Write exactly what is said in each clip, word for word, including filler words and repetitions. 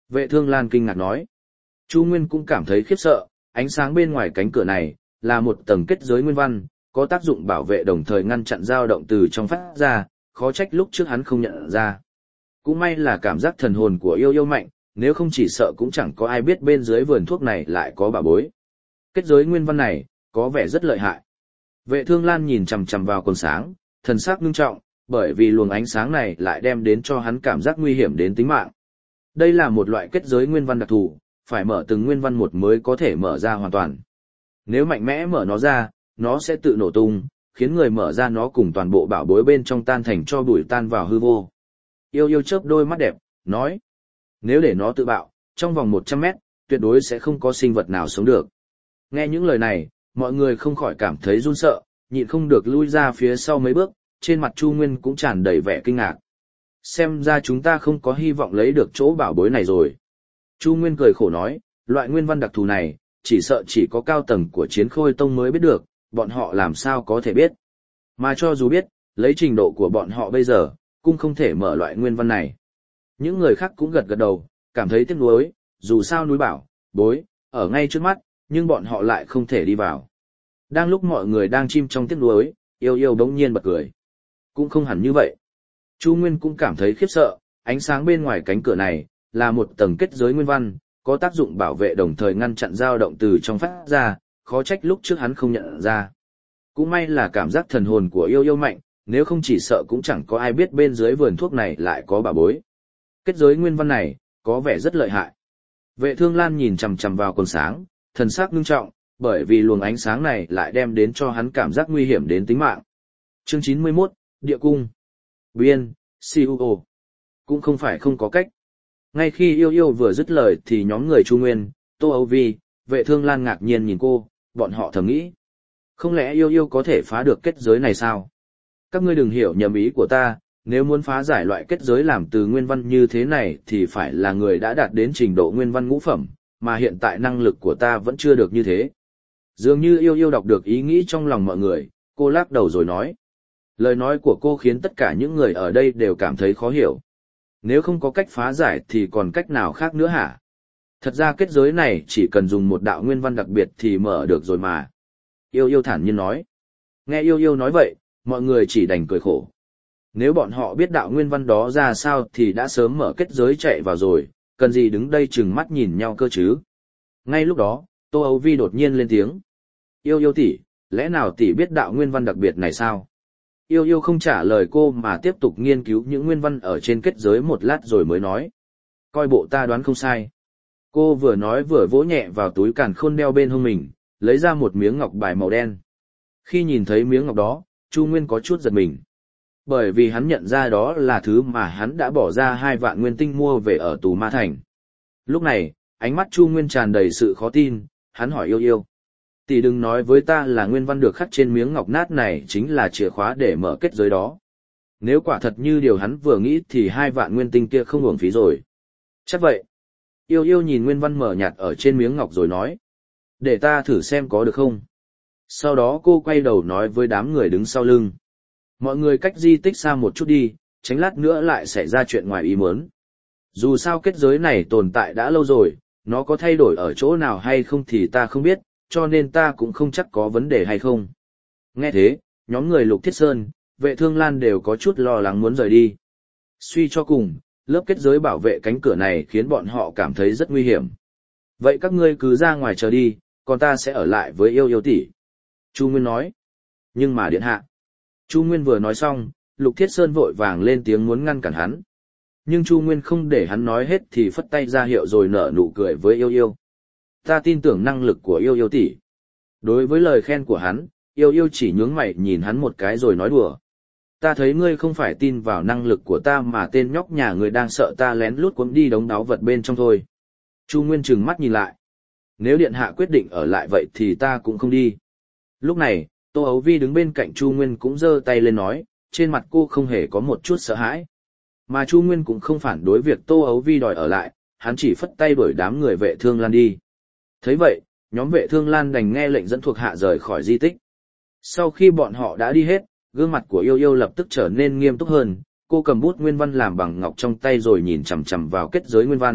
Vệ Thương Lan kinh ngạc nói. Chu Nguyên cũng cảm thấy khiếp sợ, ánh sáng bên ngoài cánh cửa này là một tầng kết giới nguyên văn, có tác dụng bảo vệ đồng thời ngăn chặn dao động từ trong phát ra, khó trách lúc trước hắn không nhận ra. Cũng may là cảm giác thần hồn của yêu yêu mạnh, nếu không chỉ sợ cũng chẳng có ai biết bên dưới vườn thuốc này lại có bảo bối. Kết giới nguyên văn này có vẻ rất lợi hại. Vệ Thương Lan nhìn chằm chằm vào quần sáng, thần sắc nghiêm trọng, bởi vì luồng ánh sáng này lại đem đến cho hắn cảm giác nguy hiểm đến tính mạng. Đây là một loại kết giới nguyên văn đặc thù, phải mở từng nguyên văn một mới có thể mở ra hoàn toàn. Nếu mạnh mẽ mở nó ra, nó sẽ tự nổ tung, khiến người mở ra nó cùng toàn bộ bảo bối bên trong tan thành cho bụi tan vào hư vô. Yêu yêu chớp đôi mắt đẹp, nói. Nếu để nó tự bạo, trong vòng một trăm mét, tuyệt đối sẽ không có sinh vật nào sống được. Nghe những lời này, mọi người không khỏi cảm thấy run sợ, nhịn không được lui ra phía sau mấy bước, trên mặt Chu Nguyên cũng tràn đầy vẻ kinh ngạc. Xem ra chúng ta không có hy vọng lấy được chỗ bảo bối này rồi. Chu Nguyên cười khổ nói, loại nguyên văn đặc thù này, chỉ sợ chỉ có cao tầng của Chiến Khôi Tông mới biết được, bọn họ làm sao có thể biết. Mà cho dù biết, lấy trình độ của bọn họ bây giờ, cũng không thể mở loại nguyên văn này. Những người khác cũng gật gật đầu, cảm thấy tiếc nuối, dù sao núi bảo, bối, ở ngay trước mắt, nhưng bọn họ lại không thể đi vào. Đang lúc mọi người đang chìm trong tiếc nuối, yêu yêu bỗng nhiên bật cười. Cũng không hẳn như vậy. Chu Nguyên cũng cảm thấy khiếp sợ, ánh sáng bên ngoài cánh cửa này là một tầng kết giới nguyên văn, có tác dụng bảo vệ đồng thời ngăn chặn dao động từ trong phát ra, khó trách lúc trước hắn không nhận ra. Cũng may là cảm giác thần hồn của yêu yêu mạnh, nếu không chỉ sợ cũng chẳng có ai biết bên dưới vườn thuốc này lại có bảo bối. Kết giới nguyên văn này có vẻ rất lợi hại. Vệ Thương Lan nhìn chằm chằm vào quần sáng, thần sắc nghiêm trọng, bởi vì luồng ánh sáng này lại đem đến cho hắn cảm giác nguy hiểm đến tính mạng. Chương chín mươi mốt, Địa cung. Biên, xê u ô. Cũng không phải không có cách. Ngay khi yêu yêu vừa dứt lời thì nhóm người Chu Nguyên, Tô Âu Vi, Vệ Thương Lan ngạc nhiên nhìn cô, bọn họ thầm nghĩ. Không lẽ yêu yêu có thể phá được kết giới này sao? Các ngươi đừng hiểu nhầm ý của ta, nếu muốn phá giải loại kết giới làm từ nguyên văn như thế này thì phải là người đã đạt đến trình độ nguyên văn ngũ phẩm, mà hiện tại năng lực của ta vẫn chưa được như thế. Dường như yêu yêu đọc được ý nghĩ trong lòng mọi người, cô lắc đầu rồi nói. Lời nói của cô khiến tất cả những người ở đây đều cảm thấy khó hiểu. Nếu không có cách phá giải thì còn cách nào khác nữa hả? Thật ra kết giới này chỉ cần dùng một đạo nguyên văn đặc biệt thì mở được rồi mà. Yêu yêu thản nhiên nói. Nghe yêu yêu nói vậy, mọi người chỉ đành cười khổ. Nếu bọn họ biết đạo nguyên văn đó ra sao thì đã sớm mở kết giới chạy vào rồi, cần gì đứng đây chừng mắt nhìn nhau cơ chứ. Ngay lúc đó, Tô Âu Vi đột nhiên lên tiếng. Yêu yêu tỷ, lẽ nào tỷ biết đạo nguyên văn đặc biệt này sao? Yêu yêu không trả lời cô mà tiếp tục nghiên cứu những nguyên văn ở trên kết giới một lát rồi mới nói. Coi bộ ta đoán không sai. Cô vừa nói vừa vỗ nhẹ vào túi càn khôn đeo bên hông mình, lấy ra một miếng ngọc bài màu đen. Khi nhìn thấy miếng ngọc đó, Chu Nguyên có chút giật mình. Bởi vì hắn nhận ra đó là thứ mà hắn đã bỏ ra hai vạn nguyên tinh mua về ở Tù Ma Thành. Lúc này, ánh mắt Chu Nguyên tràn đầy sự khó tin, hắn hỏi yêu yêu. Tỷ đừng nói với ta là nguyên văn được khắc trên miếng ngọc nát này chính là chìa khóa để mở kết giới đó. Nếu quả thật như điều hắn vừa nghĩ thì hai vạn nguyên tinh kia không uổng phí rồi. Chắc vậy. Yêu yêu nhìn nguyên văn mở nhạt ở trên miếng ngọc rồi nói. Để ta thử xem có được không. Sau đó cô quay đầu nói với đám người đứng sau lưng. Mọi người cách di tích xa một chút đi, tránh lát nữa lại xảy ra chuyện ngoài ý muốn. Dù sao kết giới này tồn tại đã lâu rồi, nó có thay đổi ở chỗ nào hay không thì ta không biết, cho nên ta cũng không chắc có vấn đề hay không. Nghe thế, nhóm người Lục Thiết Sơn, Vệ Thương Lan đều có chút lo lắng muốn rời đi. Suy cho cùng, lớp kết giới bảo vệ cánh cửa này khiến bọn họ cảm thấy rất nguy hiểm. Vậy các ngươi cứ ra ngoài chờ đi, còn ta sẽ ở lại với yêu yêu tỷ. Chu Nguyên nói. Nhưng mà điện hạ. Chu Nguyên vừa nói xong, Lục Thiết Sơn vội vàng lên tiếng muốn ngăn cản hắn. Nhưng Chu Nguyên không để hắn nói hết thì phất tay ra hiệu rồi nở nụ cười với yêu yêu. Ta tin tưởng năng lực của yêu yêu tỷ. Đối với lời khen của hắn, yêu yêu chỉ nhướng mày nhìn hắn một cái rồi nói đùa. Ta thấy ngươi không phải tin vào năng lực của ta mà tên nhóc nhà ngươi đang sợ ta lén lút cuốn đi đống đáo vật bên trong thôi. Chu Nguyên trừng mắt nhìn lại. Nếu điện hạ quyết định ở lại vậy thì ta cũng không đi. Lúc này, Tô Ấu Vi đứng bên cạnh Chu Nguyên cũng giơ tay lên nói, trên mặt cô không hề có một chút sợ hãi. Mà Chu Nguyên cũng không phản đối việc Tô Ấu Vi đòi ở lại, hắn chỉ phất tay đuổi đám người Vệ Thương Lan đi. Thấy vậy, nhóm Vệ Thương Lan đành nghe lệnh dẫn thuộc hạ rời khỏi di tích. Sau khi bọn họ đã đi hết, gương mặt của yêu yêu lập tức trở nên nghiêm túc hơn, cô cầm bút nguyên văn làm bằng ngọc trong tay rồi nhìn chằm chằm vào kết giới nguyên văn,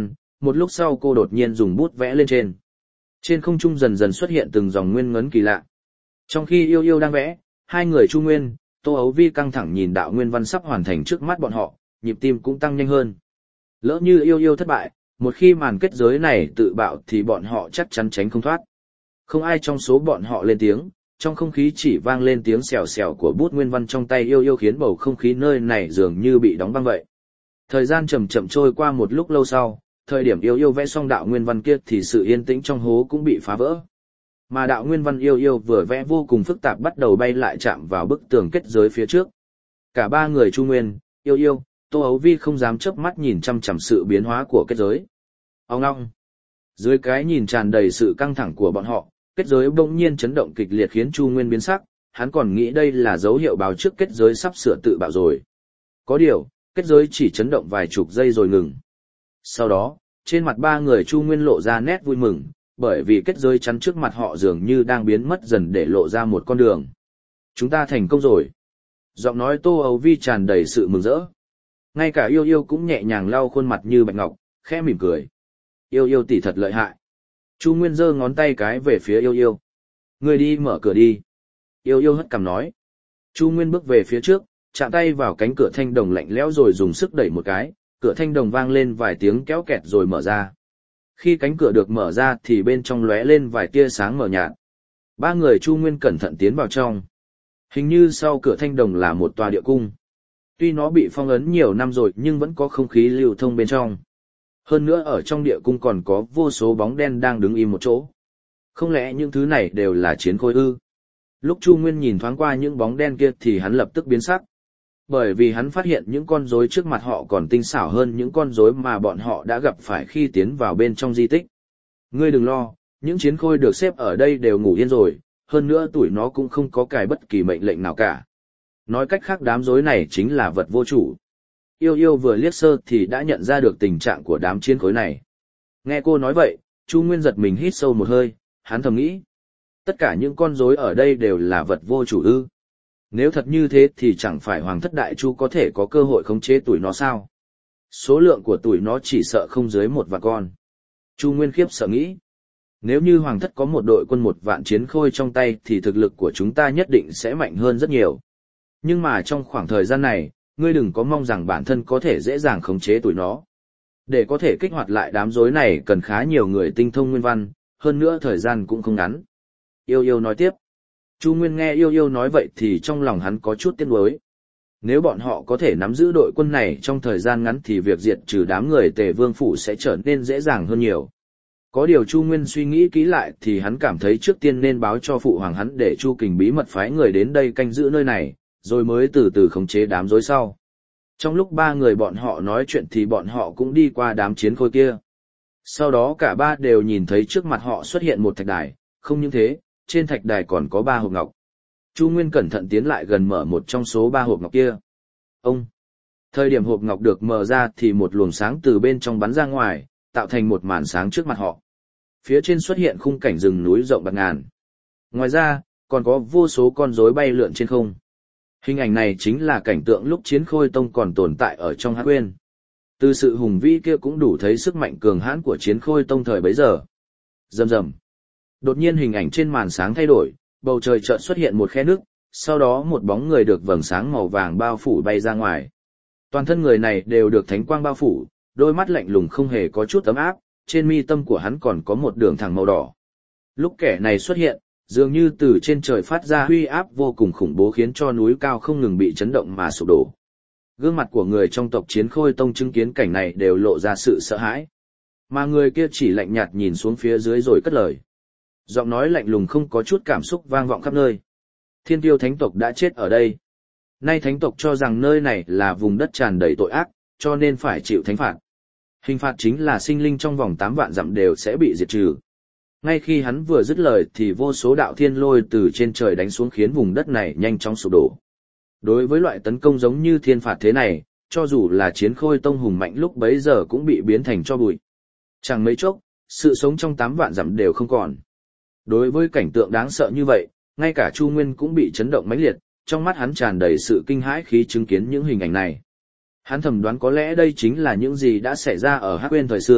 một lúc sau cô đột nhiên dùng bút vẽ lên trên. Trên không trung dần dần xuất hiện từng dòng nguyên ngấn kỳ lạ. Trong khi Yêu Yêu đang vẽ, hai người Chu Nguyên, Tô Ấu Vi căng thẳng nhìn đạo nguyên văn sắp hoàn thành trước mắt bọn họ, nhịp tim cũng tăng nhanh hơn. Lỡ như Yêu Yêu thất bại, một khi màn kết giới này tự bạo thì bọn họ chắc chắn tránh không thoát. Không ai trong số bọn họ lên tiếng, trong không khí chỉ vang lên tiếng xèo xèo của bút nguyên văn trong tay Yêu Yêu khiến bầu không khí nơi này dường như bị đóng băng vậy. Thời gian chậm chậm trôi qua một lúc lâu sau, thời điểm Yêu Yêu vẽ xong đạo nguyên văn kia thì sự yên tĩnh trong hố cũng bị phá vỡ. Mà đạo nguyên văn Yêu Yêu vừa vẽ vô cùng phức tạp bắt đầu bay lại chạm vào bức tường kết giới phía trước. Cả ba người Chu Nguyên, Yêu Yêu, Tô Ấu Vi không dám chớp mắt nhìn chăm chăm sự biến hóa của kết giới. Ong ong. Dưới cái nhìn tràn đầy sự căng thẳng của bọn họ, kết giới bỗng nhiên chấn động kịch liệt khiến Chu Nguyên biến sắc, hắn còn nghĩ đây là dấu hiệu báo trước kết giới sắp sửa tự bạo rồi. Có điều, kết giới chỉ chấn động vài chục giây rồi ngừng. Sau đó, trên mặt ba người Chu Nguyên lộ ra nét vui mừng, bởi vì kết giới chắn trước mặt họ dường như đang biến mất dần để lộ ra một con đường. Chúng ta thành công rồi. Giọng nói Tô Ấu Vi tràn đầy sự mừng rỡ. Ngay cả Yêu Yêu cũng nhẹ nhàng lau khuôn mặt như bạch ngọc, khẽ mỉm cười. Yêu Yêu tỷ thật lợi hại. Chu Nguyên giơ ngón tay cái về phía Yêu Yêu. Ngươi đi mở cửa đi. Yêu Yêu hất cằm nói. Chu Nguyên bước về phía trước, chạm tay vào cánh cửa thanh đồng lạnh lẽo rồi dùng sức đẩy một cái, cửa thanh đồng vang lên vài tiếng kéo kẹt rồi mở ra. Khi cánh cửa được mở ra thì bên trong lóe lên vài tia sáng mờ nhạt. Ba người Chu Nguyên cẩn thận tiến vào trong. Hình như sau cửa thanh đồng là một tòa địa cung. Tuy nó bị phong ấn nhiều năm rồi nhưng vẫn có không khí lưu thông bên trong. Hơn nữa ở trong địa cung còn có vô số bóng đen đang đứng im một chỗ. Không lẽ những thứ này đều là chiến khôi ư? Lúc Chu Nguyên nhìn thoáng qua những bóng đen kia thì hắn lập tức biến sắc. Bởi vì hắn phát hiện những con rối trước mặt họ còn tinh xảo hơn những con rối mà bọn họ đã gặp phải khi tiến vào bên trong di tích. Ngươi đừng lo, những chiến khôi được xếp ở đây đều ngủ yên rồi, hơn nữa tụi nó cũng không có cài bất kỳ mệnh lệnh nào cả. Nói cách khác đám rối này chính là vật vô chủ. Yêu Yêu vừa liếc sơ thì đã nhận ra được tình trạng của đám chiến khối này. Nghe cô nói vậy, Chu Nguyên giật mình hít sâu một hơi, hắn thầm nghĩ. Tất cả những con rối ở đây đều là vật vô chủ ư. Nếu thật như thế thì chẳng phải Hoàng thất Đại Chu có thể có cơ hội khống chế tụi nó sao? Số lượng của tụi nó chỉ sợ không dưới một vạn con. Chu Nguyên khiếp sợ nghĩ. Nếu như Hoàng thất có một đội quân một vạn chiến khôi trong tay thì thực lực của chúng ta nhất định sẽ mạnh hơn rất nhiều. Nhưng mà trong khoảng thời gian này, ngươi đừng có mong rằng bản thân có thể dễ dàng khống chế tụi nó. Để có thể kích hoạt lại đám rối này cần khá nhiều người tinh thông nguyên văn, hơn nữa thời gian cũng không ngắn. Yêu Yêu nói tiếp. Chu Nguyên nghe Yêu Yêu nói vậy thì trong lòng hắn có chút tiếc nuối. Nếu bọn họ có thể nắm giữ đội quân này trong thời gian ngắn thì việc diệt trừ đám người Tề Vương Phủ sẽ trở nên dễ dàng hơn nhiều. Có điều Chu Nguyên suy nghĩ kỹ lại thì hắn cảm thấy trước tiên nên báo cho Phụ Hoàng hắn để Chu Kình bí mật phái người đến đây canh giữ nơi này, rồi mới từ từ khống chế đám rối sau. Trong lúc ba người bọn họ nói chuyện thì bọn họ cũng đi qua đám chiến khôi kia. Sau đó cả ba đều nhìn thấy trước mặt họ xuất hiện một thạch đài, không những thế, trên thạch đài còn có ba hộp ngọc. Chu Nguyên cẩn thận tiến lại gần mở một trong số ba hộp ngọc kia. Ông! Thời điểm hộp ngọc được mở ra thì một luồng sáng từ bên trong bắn ra ngoài, tạo thành một màn sáng trước mặt họ. Phía trên xuất hiện khung cảnh rừng núi rộng bạt ngàn. Ngoài ra, còn có vô số con rối bay lượn trên không. Hình ảnh này chính là cảnh tượng lúc Chiến Khôi Tông còn tồn tại ở trong Hắc Uyên. Từ sự hùng vĩ kia cũng đủ thấy sức mạnh cường hãn của Chiến Khôi Tông thời bấy giờ. Rầm rầm. Đột nhiên hình ảnh trên màn sáng thay đổi, bầu trời chợt xuất hiện một khe nước, sau đó một bóng người được vầng sáng màu vàng bao phủ bay ra ngoài. Toàn thân người này đều được thánh quang bao phủ, đôi mắt lạnh lùng không hề có chút ấm áp, trên mi tâm của hắn còn có một đường thẳng màu đỏ. Lúc kẻ này xuất hiện, dường như từ trên trời phát ra uy áp vô cùng khủng bố khiến cho núi cao không ngừng bị chấn động mà sụp đổ. Gương mặt của người trong tộc Chiến Khôi Tông chứng kiến cảnh này đều lộ ra sự sợ hãi. Mà người kia chỉ lạnh nhạt nhìn xuống phía dưới rồi cất lời. Giọng nói lạnh lùng không có chút cảm xúc vang vọng khắp nơi. Thiên Tiêu Thánh tộc đã chết ở đây. Nay Thánh tộc cho rằng nơi này là vùng đất tràn đầy tội ác, cho nên phải chịu thánh phạt. Hình phạt chính là sinh linh trong vòng tám vạn dặm đều sẽ bị diệt trừ. Ngay khi hắn vừa dứt lời thì vô số đạo thiên lôi từ trên trời đánh xuống khiến vùng đất này nhanh chóng sụp đổ. Đối với loại tấn công giống như thiên phạt thế này, cho dù là Chiến Khôi Tông hùng mạnh lúc bấy giờ cũng bị biến thành tro bụi. Chẳng mấy chốc, sự sống trong tám vạn dặm đều không còn. Đối với cảnh tượng đáng sợ như vậy, ngay cả Chu Nguyên cũng bị chấn động mãnh liệt, trong mắt hắn tràn đầy sự kinh hãi khi chứng kiến những hình ảnh này. Hắn thầm đoán có lẽ đây chính là những gì đã xảy ra ở Hắc Uyên thời xưa,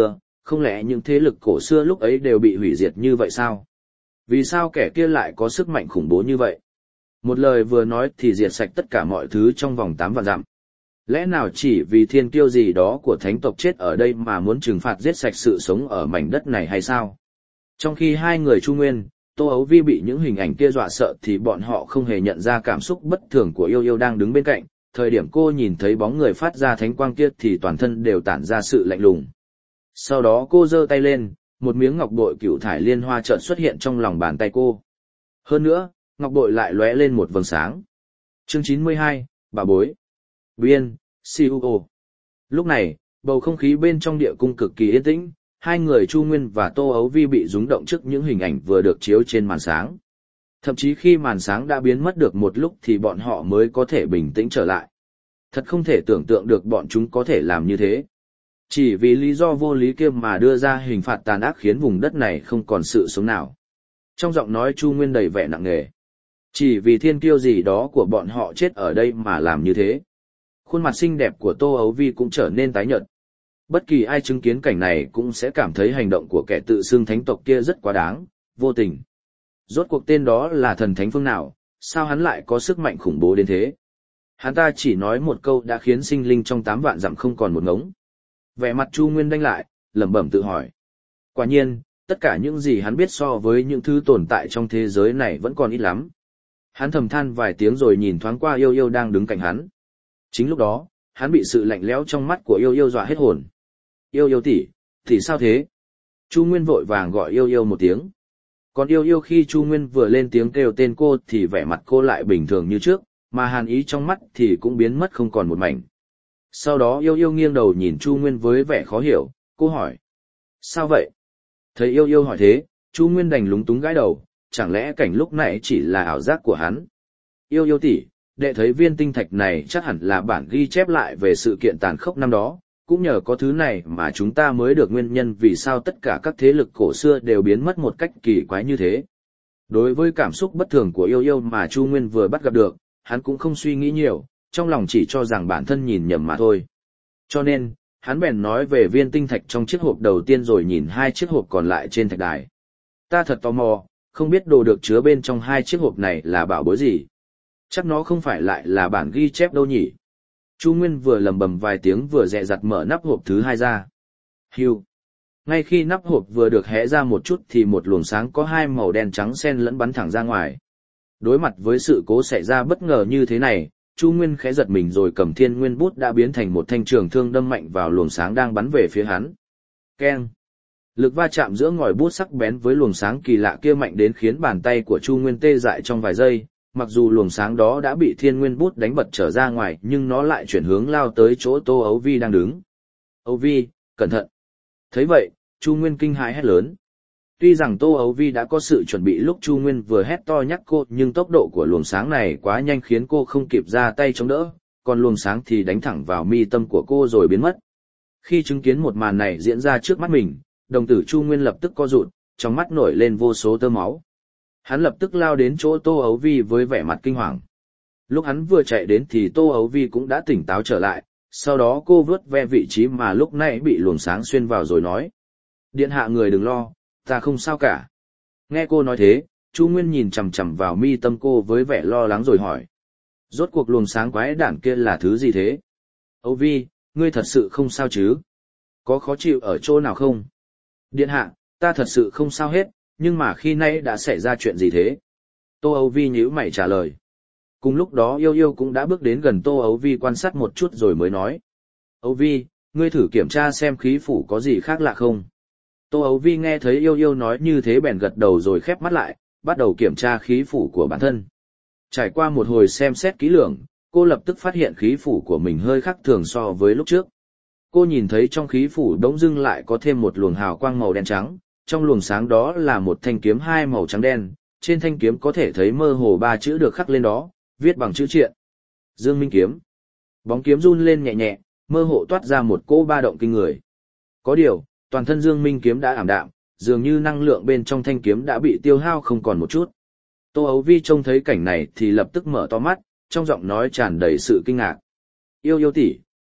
không lẽ những thế lực cổ xưa lúc ấy đều bị hủy diệt như vậy sao? Vì sao kẻ kia lại có sức mạnh khủng bố như vậy? Một lời vừa nói thì diệt sạch tất cả mọi thứ trong vòng tám vạn dặm. Lẽ nào chỉ vì thiên kiêu gì đó của thánh tộc chết ở đây mà muốn trừng phạt giết sạch sự sống ở mảnh đất này hay sao? Trong khi hai người Chu Nguyên, Tô Ấu Vi bị những hình ảnh kia dọa sợ thì bọn họ không hề nhận ra cảm xúc bất thường của Yêu Yêu đang đứng bên cạnh. Thời điểm cô nhìn thấy bóng người phát ra thánh quang kia thì toàn thân đều tản ra sự lạnh lùng. Sau đó cô giơ tay lên, một miếng ngọc bội cửu thải liên hoa chợt xuất hiện trong lòng bàn tay cô. Hơn nữa, ngọc bội lại lóe lên một vầng sáng. Chương chín mươi hai, bà bối. Biên, xê u ô. Lúc này, bầu không khí bên trong địa cung cực kỳ yên tĩnh, hai người Chu Nguyên và Tô Ấu Vi bị rúng động trước những hình ảnh vừa được chiếu trên màn sáng. Thậm chí khi màn sáng đã biến mất được một lúc thì bọn họ mới có thể bình tĩnh trở lại. Thật không thể tưởng tượng được bọn chúng có thể làm như thế. Chỉ vì lý do vô lý kia mà đưa ra hình phạt tàn ác khiến vùng đất này không còn sự sống nào. Trong giọng nói Chu Nguyên đầy vẻ nặng nề. Chỉ vì thiên kiêu gì đó của bọn họ chết ở đây mà làm như thế. Khuôn mặt xinh đẹp của Tô Ấu Vi cũng trở nên tái nhợt. Bất kỳ ai chứng kiến cảnh này cũng sẽ cảm thấy hành động của kẻ tự xưng thánh tộc kia rất quá đáng, vô tình. Rốt cuộc tên đó là thần thánh phương nào, sao hắn lại có sức mạnh khủng bố đến thế? Hắn ta chỉ nói một câu đã khiến sinh linh trong tám vạn dặm không còn một ngống. Vẻ mặt Chu Nguyên đanh lại, lẩm bẩm tự hỏi. Quả nhiên, tất cả những gì hắn biết so với những thứ tồn tại trong thế giới này vẫn còn ít lắm. Hắn thầm than vài tiếng rồi nhìn thoáng qua Yêu Yêu đang đứng cạnh hắn. Chính lúc đó, hắn bị sự lạnh lẽo trong mắt của Yêu Yêu dọa hết hồn. Yêu Yêu tỷ, tỷ sao thế? Chu Nguyên vội vàng gọi Yêu Yêu một tiếng. Còn Yêu Yêu khi Chu Nguyên vừa lên tiếng kêu tên cô thì vẻ mặt cô lại bình thường như trước, mà hàn ý trong mắt thì cũng biến mất không còn một mảnh. Sau đó Yêu Yêu nghiêng đầu nhìn Chu Nguyên với vẻ khó hiểu, cô hỏi. Sao vậy? Thấy Yêu Yêu hỏi thế, Chu Nguyên đành lúng túng gãi đầu, chẳng lẽ cảnh lúc nãy chỉ là ảo giác của hắn? Yêu Yêu tỷ, đệ thấy viên tinh thạch này chắc hẳn là bản ghi chép lại về sự kiện tàn khốc năm đó, cũng nhờ có thứ này mà chúng ta mới được nguyên nhân vì sao tất cả các thế lực cổ xưa đều biến mất một cách kỳ quái như thế. Đối với cảm xúc bất thường của Yêu Yêu mà Chu Nguyên vừa bắt gặp được, hắn cũng không suy nghĩ nhiều, trong lòng chỉ cho rằng bản thân nhìn nhầm mà thôi. Cho nên, hắn bèn nói về viên tinh thạch trong chiếc hộp đầu tiên rồi nhìn hai chiếc hộp còn lại trên thạch đài. Ta thật tò mò, không biết đồ được chứa bên trong hai chiếc hộp này là bảo bối gì. Chắc nó không phải lại là bản ghi chép đâu nhỉ. Chu Nguyên vừa lầm bầm vài tiếng vừa dè dặt mở nắp hộp thứ hai ra. Hiu. Ngay khi nắp hộp vừa được hé ra một chút thì một luồng sáng có hai màu đen trắng xen lẫn bắn thẳng ra ngoài. Đối mặt với sự cố xảy ra bất ngờ như thế này, Chu Nguyên khẽ giật mình rồi cầm thiên nguyên bút đã biến thành một thanh trường thương đâm mạnh vào luồng sáng đang bắn về phía hắn. Keng. Lực va chạm giữa ngòi bút sắc bén với luồng sáng kỳ lạ kia mạnh đến khiến bàn tay của Chu Nguyên tê dại trong vài giây. Mặc dù luồng sáng đó đã bị thiên nguyên bút đánh bật trở ra ngoài nhưng nó lại chuyển hướng lao tới chỗ Tô Ấu Vi đang đứng. Ấu Vi, cẩn thận. Thấy vậy, Chu Nguyên kinh hãi hét lớn. Tuy rằng Tô Ấu Vi đã có sự chuẩn bị lúc Chu Nguyên vừa hét to nhắc cô nhưng tốc độ của luồng sáng này quá nhanh khiến cô không kịp ra tay chống đỡ, còn luồng sáng thì đánh thẳng vào mi tâm của cô rồi biến mất. Khi chứng kiến một màn này diễn ra trước mắt mình, đồng tử Chu Nguyên lập tức co rụt, trong mắt nổi lên vô số tơ máu. Hắn lập tức lao đến chỗ Tô Ấu Vi với vẻ mặt kinh hoàng. Lúc hắn vừa chạy đến thì Tô Ấu Vi cũng đã tỉnh táo trở lại, sau đó cô vớt ve vị trí mà lúc nãy bị luồng sáng xuyên vào rồi nói. Điện hạ người đừng lo, ta không sao cả. Nghe cô nói thế, Chu Nguyên nhìn chằm chằm vào mi tâm cô với vẻ lo lắng rồi hỏi. Rốt cuộc luồng sáng quái đản kia là thứ gì thế? Ấu Vi, ngươi thật sự không sao chứ? Có khó chịu ở chỗ nào không? Điện hạ, ta thật sự không sao hết, nhưng mà khi nãy đã xảy ra chuyện gì thế? Tô Ấu Vi nhíu mày trả lời. Cùng lúc đó Yêu Yêu cũng đã bước đến gần Tô Ấu Vi quan sát một chút rồi mới nói. Ấu Vi, ngươi thử kiểm tra xem khí phủ có gì khác lạ không? Tô Ấu Vi nghe thấy Yêu Yêu nói như thế bèn gật đầu rồi khép mắt lại, bắt đầu kiểm tra khí phủ của bản thân. Trải qua một hồi xem xét kỹ lưỡng, cô lập tức phát hiện khí phủ của mình hơi khác thường so với lúc trước. Cô nhìn thấy trong khí phủ bỗng dưng lại có thêm một luồng hào quang màu đen trắng, trong luồng sáng đó là một thanh kiếm hai màu trắng đen, trên thanh kiếm có thể thấy mơ hồ ba chữ được khắc lên đó, viết bằng chữ triện. Dương Minh kiếm. Bóng kiếm run lên nhẹ nhẹ, mơ hồ toát ra một cỗ ba động kinh người. Có điều, toàn thân Dương Minh kiếm đã ảm đạm, dường như năng lượng bên trong thanh kiếm đã bị tiêu hao không còn một chút. Tô Ấu Vi trông thấy cảnh này thì lập tức mở to mắt, trong giọng nói tràn đầy sự kinh ngạc. Yêu Yêu tỷ,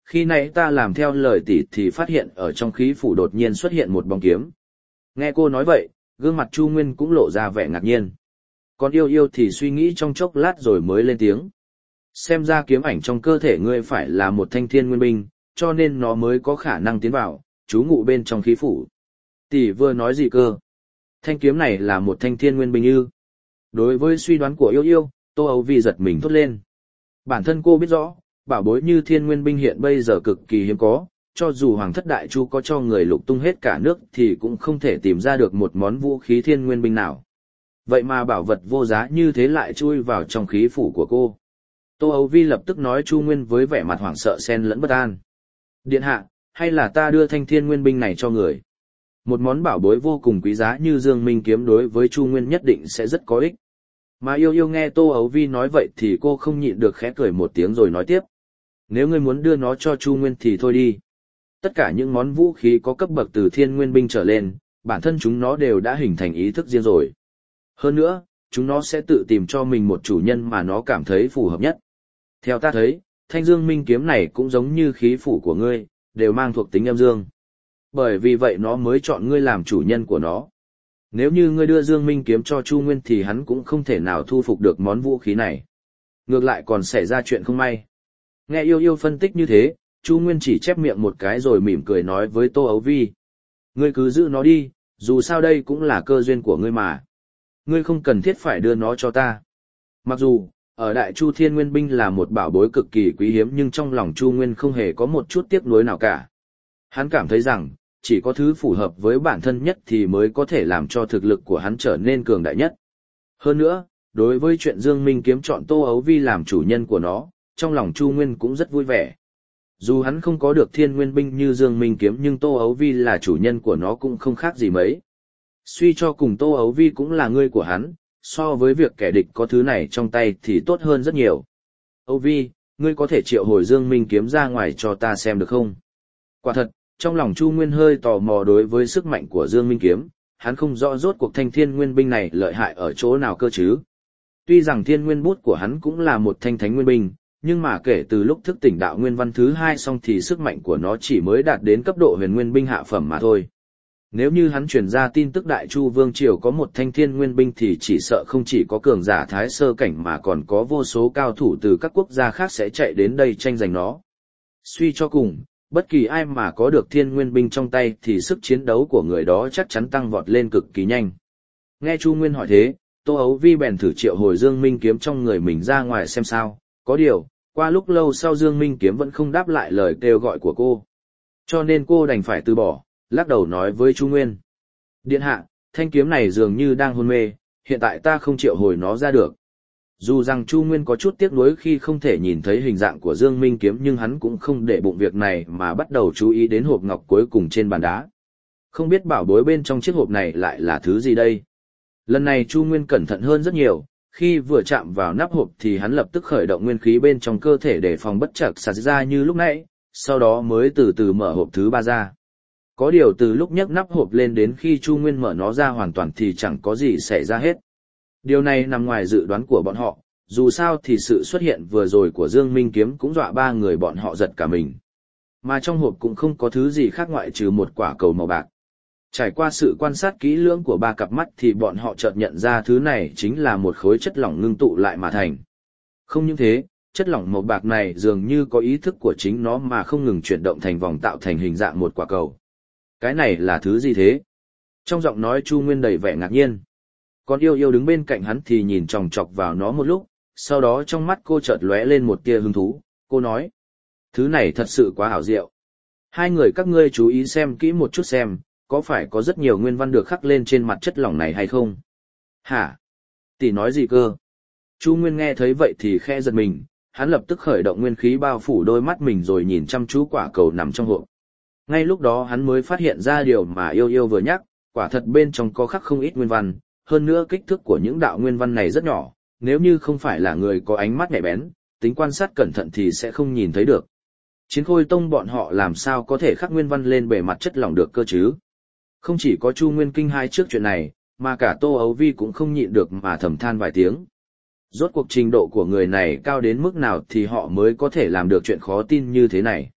Khi nãy ta làm theo lời tỷ thì phát hiện ở trong khí phủ đột nhiên xuất hiện một bóng kiếm. Nghe cô nói vậy, gương mặt Chu Nguyên cũng lộ ra vẻ ngạc nhiên. Còn yêu yêu thì suy nghĩ trong chốc lát rồi mới lên tiếng. Xem ra kiếm ảnh trong cơ thể ngươi phải là một thanh thiên nguyên binh, cho nên nó mới có khả năng tiến vào, trú ngụ bên trong khí phủ. Tỷ vừa nói gì cơ? Thanh kiếm này là một thanh thiên nguyên binh ư? Đối với suy đoán của yêu yêu, Tô Âu Vi giật mình thốt lên. Bản thân cô biết rõ, bảo bối như thiên nguyên binh hiện bây giờ cực kỳ hiếm có, cho dù Hoàng thất Đại Chu có cho người lục tung hết cả nước thì cũng không thể tìm ra được một món vũ khí thiên nguyên binh nào. Vậy mà bảo vật vô giá như thế lại chui vào trong khí phủ của cô. Tô Âu Vi lập tức nói Chu Nguyên với vẻ mặt hoảng sợ xen lẫn bất an. Điện hạ, hay là ta đưa thanh thiên nguyên binh này cho người? Một món bảo bối vô cùng quý giá như Dương Minh kiếm đối với Chu Nguyên nhất định sẽ rất có ích. Mà yêu yêu nghe Tô Âu Vi nói vậy thì cô không nhịn được khẽ cười một tiếng rồi nói tiếp. Nếu ngươi muốn đưa nó cho Chu Nguyên thì thôi đi. Tất cả những món vũ khí có cấp bậc từ thiên nguyên binh trở lên, bản thân chúng nó đều đã hình thành ý thức riêng rồi. Hơn nữa, chúng nó sẽ tự tìm cho mình một chủ nhân mà nó cảm thấy phù hợp nhất. Theo ta thấy, thanh Dương Minh kiếm này cũng giống như khí phủ của ngươi, đều mang thuộc tính âm dương. Bởi vì vậy nó mới chọn ngươi làm chủ nhân của nó. Nếu như ngươi đưa Dương Minh kiếm cho Chu Nguyên thì hắn cũng không thể nào thu phục được món vũ khí này. Ngược lại còn xảy ra chuyện không may. Nghe yêu yêu phân tích như thế, Chu Nguyên chỉ chép miệng một cái rồi mỉm cười nói với Tô Ấu Vi. Ngươi cứ giữ nó đi, dù sao đây cũng là cơ duyên của ngươi mà. Ngươi không cần thiết phải đưa nó cho ta. Mặc dù, ở Đại Chu Thiên Nguyên Binh là một bảo bối cực kỳ quý hiếm nhưng trong lòng Chu Nguyên không hề có một chút tiếc nuối nào cả. Hắn cảm thấy rằng, chỉ có thứ phù hợp với bản thân nhất thì mới có thể làm cho thực lực của hắn trở nên cường đại nhất. Hơn nữa, đối với chuyện Dương Minh kiếm chọn Tô Ấu Vi làm chủ nhân của nó, trong lòng Chu Nguyên cũng rất vui vẻ. Dù hắn không có được thiên nguyên binh như Dương Minh kiếm nhưng Tô Ấu Vi là chủ nhân của nó cũng không khác gì mấy. Suy cho cùng Tô Ấu Vi cũng là người của hắn, so với việc kẻ địch có thứ này trong tay thì tốt hơn rất nhiều. Ấu Vi, ngươi có thể triệu hồi Dương Minh kiếm ra ngoài cho ta xem được không? Quả thật, trong lòng Chu Nguyên hơi tò mò đối với sức mạnh của Dương Minh kiếm, hắn không rõ rốt cuộc thanh thiên nguyên binh này lợi hại ở chỗ nào cơ chứ. Tuy rằng thiên nguyên bút của hắn cũng là một thanh thánh nguyên binh, nhưng mà kể từ lúc thức tỉnh đạo nguyên văn thứ hai xong thì sức mạnh của nó chỉ mới đạt đến cấp độ huyền nguyên binh hạ phẩm mà thôi. Nếu như hắn truyền ra tin tức Đại Chu Vương Triều có một thanh thiên nguyên binh thì chỉ sợ không chỉ có cường giả thái sơ cảnh mà còn có vô số cao thủ từ các quốc gia khác sẽ chạy đến đây tranh giành nó. Suy cho cùng, bất kỳ ai mà có được thiên nguyên binh trong tay thì sức chiến đấu của người đó chắc chắn tăng vọt lên cực kỳ nhanh. Nghe Chu Nguyên hỏi thế, Tô Ấu Vi bèn thử triệu hồi Dương Minh kiếm trong người mình ra ngoài xem sao, có điều, qua lúc lâu sau Dương Minh kiếm vẫn không đáp lại lời kêu gọi của cô. Cho nên cô đành phải từ bỏ, lắc đầu nói với Chu Nguyên. Điện hạ, thanh kiếm này dường như đang hôn mê, hiện tại ta không triệu hồi nó ra được. Dù rằng Chu Nguyên có chút tiếc nuối khi không thể nhìn thấy hình dạng của Dương Minh kiếm nhưng hắn cũng không để bụng việc này mà bắt đầu chú ý đến hộp ngọc cuối cùng trên bàn đá. Không biết bảo bối bên trong chiếc hộp này lại là thứ gì đây? Lần này Chu Nguyên cẩn thận hơn rất nhiều, khi vừa chạm vào nắp hộp thì hắn lập tức khởi động nguyên khí bên trong cơ thể để phòng bất trắc xảy ra như lúc nãy, sau đó mới từ từ mở hộp thứ ba ra. Có điều từ lúc nhấc nắp hộp lên đến khi Chu Nguyên mở nó ra hoàn toàn thì chẳng có gì xảy ra hết. Điều này nằm ngoài dự đoán của bọn họ, dù sao thì sự xuất hiện vừa rồi của Dương Minh kiếm cũng dọa ba người bọn họ giật cả mình. Mà trong hộp cũng không có thứ gì khác ngoại trừ một quả cầu màu bạc. Trải qua sự quan sát kỹ lưỡng của ba cặp mắt thì bọn họ chợt nhận ra thứ này chính là một khối chất lỏng ngưng tụ lại mà thành. Không những thế, chất lỏng màu bạc này dường như có ý thức của chính nó mà không ngừng chuyển động thành vòng tạo thành hình dạng một quả cầu. Cái này là thứ gì thế? Trong giọng nói Chu Nguyên đầy vẻ ngạc nhiên. Còn yêu yêu đứng bên cạnh hắn thì nhìn chòng chọc vào nó một lúc, sau đó trong mắt cô chợt lóe lên một tia hứng thú, cô nói. Thứ này thật sự quá hảo diệu. Hai người các ngươi chú ý xem kỹ một chút xem, có phải có rất nhiều nguyên văn được khắc lên trên mặt chất lỏng này hay không? Hả? Tỷ nói gì cơ? Chu Nguyên nghe thấy vậy thì khẽ giật mình, hắn lập tức khởi động nguyên khí bao phủ đôi mắt mình rồi nhìn chăm chú quả cầu nằm trong hộp. Ngay lúc đó hắn mới phát hiện ra điều mà yêu yêu vừa nhắc, quả thật bên trong có khắc không ít nguyên văn, hơn nữa kích thước của những đạo nguyên văn này rất nhỏ, nếu như không phải là người có ánh mắt nhạy bén, tính quan sát cẩn thận thì sẽ không nhìn thấy được. Chiến Khôi Tông bọn họ làm sao có thể khắc nguyên văn lên bề mặt chất lỏng được cơ chứ? Không chỉ có Chu Nguyên kinh hai trước chuyện này, mà cả Tô Ấu Vi cũng không nhịn được mà thầm than vài tiếng. Rốt cuộc trình độ của người này cao đến mức nào thì họ mới có thể làm được chuyện khó tin như thế này.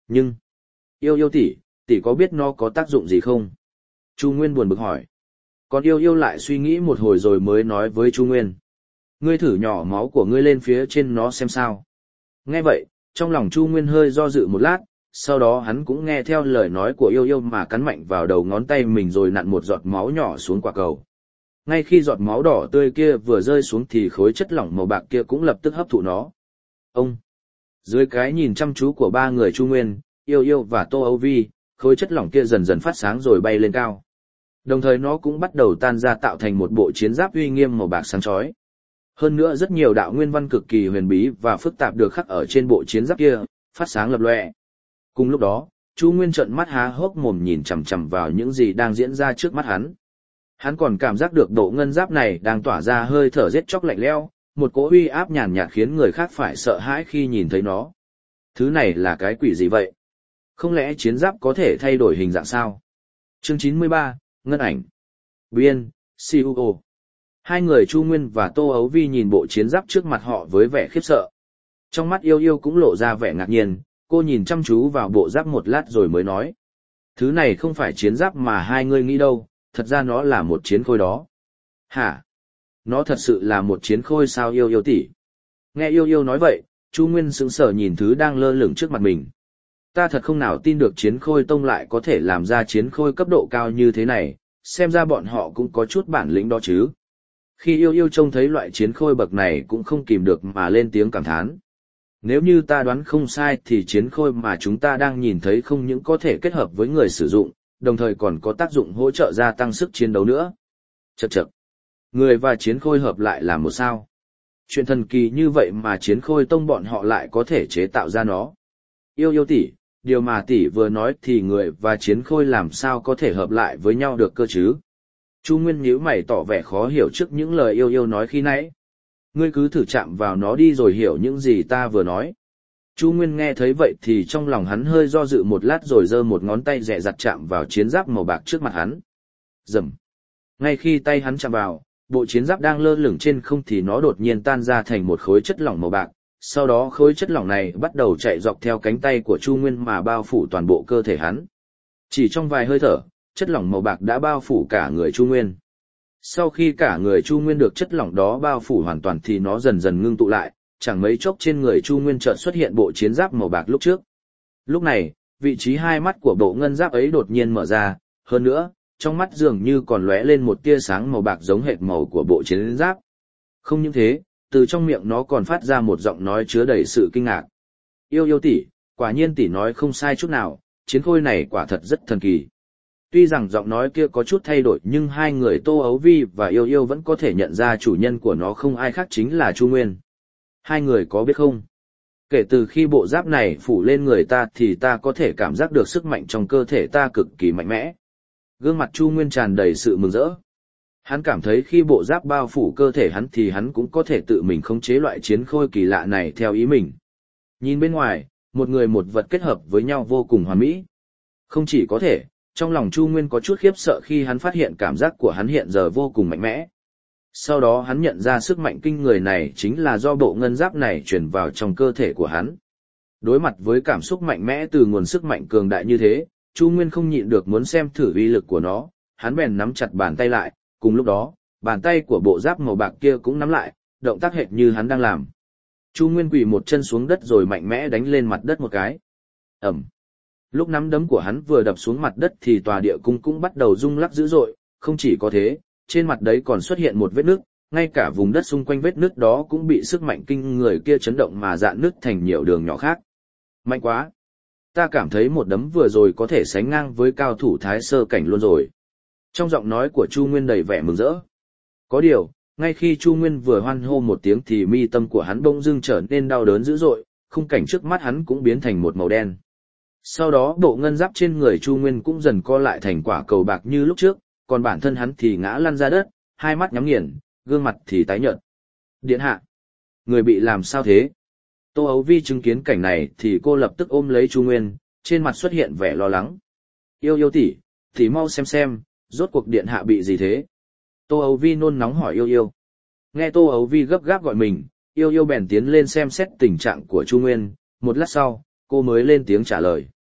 Nhưng, yêu yêu tỷ, tỷ có biết nó có tác dụng gì không? Chu Nguyên buồn bực hỏi. Còn yêu yêu lại suy nghĩ một hồi rồi mới nói với Chu Nguyên. Ngươi thử nhỏ máu của ngươi lên phía trên nó xem sao. Nghe vậy, trong lòng Chu Nguyên hơi do dự một lát, sau đó hắn cũng nghe theo lời nói của yêu yêu mà cắn mạnh vào đầu ngón tay mình rồi nặn một giọt máu nhỏ xuống quả cầu. Ngay khi giọt máu đỏ tươi kia vừa rơi xuống thì khối chất lỏng màu bạc kia cũng lập tức hấp thụ nó. Ông! Dưới cái nhìn chăm chú của ba người Chu Nguyên, yêu yêu và Tô Âu Vi, khối chất lỏng kia dần dần phát sáng rồi bay lên cao. Đồng thời nó cũng bắt đầu tan ra tạo thành một bộ chiến giáp uy nghiêm màu bạc sáng chói. Hơn nữa rất nhiều đạo nguyên văn cực kỳ huyền bí và phức tạp được khắc ở trên bộ chiến giáp kia, phát sáng lập lòe. Cùng lúc đó, Chu Nguyên trợn mắt há hốc mồm nhìn chằm chằm vào những gì đang diễn ra trước mắt hắn. Hắn còn cảm giác được bộ ngân giáp này đang tỏa ra hơi thở giết chóc lạnh lẽo, một cỗ uy áp nhàn nhạt khiến người khác phải sợ hãi khi nhìn thấy nó. Thứ này là cái quỷ gì vậy? Không lẽ chiến giáp có thể thay đổi hình dạng sao? Chương chín mươi ba, Ngân ảnh. Biên, xê u ô. Hai người Chu Nguyên và Tô Ấu Vi nhìn bộ chiến giáp trước mặt họ với vẻ khiếp sợ. Trong mắt yêu yêu cũng lộ ra vẻ ngạc nhiên, cô nhìn chăm chú vào bộ giáp một lát rồi mới nói. Thứ này không phải chiến giáp mà hai người nghĩ đâu, thật ra nó là một chiến khôi đó. Hả? Nó thật sự là một chiến khôi sao yêu yêu tỷ? Nghe yêu yêu nói vậy, Chu Nguyên sững sờ nhìn thứ đang lơ lửng trước mặt mình. Ta thật không nào tin được chiến khôi tông lại có thể làm ra chiến khôi cấp độ cao như thế này, xem ra bọn họ cũng có chút bản lĩnh đó chứ. Khi yêu yêu trông thấy loại chiến khôi bậc này cũng không kìm được mà lên tiếng cảm thán. Nếu như ta đoán không sai thì chiến khôi mà chúng ta đang nhìn thấy không những có thể kết hợp với người sử dụng, đồng thời còn có tác dụng hỗ trợ gia tăng sức chiến đấu nữa. Chậc chậc. Người và chiến khôi hợp lại là một sao. Chuyện thần kỳ như vậy mà chiến khôi tông bọn họ lại có thể chế tạo ra nó. Yêu yêu tỷ, điều mà tỷ vừa nói thì người và chiến khôi làm sao có thể hợp lại với nhau được cơ chứ? Chu Nguyên nhíu mày tỏ vẻ khó hiểu trước những lời yêu yêu nói khi nãy. Ngươi cứ thử chạm vào nó đi rồi hiểu những gì ta vừa nói. Chu Nguyên nghe thấy vậy thì trong lòng hắn hơi do dự một lát rồi giơ một ngón tay dè dặt chạm vào chiến giáp màu bạc trước mặt hắn. Rầm. Ngay khi tay hắn chạm vào, bộ chiến giáp đang lơ lửng trên không thì nó đột nhiên tan ra thành một khối chất lỏng màu bạc. Sau đó khối chất lỏng này bắt đầu chạy dọc theo cánh tay của Chu Nguyên mà bao phủ toàn bộ cơ thể hắn. Chỉ trong vài hơi thở, chất lỏng màu bạc đã bao phủ cả người Chu Nguyên. Sau khi cả người Chu Nguyên được chất lỏng đó bao phủ hoàn toàn thì nó dần dần ngưng tụ lại, chẳng mấy chốc trên người Chu Nguyên chợt xuất hiện bộ chiến giáp màu bạc lúc trước. Lúc này, vị trí hai mắt của bộ ngân giáp ấy đột nhiên mở ra, hơn nữa, trong mắt dường như còn lóe lên một tia sáng màu bạc giống hệt màu của bộ chiến giáp. Không những thế, từ trong miệng nó còn phát ra một giọng nói chứa đầy sự kinh ngạc. Yêu yêu tỷ, quả nhiên tỷ nói không sai chút nào, chiến khôi này quả thật rất thần kỳ. Tuy rằng giọng nói kia có chút thay đổi nhưng hai người Tô Ấu Vi và yêu yêu vẫn có thể nhận ra chủ nhân của nó không ai khác chính là Chu Nguyên. Hai người có biết không? Kể từ khi bộ giáp này phủ lên người ta thì ta có thể cảm giác được sức mạnh trong cơ thể ta cực kỳ mạnh mẽ. Gương mặt Chu Nguyên tràn đầy sự mừng rỡ. Hắn cảm thấy khi bộ giáp bao phủ cơ thể hắn thì hắn cũng có thể tự mình khống chế loại chiến khôi kỳ lạ này theo ý mình. Nhìn bên ngoài, một người một vật kết hợp với nhau vô cùng hoàn mỹ. Không chỉ có thể, trong lòng Chu Nguyên có chút khiếp sợ khi hắn phát hiện cảm giác của hắn hiện giờ vô cùng mạnh mẽ. Sau đó hắn nhận ra sức mạnh kinh người này chính là do bộ ngân giáp này truyền vào trong cơ thể của hắn. Đối mặt với cảm xúc mạnh mẽ từ nguồn sức mạnh cường đại như thế, Chu Nguyên không nhịn được muốn xem thử uy lực của nó, hắn bèn nắm chặt bàn tay lại, cùng lúc đó, bàn tay của bộ giáp màu bạc kia cũng nắm lại, động tác hệt như hắn đang làm. Chu Nguyên quỳ một chân xuống đất rồi mạnh mẽ đánh lên mặt đất một cái. Ầm. Lúc nắm đấm của hắn vừa đập xuống mặt đất thì tòa địa cung cũng bắt đầu rung lắc dữ dội, không chỉ có thế, trên mặt đấy còn xuất hiện một vết nứt, ngay cả vùng đất xung quanh vết nứt đó cũng bị sức mạnh kinh người kia chấn động mà rạn nứt thành nhiều đường nhỏ khác. Mạnh quá! Ta cảm thấy một đấm vừa rồi có thể sánh ngang với cao thủ thái sơ cảnh luôn rồi. Trong giọng nói của Chu Nguyên đầy vẻ mừng rỡ. Có điều, ngay khi Chu Nguyên vừa hoan hô một tiếng thì mi tâm của hắn bỗng dưng trở nên đau đớn dữ dội, khung cảnh trước mắt hắn cũng biến thành một màu đen. Sau đó bộ ngân giáp trên người Chu Nguyên cũng dần co lại thành quả cầu bạc như lúc trước, còn bản thân hắn thì ngã lăn ra đất, hai mắt nhắm nghiền, gương mặt thì tái nhợt. Điện hạ! Người bị làm sao thế? Tô Ấu Vi chứng kiến cảnh này thì cô lập tức ôm lấy Chu Nguyên, trên mặt xuất hiện vẻ lo lắng. Yêu yêu tỷ, tỷ mau xem xem, rốt cuộc điện hạ bị gì thế? Tô Ấu Vi nôn nóng hỏi yêu yêu. Nghe Tô Ấu Vi gấp gáp gọi mình, yêu yêu bèn tiến lên xem xét tình trạng của Chu Nguyên, một lát sau, cô mới lên tiếng trả lời.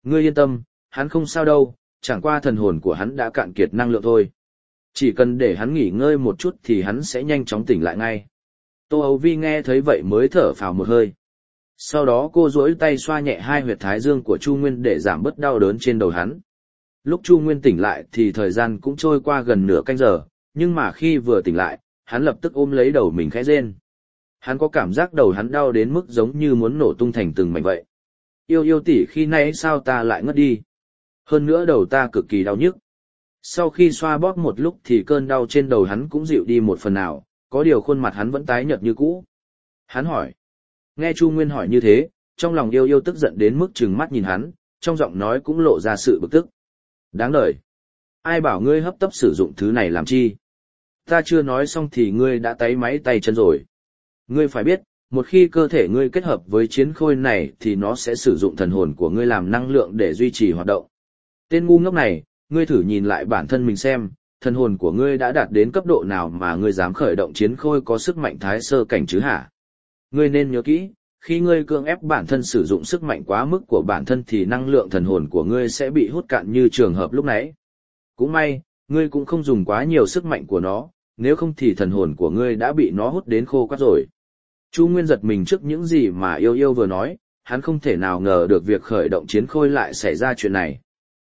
Ngươi yên tâm, hắn không sao đâu, chẳng qua thần hồn của hắn đã cạn kiệt năng lượng thôi. Chỉ cần để hắn nghỉ ngơi một chút thì hắn sẽ nhanh chóng tỉnh lại ngay. Tô Âu Vi nghe thấy vậy mới thở phào một hơi. Sau đó cô duỗi tay xoa nhẹ hai huyệt thái dương của Chu Nguyên để giảm bớt đau đớn trên đầu hắn. Lúc Chu Nguyên tỉnh lại thì thời gian cũng trôi qua gần nửa canh giờ, nhưng mà khi vừa tỉnh lại, hắn lập tức ôm lấy đầu mình khẽ rên. Hắn có cảm giác đầu hắn đau đến mức giống như muốn nổ tung thành từng mảnh vậy. Yêu yêu tỷ, khi nãy sao ta lại ngất đi? Hơn nữa đầu ta cực kỳ đau nhức. Sau khi xoa bóp một lúc thì cơn đau trên đầu hắn cũng dịu đi một phần nào, có điều khuôn mặt hắn vẫn tái nhợt như cũ. Hắn hỏi. Nghe Chu Nguyên hỏi như thế, trong lòng yêu yêu tức giận đến mức trừng mắt nhìn hắn, trong giọng nói cũng lộ ra sự bực tức. Đáng đời. Ai bảo ngươi hấp tấp sử dụng thứ này làm chi? Ta chưa nói xong thì ngươi đã táy máy tay chân rồi. Ngươi phải biết, một khi cơ thể ngươi kết hợp với chiến khôi này thì nó sẽ sử dụng thần hồn của ngươi làm năng lượng để duy trì hoạt động. Tên ngu ngốc này, ngươi thử nhìn lại bản thân mình xem, thần hồn của ngươi đã đạt đến cấp độ nào mà ngươi dám khởi động chiến khôi có sức mạnh thái sơ cảnh chứ hả? Ngươi nên nhớ kỹ, khi ngươi cưỡng ép bản thân sử dụng sức mạnh quá mức của bản thân thì năng lượng thần hồn của ngươi sẽ bị hút cạn như trường hợp lúc nãy. Cũng may, ngươi cũng không dùng quá nhiều sức mạnh của nó, nếu không thì thần hồn của ngươi đã bị nó hút đến khô quắt rồi. Chu Nguyên giật mình trước những gì mà yêu yêu vừa nói, hắn không thể nào ngờ được việc khởi động chiến khôi lại xảy ra chuyện này.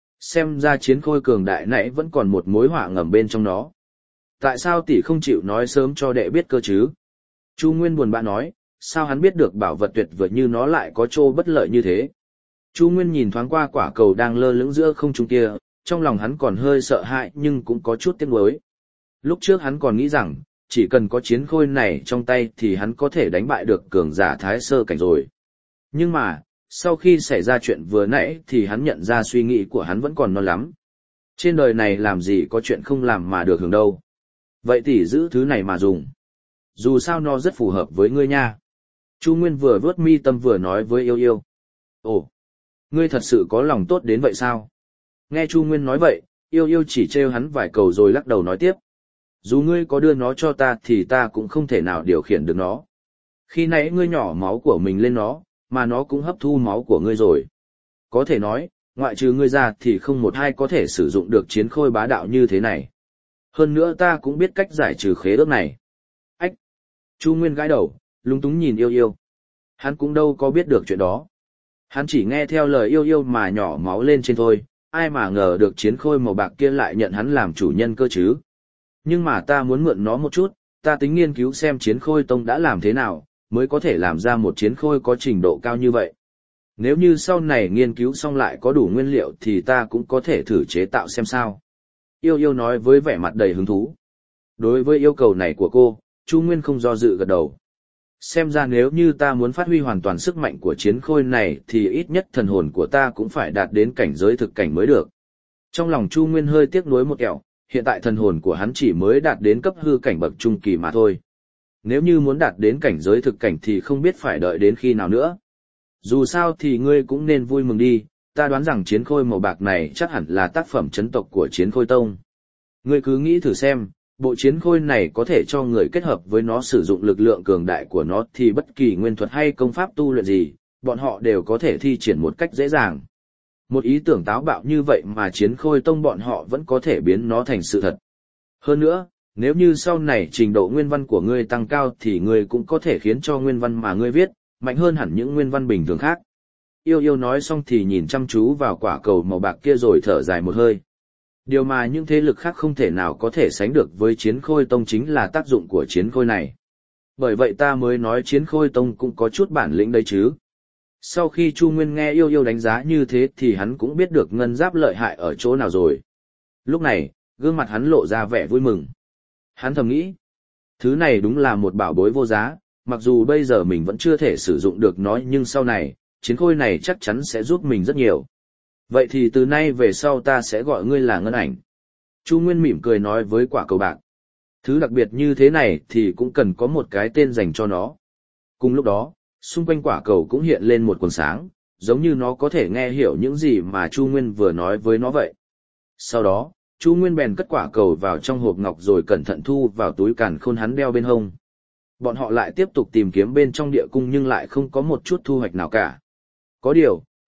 Xem ra chiến khôi cường đại nãy vẫn còn một mối họa ngầm bên trong nó. Tại sao tỷ không chịu nói sớm cho đệ biết cơ chứ? Chu Nguyên buồn bã nói, sao hắn biết được bảo vật tuyệt vời như nó lại có chỗ bất lợi như thế? Chu Nguyên nhìn thoáng qua quả cầu đang lơ lửng giữa không trung kia, trong lòng hắn còn hơi sợ hãi nhưng cũng có chút tiếc nuối. Lúc trước hắn còn nghĩ rằng, chỉ cần có chiến khôi này trong tay thì hắn có thể đánh bại được cường giả thái sơ cảnh rồi. Nhưng mà, sau khi xảy ra chuyện vừa nãy thì hắn nhận ra suy nghĩ của hắn vẫn còn non lắm. Trên đời này làm gì có chuyện không làm mà được hưởng đâu. Vậy thì giữ thứ này mà dùng. Dù sao nó rất phù hợp với ngươi nha. Chu Nguyên vừa vuốt mi tâm vừa nói với yêu yêu. Ồ, ngươi thật sự có lòng tốt đến vậy sao? Nghe Chu Nguyên nói vậy, yêu yêu chỉ trêu hắn vài câu rồi lắc đầu nói tiếp. Dù ngươi có đưa nó cho ta thì ta cũng không thể nào điều khiển được nó. Khi nãy ngươi nhỏ máu của mình lên nó, mà nó cũng hấp thu máu của ngươi rồi. Có thể nói, ngoại trừ ngươi ra thì không một ai có thể sử dụng được chiến khôi bá đạo như thế này. Hơn nữa ta cũng biết cách giải trừ khế ước này. Ách! Chu Nguyên gãi đầu, lúng túng nhìn yêu yêu. Hắn cũng đâu có biết được chuyện đó. Hắn chỉ nghe theo lời yêu yêu mà nhỏ máu lên trên thôi, ai mà ngờ được chiến khôi màu bạc kia lại nhận hắn làm chủ nhân cơ chứ. Nhưng mà ta muốn mượn nó một chút, ta tính nghiên cứu xem chiến khôi tông đã làm thế nào, mới có thể làm ra một chiến khôi có trình độ cao như vậy. Nếu như sau này nghiên cứu xong lại có đủ nguyên liệu thì ta cũng có thể thử chế tạo xem sao. Yêu yêu nói với vẻ mặt đầy hứng thú. Đối với yêu cầu này của cô, Chu Nguyên không do dự gật đầu. Xem ra nếu như ta muốn phát huy hoàn toàn sức mạnh của chiến khôi này thì ít nhất thần hồn của ta cũng phải đạt đến cảnh giới thực cảnh mới được. Trong lòng Chu Nguyên hơi tiếc nuối một kẹo, hiện tại thần hồn của hắn chỉ mới đạt đến cấp hư cảnh bậc trung kỳ mà thôi. Nếu như muốn đạt đến cảnh giới thực cảnh thì không biết phải đợi đến khi nào nữa. Dù sao thì ngươi cũng nên vui mừng đi, ta đoán rằng chiến khôi màu bạc này chắc hẳn là tác phẩm chấn tộc của chiến khôi tông. Ngươi cứ nghĩ thử xem, bộ chiến khôi này có thể cho người kết hợp với nó sử dụng lực lượng cường đại của nó thì bất kỳ nguyên thuật hay công pháp tu luyện gì, bọn họ đều có thể thi triển một cách dễ dàng. Một ý tưởng táo bạo như vậy mà chiến khôi tông bọn họ vẫn có thể biến nó thành sự thật. Hơn nữa, nếu như sau này trình độ nguyên văn của ngươi tăng cao thì ngươi cũng có thể khiến cho nguyên văn mà ngươi viết, mạnh hơn hẳn những nguyên văn bình thường khác. Yêu yêu nói xong thì nhìn chăm chú vào quả cầu màu bạc kia rồi thở dài một hơi. Điều mà những thế lực khác không thể nào có thể sánh được với chiến khôi tông chính là tác dụng của chiến khôi này. Bởi vậy ta mới nói chiến khôi tông cũng có chút bản lĩnh đấy chứ. Sau khi Chu Nguyên nghe yêu yêu đánh giá như thế thì hắn cũng biết được ngân giáp lợi hại ở chỗ nào rồi. Lúc này, gương mặt hắn lộ ra vẻ vui mừng. Hắn thầm nghĩ, thứ này đúng là một bảo bối vô giá, mặc dù bây giờ mình vẫn chưa thể sử dụng được nó nhưng sau này, chiến khôi này chắc chắn sẽ giúp mình rất nhiều. Vậy thì từ nay về sau ta sẽ gọi ngươi là Ngân Ảnh. Chu Nguyên mỉm cười nói với quả cầu bạc. Thứ đặc biệt như thế này thì cũng cần có một cái tên dành cho nó. Cùng lúc đó, xung quanh quả cầu cũng hiện lên một quần sáng, giống như nó có thể nghe hiểu những gì mà Chu Nguyên vừa nói với nó vậy. Sau đó, Chu Nguyên bèn cất quả cầu vào trong hộp ngọc rồi cẩn thận thu vào túi càn khôn hắn đeo bên hông. Bọn họ lại tiếp tục tìm kiếm bên trong địa cung nhưng lại không có một chút thu hoạch nào cả. Có điều,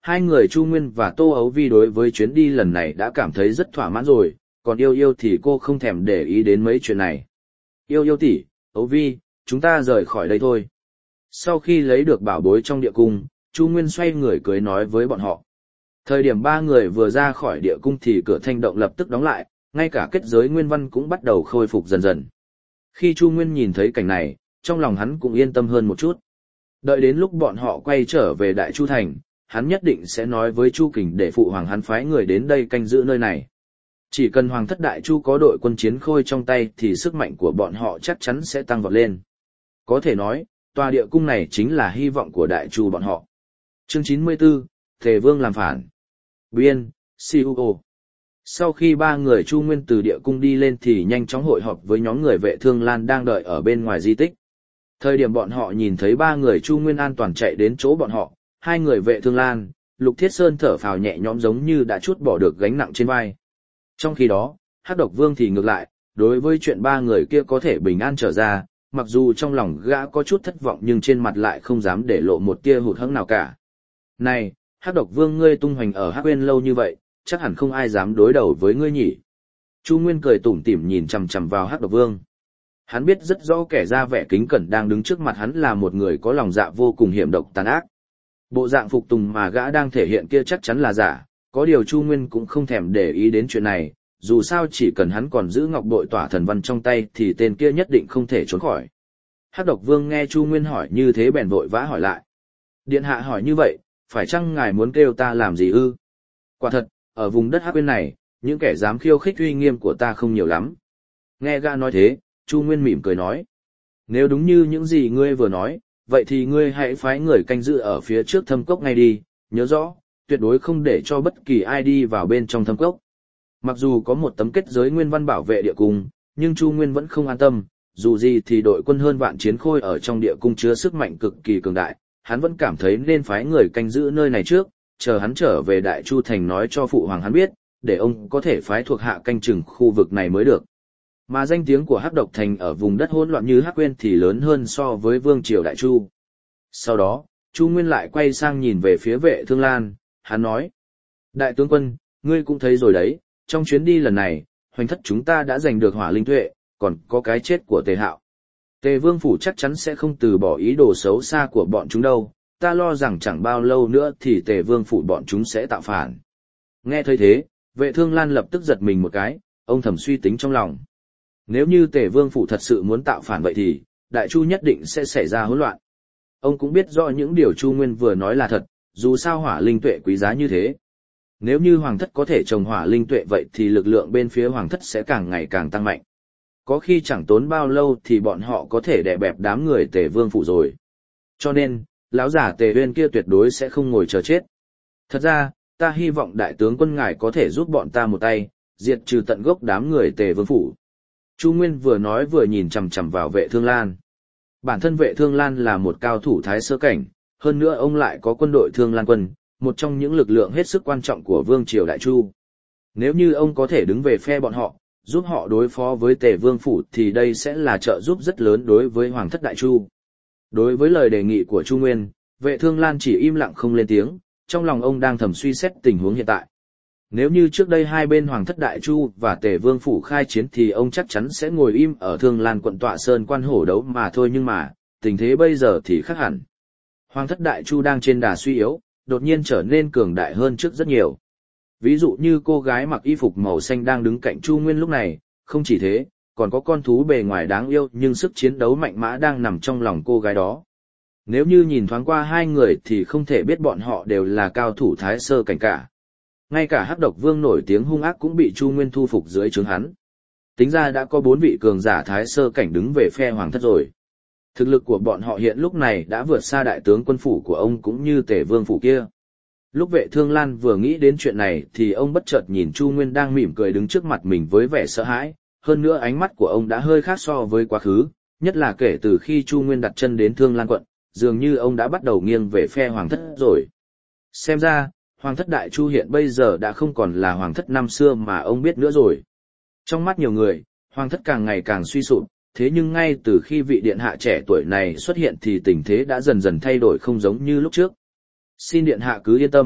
hai người Chu Nguyên và Tô Ấu Vi đối với chuyến đi lần này đã cảm thấy rất thỏa mãn rồi, còn Yêu Yêu thì cô không thèm để ý đến mấy chuyện này. Yêu Yêu tỷ, Ấu Vi, chúng ta rời khỏi đây thôi. Sau khi lấy được bảo bối trong địa cung, Chu Nguyên xoay người cười nói với bọn họ. Thời điểm ba người vừa ra khỏi địa cung thì cửa thanh động lập tức đóng lại, ngay cả kết giới nguyên văn cũng bắt đầu khôi phục dần dần. Khi Chu Nguyên nhìn thấy cảnh này, trong lòng hắn cũng yên tâm hơn một chút. Đợi đến lúc bọn họ quay trở về Đại Chu Thành, hắn nhất định sẽ nói với Chu Kình để phụ hoàng hắn phái người đến đây canh giữ nơi này. Chỉ cần Hoàng thất Đại Chu có đội quân chiến khôi trong tay thì sức mạnh của bọn họ chắc chắn sẽ tăng vọt lên. Có thể nói, tòa địa cung này chính là hy vọng của Đại Chu bọn họ. Chương chín mươi tư, Tề Vương làm phản. Biên, xê u ô. Sau khi ba người Chu Nguyên từ địa cung đi lên thì nhanh chóng hội họp với nhóm người Vệ Thương Lan đang đợi ở bên ngoài di tích. Thời điểm bọn họ nhìn thấy ba người Chu Nguyên an toàn chạy đến chỗ bọn họ, hai người Vệ Thương Lan, Lục Thiết Sơn thở phào nhẹ nhõm giống như đã trút bỏ được gánh nặng trên vai. Trong khi đó, Hắc Độc Vương thì ngược lại, đối với chuyện ba người kia có thể bình an trở ra, mặc dù trong lòng gã có chút thất vọng nhưng trên mặt lại không dám để lộ một tia hụt hẫng nào cả. Này, Hắc Độc Vương ngươi tung hoành ở Hắc Uyên lâu như vậy, chắc hẳn không ai dám đối đầu với ngươi nhỉ. Chu Nguyên cười tủm tỉm nhìn chằm chằm vào Hắc Độc Vương. Hắn biết rất rõ kẻ ra vẻ kính cẩn đang đứng trước mặt hắn là một người có lòng dạ vô cùng hiểm độc tàn ác. Bộ dạng phục tùng mà gã đang thể hiện kia chắc chắn là giả, có điều Chu Nguyên cũng không thèm để ý đến chuyện này, dù sao chỉ cần hắn còn giữ ngọc bội tỏa thần văn trong tay thì tên kia nhất định không thể trốn khỏi. Hắc Độc Vương nghe Chu Nguyên hỏi như thế bèn vội vã hỏi lại. Điện hạ hỏi như vậy, phải chăng ngài muốn kêu ta làm gì ư? Quả thật, ở vùng đất Hắc Uyên này, những kẻ dám khiêu khích uy nghiêm của ta không nhiều lắm. Nghe gã nói thế, Chu Nguyên mỉm cười nói. Nếu đúng như những gì ngươi vừa nói, vậy thì ngươi hãy phái người canh giữ ở phía trước thâm cốc ngay đi, nhớ rõ, tuyệt đối không để cho bất kỳ ai đi vào bên trong thâm cốc. Mặc dù có một tấm kết giới nguyên văn bảo vệ địa cung, nhưng Chu Nguyên vẫn không an tâm, dù gì thì đội quân hơn vạn chiến khôi ở trong địa cung chứa sức mạnh cực kỳ cường đại, hắn vẫn cảm thấy nên phái người canh giữ nơi này trước, chờ hắn trở về Đại Chu Thành nói cho phụ hoàng hắn biết, để ông có thể phái thuộc hạ canh chừng khu vực này mới được. Mà danh tiếng của Hắc Độc Thành ở vùng đất hỗn loạn như Hắc Uyên thì lớn hơn so với Vương triều Đại Chu. Sau đó, Chu Nguyên lại quay sang nhìn về phía Vệ Thương Lan, hắn nói: Đại tướng quân, ngươi cũng thấy rồi đấy, trong chuyến đi lần này, Hoành thất chúng ta đã giành được Hỏa Linh Tuệ, còn có cái chết của Tề Hạo. Tề Vương phủ chắc chắn sẽ không từ bỏ ý đồ xấu xa của bọn chúng đâu, ta lo rằng chẳng bao lâu nữa thì Tề Vương phủ bọn chúng sẽ tạo phản. Nghe thấy thế, Vệ Thương Lan lập tức giật mình một cái, ông thầm suy tính trong lòng. Nếu như Tề Vương phủ thật sự muốn tạo phản vậy thì, Đại Chu nhất định sẽ xảy ra hỗn loạn. Ông cũng biết rõ những điều Chu Nguyên vừa nói là thật, dù sao Hỏa Linh Tuệ quý giá như thế. Nếu như Hoàng thất có thể trồng Hỏa Linh Tuệ vậy thì lực lượng bên phía Hoàng thất sẽ càng ngày càng tăng mạnh. Có khi chẳng tốn bao lâu thì bọn họ có thể đè bẹp đám người Tề Vương phủ rồi. Cho nên, lão giả Tề Uyên kia tuyệt đối sẽ không ngồi chờ chết. Thật ra, ta hy vọng đại tướng quân ngài có thể giúp bọn ta một tay, diệt trừ tận gốc đám người Tề Vương phủ. Chu Nguyên vừa nói vừa nhìn chằm chằm vào Vệ Thương Lan. Bản thân Vệ Thương Lan là một cao thủ thái sơ cảnh, hơn nữa ông lại có quân đội Thương Lan quân, một trong những lực lượng hết sức quan trọng của Vương triều Đại Chu. Nếu như ông có thể đứng về phe bọn họ, giúp họ đối phó với Tề Vương phủ thì đây sẽ là trợ giúp rất lớn đối với Hoàng thất Đại Chu. Đối với lời đề nghị của Chu Nguyên, Vệ Thương Lan chỉ im lặng không lên tiếng, trong lòng ông đang thầm suy xét tình huống hiện tại. Nếu như trước đây hai bên Hoàng thất Đại Chu và Tề Vương phủ khai chiến thì ông chắc chắn sẽ ngồi im ở Thương Lan quận tọa sơn quan hổ đấu mà thôi, nhưng mà, tình thế bây giờ thì khác hẳn. Hoàng thất Đại Chu đang trên đà suy yếu, đột nhiên trở nên cường đại hơn trước rất nhiều. Ví dụ như cô gái mặc y phục màu xanh đang đứng cạnh Chu Nguyên lúc này, không chỉ thế, còn có con thú bề ngoài đáng yêu nhưng sức chiến đấu mạnh mẽ đang nằm trong lòng cô gái đó. Nếu như nhìn thoáng qua hai người thì không thể biết bọn họ đều là cao thủ thái sơ cảnh cả. Ngay cả Hắc Độc Vương nổi tiếng hung ác cũng bị Chu Nguyên thu phục dưới trướng hắn. Tính ra đã có bốn vị cường giả thái sơ cảnh đứng về phe Hoàng thất rồi. Thực lực của bọn họ hiện lúc này đã vượt xa đại tướng quân phủ của ông cũng như Tề Vương phủ kia. Lúc Vệ Thương Lan vừa nghĩ đến chuyện này thì ông bất chợt nhìn Chu Nguyên đang mỉm cười đứng trước mặt mình với vẻ sợ hãi, hơn nữa ánh mắt của ông đã hơi khác so với quá khứ, nhất là kể từ khi Chu Nguyên đặt chân đến Thương Lan quận, dường như ông đã bắt đầu nghiêng về phe Hoàng thất rồi. Xem ra, Hoàng thất Đại Chu hiện bây giờ đã không còn là Hoàng thất năm xưa mà ông biết nữa rồi. Trong mắt nhiều người, Hoàng thất càng ngày càng suy sụp, thế nhưng ngay từ khi vị điện hạ trẻ tuổi này xuất hiện thì tình thế đã dần dần thay đổi không giống như lúc trước. Xin điện hạ cứ yên tâm,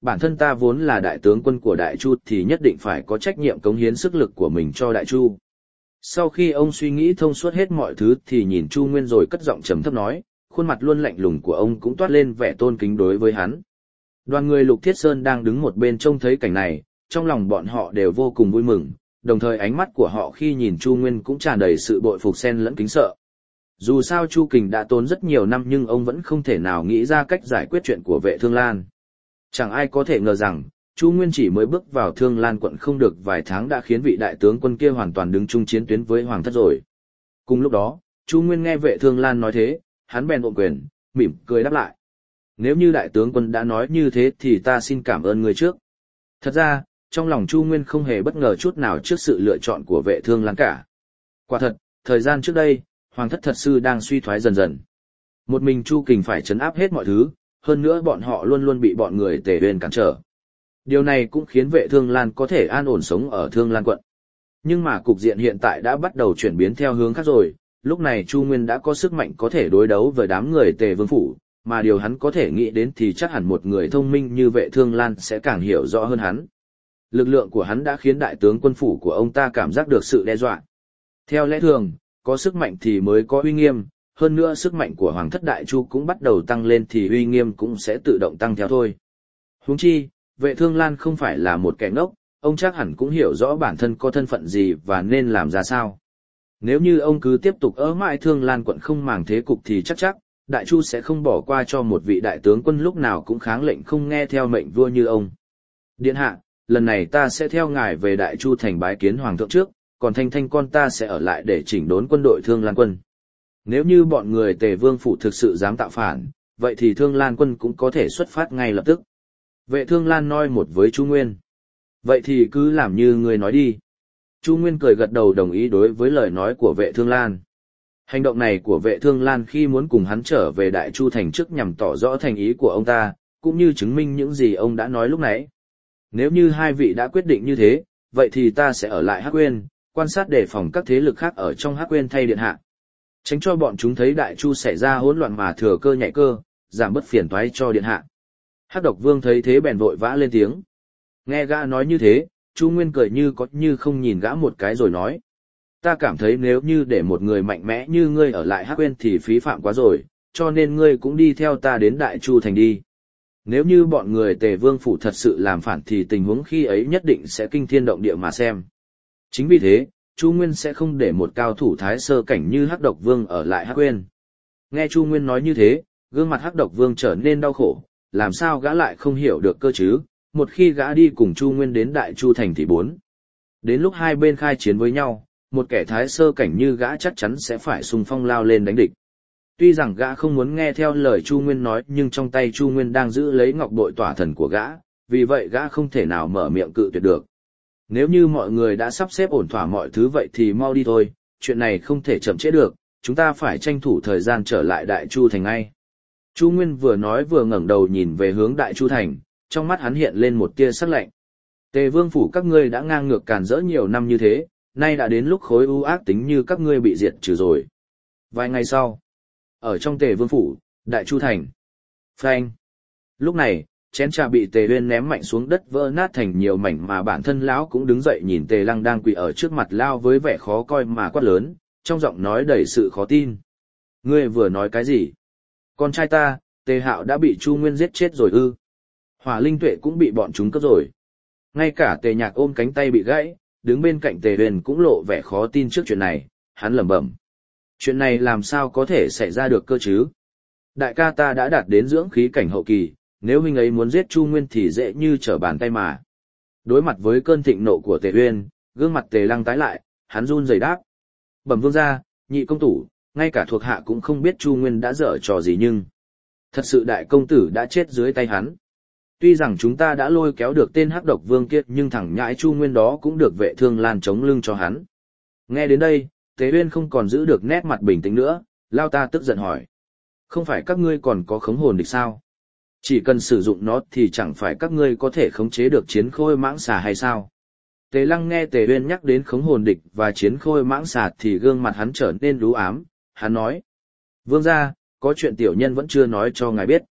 bản thân ta vốn là đại tướng quân của Đại Chu thì nhất định phải có trách nhiệm cống hiến sức lực của mình cho Đại Chu. Sau khi ông suy nghĩ thông suốt hết mọi thứ thì nhìn Chu Nguyên rồi cất giọng trầm thấp nói, khuôn mặt luôn lạnh lùng của ông cũng toát lên vẻ tôn kính đối với hắn. Đoàn người Lục Thiết Sơn đang đứng một bên trông thấy cảnh này, trong lòng bọn họ đều vô cùng vui mừng, đồng thời ánh mắt của họ khi nhìn Chu Nguyên cũng tràn đầy sự bội phục xen lẫn kính sợ. Dù sao Chu Kình đã tốn rất nhiều năm nhưng ông vẫn không thể nào nghĩ ra cách giải quyết chuyện của Vệ Thương Lan. Chẳng ai có thể ngờ rằng, Chu Nguyên chỉ mới bước vào Thương Lan quận không được vài tháng đã khiến vị đại tướng quân kia hoàn toàn đứng chung chiến tuyến với Hoàng thất rồi. Cùng lúc đó, Chu Nguyên nghe Vệ Thương Lan nói thế, hắn bèn ôm quyền, mỉm cười đáp lại. Nếu như đại tướng quân đã nói như thế thì ta xin cảm ơn người trước. Thật ra, trong lòng Chu Nguyên không hề bất ngờ chút nào trước sự lựa chọn của Vệ Thương Lan cả. Quả thật, thời gian trước đây, Hoàng thất thật sự đang suy thoái dần dần. Một mình Chu Kình phải trấn áp hết mọi thứ, hơn nữa bọn họ luôn luôn bị bọn người Tề Uyên cản trở. Điều này cũng khiến Vệ Thương Lan có thể an ổn sống ở Thương Lan quận. Nhưng mà cục diện hiện tại đã bắt đầu chuyển biến theo hướng khác rồi, lúc này Chu Nguyên đã có sức mạnh có thể đối đấu với đám người Tề Vương phủ, mà điều hắn có thể nghĩ đến thì chắc hẳn một người thông minh như Vệ Thương Lan sẽ càng hiểu rõ hơn hắn. Lực lượng của hắn đã khiến đại tướng quân phủ của ông ta cảm giác được sự đe dọa. Theo lẽ thường, có sức mạnh thì mới có uy nghiêm, hơn nữa sức mạnh của Hoàng thất Đại Chu cũng bắt đầu tăng lên thì uy nghiêm cũng sẽ tự động tăng theo thôi. Huống chi, Vệ Thương Lan không phải là một kẻ ngốc, ông chắc hẳn cũng hiểu rõ bản thân có thân phận gì và nên làm ra sao. Nếu như ông cứ tiếp tục ở mãi Thương Lan quận không màng thế cục thì chắc chắc, Đại Chu sẽ không bỏ qua cho một vị đại tướng quân lúc nào cũng kháng lệnh không nghe theo mệnh vua như ông. Điện hạ, lần này ta sẽ theo ngài về Đại Chu thành bái kiến Hoàng thượng trước, còn Thanh Thanh con ta sẽ ở lại để chỉnh đốn quân đội Thương Lan quân. Nếu như bọn người Tề Vương phủ thực sự dám tạo phản, vậy thì Thương Lan quân cũng có thể xuất phát ngay lập tức. Vệ Thương Lan nói một với Chu Nguyên. Vậy thì cứ làm như ngươi nói đi. Chu Nguyên cười gật đầu đồng ý đối với lời nói của Vệ Thương Lan. Hành động này của Vệ Thương Lan khi muốn cùng hắn trở về Đại Chu thành trước nhằm tỏ rõ thành ý của ông ta, cũng như chứng minh những gì ông đã nói lúc nãy. Nếu như hai vị đã quyết định như thế, vậy thì ta sẽ ở lại Hắc Uyên, quan sát đề phòng các thế lực khác ở trong Hắc Uyên thay điện hạ. Tránh cho bọn chúng thấy Đại Chu xảy ra hỗn loạn mà thừa cơ nhảy cơ, giảm bớt phiền toái cho điện hạ. Hắc Độc Vương thấy thế bèn vội vã lên tiếng. Nghe gã nói như thế, Chu Nguyên cười như có như không nhìn gã một cái rồi nói. Ta cảm thấy nếu như để một người mạnh mẽ như ngươi ở lại Hắc Uyên thì phí phạm quá rồi, cho nên ngươi cũng đi theo ta đến Đại Chu thành đi. Nếu như bọn người Tề Vương phủ thật sự làm phản thì tình huống khi ấy nhất định sẽ kinh thiên động địa mà xem. Chính vì thế, Chu Nguyên sẽ không để một cao thủ thái sơ cảnh như Hắc Độc Vương ở lại Hắc Uyên. Nghe Chu Nguyên nói như thế, gương mặt Hắc Độc Vương trở nên đau khổ, làm sao gã lại không hiểu được cơ chứ, một khi gã đi cùng Chu Nguyên đến Đại Chu thành thì bốn. Đến lúc hai bên khai chiến với nhau, một kẻ thái sơ cảnh như gã chắc chắn sẽ phải xung phong lao lên đánh địch. Tuy rằng gã không muốn nghe theo lời Chu Nguyên nói nhưng trong tay Chu Nguyên đang giữ lấy ngọc bội tỏa thần của gã, vì vậy gã không thể nào mở miệng cự tuyệt được. Nếu như mọi người đã sắp xếp ổn thỏa mọi thứ vậy thì mau đi thôi, chuyện này không thể chậm trễ được, chúng ta phải tranh thủ thời gian trở lại Đại Chu thành ngay. Chu Nguyên vừa nói vừa ngẩng đầu nhìn về hướng Đại Chu thành, trong mắt hắn hiện lên một tia sắc lạnh. Tề Vương phủ các ngươi đã ngang ngược càn rỡ nhiều năm như thế, nay đã đến lúc khối u ác tính như các ngươi bị diệt trừ rồi. Vài ngày sau, ở trong Tề Vương phủ, Đại Chu thành. Phanh. Lúc này, chén trà bị Tề Uyên ném mạnh xuống đất vỡ nát thành nhiều mảnh mà bản thân lão cũng đứng dậy nhìn Tề Lăng đang quỳ ở trước mặt lao với vẻ khó coi mà quát lớn, trong giọng nói đầy sự khó tin. Ngươi vừa nói cái gì? Con trai ta, Tề Hạo đã bị Chu Nguyên giết chết rồi ư? Hỏa Linh Tuệ cũng bị bọn chúng cướp rồi. Ngay cả Tề Nhạc ôm cánh tay bị gãy, đứng bên cạnh Tề Uyên cũng lộ vẻ khó tin trước chuyện này, hắn lẩm bẩm. Chuyện này làm sao có thể xảy ra được cơ chứ? Đại ca ta đã đạt đến dưỡng khí cảnh hậu kỳ, nếu huynh ấy muốn giết Chu Nguyên thì dễ như trở bàn tay mà. Đối mặt với cơn thịnh nộ của Tề Uyên, gương mặt Tề Lăng tái lại, hắn run rẩy đáp. Bẩm vương gia, nhị công tử, ngay cả thuộc hạ cũng không biết Chu Nguyên đã dở trò gì nhưng... Thật sự đại công tử đã chết dưới tay hắn. Tuy rằng chúng ta đã lôi kéo được tên Hắc Độc Vương kia nhưng thằng nhãi Chu Nguyên đó cũng được Vệ Thương Lan chống lưng cho hắn. Nghe đến đây, Tề Uyên không còn giữ được nét mặt bình tĩnh nữa, lao ta tức giận hỏi. Không phải các ngươi còn có khống hồn địch sao? Chỉ cần sử dụng nó thì chẳng phải các ngươi có thể khống chế được chiến khôi mãng xà hay sao? Tề Lăng nghe Tề Uyên nhắc đến khống hồn địch và chiến khôi mãng xà thì gương mặt hắn trở nên u ám, hắn nói. Vương gia, có chuyện tiểu nhân vẫn chưa nói cho ngài biết.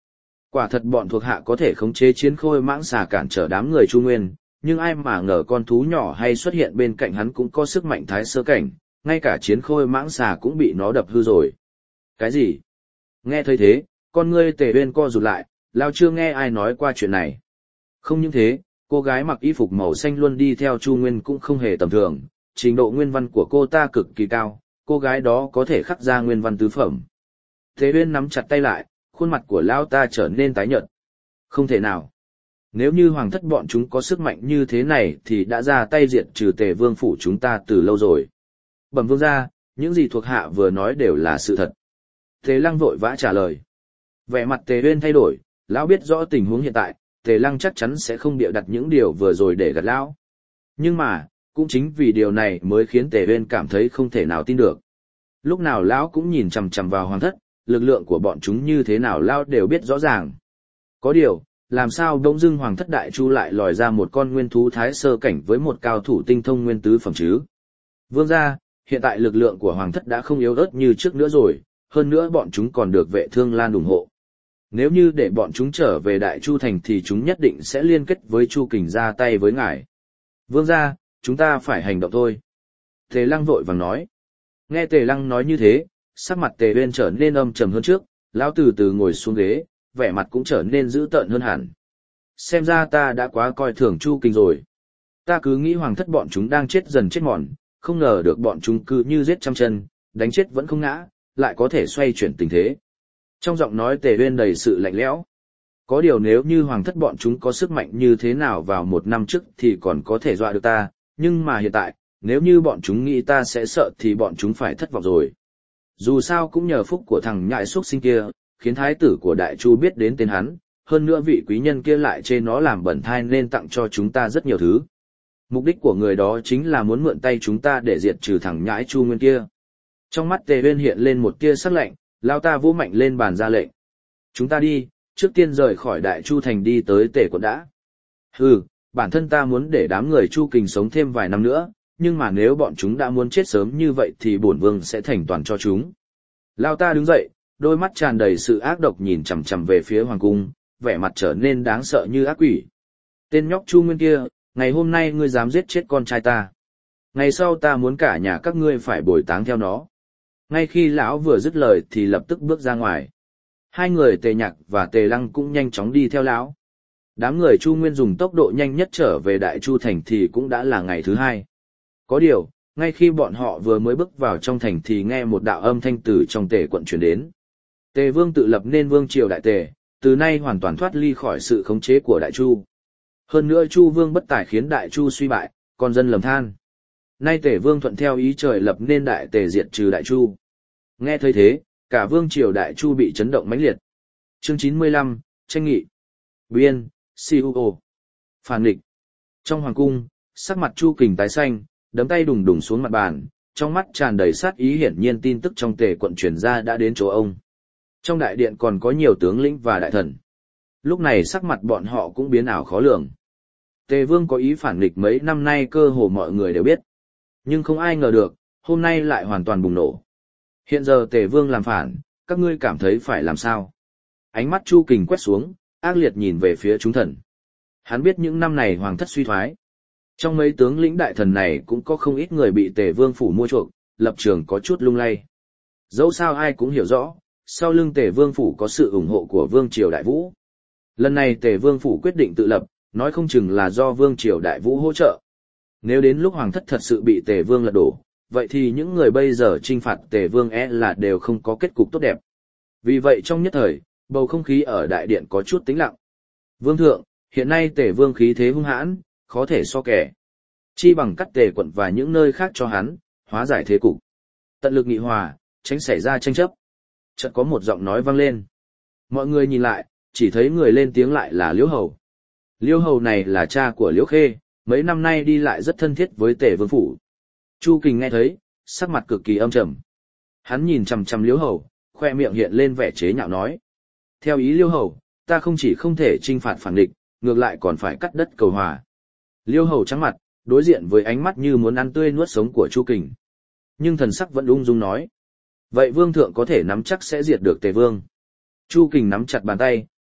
Quả thật bọn thuộc hạ có thể khống chế chiến khôi mãng xà cản trở đám người Chu Nguyên, nhưng ai mà ngờ con thú nhỏ hay xuất hiện bên cạnh hắn cũng có sức mạnh thái sơ cảnh, ngay cả chiến khôi mãng xà cũng bị nó đập hư rồi. Cái gì? Nghe thấy thế, con ngươi Tề Uyên co rụt lại, lao chưa nghe ai nói qua chuyện này. Không những thế, cô gái mặc y phục màu xanh luôn đi theo Chu Nguyên cũng không hề tầm thường, trình độ nguyên văn của cô ta cực kỳ cao, cô gái đó có thể khắc ra nguyên văn tứ phẩm. Tề Uyên nắm chặt tay lại, khuôn mặt của lão ta trở nên tái nhợt. Không thể nào. Nếu như hoàng thất bọn chúng có sức mạnh như thế này thì đã ra tay diệt trừ Tề Vương phủ chúng ta từ lâu rồi. Bẩm vương gia, những gì thuộc hạ vừa nói đều là sự thật. Tề Lăng vội vã trả lời. Vẻ mặt Tề Uyên thay đổi, lão biết rõ tình huống hiện tại, Tề Lăng chắc chắn sẽ không bịa đặt những điều vừa rồi để gạt lão. Nhưng mà, cũng chính vì điều này mới khiến Tề Uyên cảm thấy không thể nào tin được. Lúc nào lão cũng nhìn chằm chằm vào hoàng thất, lực lượng của bọn chúng như thế nào lão đều biết rõ ràng. Có điều, làm sao bỗng dưng hoàng thất đại chu lại lòi ra một con nguyên thú thái sơ cảnh với một cao thủ tinh thông nguyên tứ phẩm chứ? Vương gia, hiện tại lực lượng của hoàng thất đã không yếu ớt như trước nữa rồi, hơn nữa bọn chúng còn được Vệ Thương Lan ủng hộ. Nếu như để bọn chúng trở về Đại Chu Thành thì chúng nhất định sẽ liên kết với Chu Kình ra tay với ngài. Vương gia, chúng ta phải hành động thôi. Tề Lăng vội vàng nói. Nghe Tề Lăng nói như thế, sắc mặt Tề Uyên trở nên âm trầm hơn trước, lão từ từ ngồi xuống ghế, vẻ mặt cũng trở nên dữ tợn hơn hẳn. Xem ra ta đã quá coi thường Chu Kình rồi. Ta cứ nghĩ hoàng thất bọn chúng đang chết dần chết mòn, không ngờ được bọn chúng cứ như giết trăm chân, đánh chết vẫn không ngã, lại có thể xoay chuyển tình thế. Trong giọng nói Tề Uyên đầy sự lạnh lẽo. Có điều nếu như hoàng thất bọn chúng có sức mạnh như thế nào vào một năm trước thì còn có thể dọa được ta, nhưng mà hiện tại, nếu như bọn chúng nghĩ ta sẽ sợ thì bọn chúng phải thất vọng rồi. Dù sao cũng nhờ phúc của thằng nhãi xuất sinh kia, khiến thái tử của Đại Chu biết đến tên hắn, hơn nữa vị quý nhân kia lại chê nó làm bẩn thai nên tặng cho chúng ta rất nhiều thứ. Mục đích của người đó chính là muốn mượn tay chúng ta để diệt trừ thằng nhãi Chu Nguyên kia. Trong mắt Tề Uyên hiện lên một tia sắc lạnh, lao ta vỗ mạnh lên bàn ra lệnh. Chúng ta đi, trước tiên rời khỏi Đại Chu Thành đi tới Tề quận đã. Hừ, bản thân ta muốn để đám người Chu Kình sống thêm vài năm nữa, nhưng mà nếu bọn chúng đã muốn chết sớm như vậy thì bổn vương sẽ thành toàn cho chúng. Lao ta đứng dậy, đôi mắt tràn đầy sự ác độc nhìn chằm chằm về phía hoàng cung, vẻ mặt trở nên đáng sợ như ác quỷ. Tên nhóc Chu Nguyên kia, ngày hôm nay ngươi dám giết chết con trai ta. Ngày sau ta muốn cả nhà các ngươi phải bồi táng theo nó. Ngay khi lão vừa dứt lời thì lập tức bước ra ngoài. Hai người Tề Nhạc và Tề Lăng cũng nhanh chóng đi theo lão. Đám người Chu Nguyên dùng tốc độ nhanh nhất trở về Đại Chu Thành thì cũng đã là ngày thứ hai. Có điều, ngay khi bọn họ vừa mới bước vào trong thành thì nghe một đạo âm thanh từ trong Tề quận truyền đến. Tề Vương tự lập nên Vương triều Đại Tề, từ nay hoàn toàn thoát ly khỏi sự khống chế của Đại Chu. Hơn nữa Chu Vương bất tài khiến Đại Chu suy bại, con dân lầm than. Nay Tề Vương thuận theo ý trời lập nên Đại Tề diệt trừ Đại Chu. Nghe thấy thế, cả Vương triều Đại Chu bị chấn động mãnh liệt. Chương chín mươi lăm, tranh nghị. Biên, xê u ô. Phản nghịch. Trong hoàng cung, sắc mặt Chu Kình tái xanh, đấm tay đùng đùng xuống mặt bàn, trong mắt tràn đầy sát ý, hiển nhiên tin tức trong Tề quận truyền ra đã đến chỗ ông. Trong đại điện còn có nhiều tướng lĩnh và đại thần. Lúc này sắc mặt bọn họ cũng biến ảo khó lường. Tề Vương có ý phản nghịch mấy năm nay cơ hồ mọi người đều biết. Nhưng không ai ngờ được, hôm nay lại hoàn toàn bùng nổ. Hiện giờ Tề Vương làm phản, các ngươi cảm thấy phải làm sao? Ánh mắt Chu Kình quét xuống, ác liệt nhìn về phía chúng thần. Hắn biết những năm này hoàng thất suy thoái. Trong mấy tướng lĩnh đại thần này cũng có không ít người bị Tề Vương phủ mua chuộc, lập trường có chút lung lay. Dẫu sao ai cũng hiểu rõ, sau lưng Tề Vương phủ có sự ủng hộ của Vương triều Đại Vũ. Lần này Tề Vương phủ quyết định tự lập, nói không chừng là do Vương triều Đại Vũ hỗ trợ. Nếu đến lúc hoàng thất thật sự bị Tề Vương lật đổ, vậy thì những người bây giờ trinh phạt Tề Vương e là đều không có kết cục tốt đẹp. Vì vậy trong nhất thời, bầu không khí ở đại điện có chút tĩnh lặng. Vương thượng, hiện nay Tề Vương khí thế hung hãn, khó thể so kẻ. Chi bằng cắt Tề quận và những nơi khác cho hắn, hóa giải thế cục. Tận lực nghị hòa, tránh xảy ra tranh chấp. Chợt có một giọng nói vang lên. Mọi người nhìn lại, chỉ thấy người lên tiếng lại là Liễu Hầu. Liễu Hầu này là cha của Liễu Khê, mấy năm nay đi lại rất thân thiết với Tề Vương phủ. Chu Kình nghe thấy, sắc mặt cực kỳ âm trầm. Hắn nhìn chằm chằm Liễu Hầu, khoe miệng hiện lên vẻ chế nhạo nói: theo ý Liễu Hầu, ta không chỉ không thể trinh phạt phản địch, ngược lại còn phải cắt đất cầu hòa. Liễu Hầu trắng mặt, đối diện với ánh mắt như muốn ăn tươi nuốt sống của Chu Kình. Nhưng thần sắc vẫn ung dung nói: vậy Vương thượng có thể nắm chắc sẽ diệt được Tề Vương. Chu Kình nắm chặt bàn tay,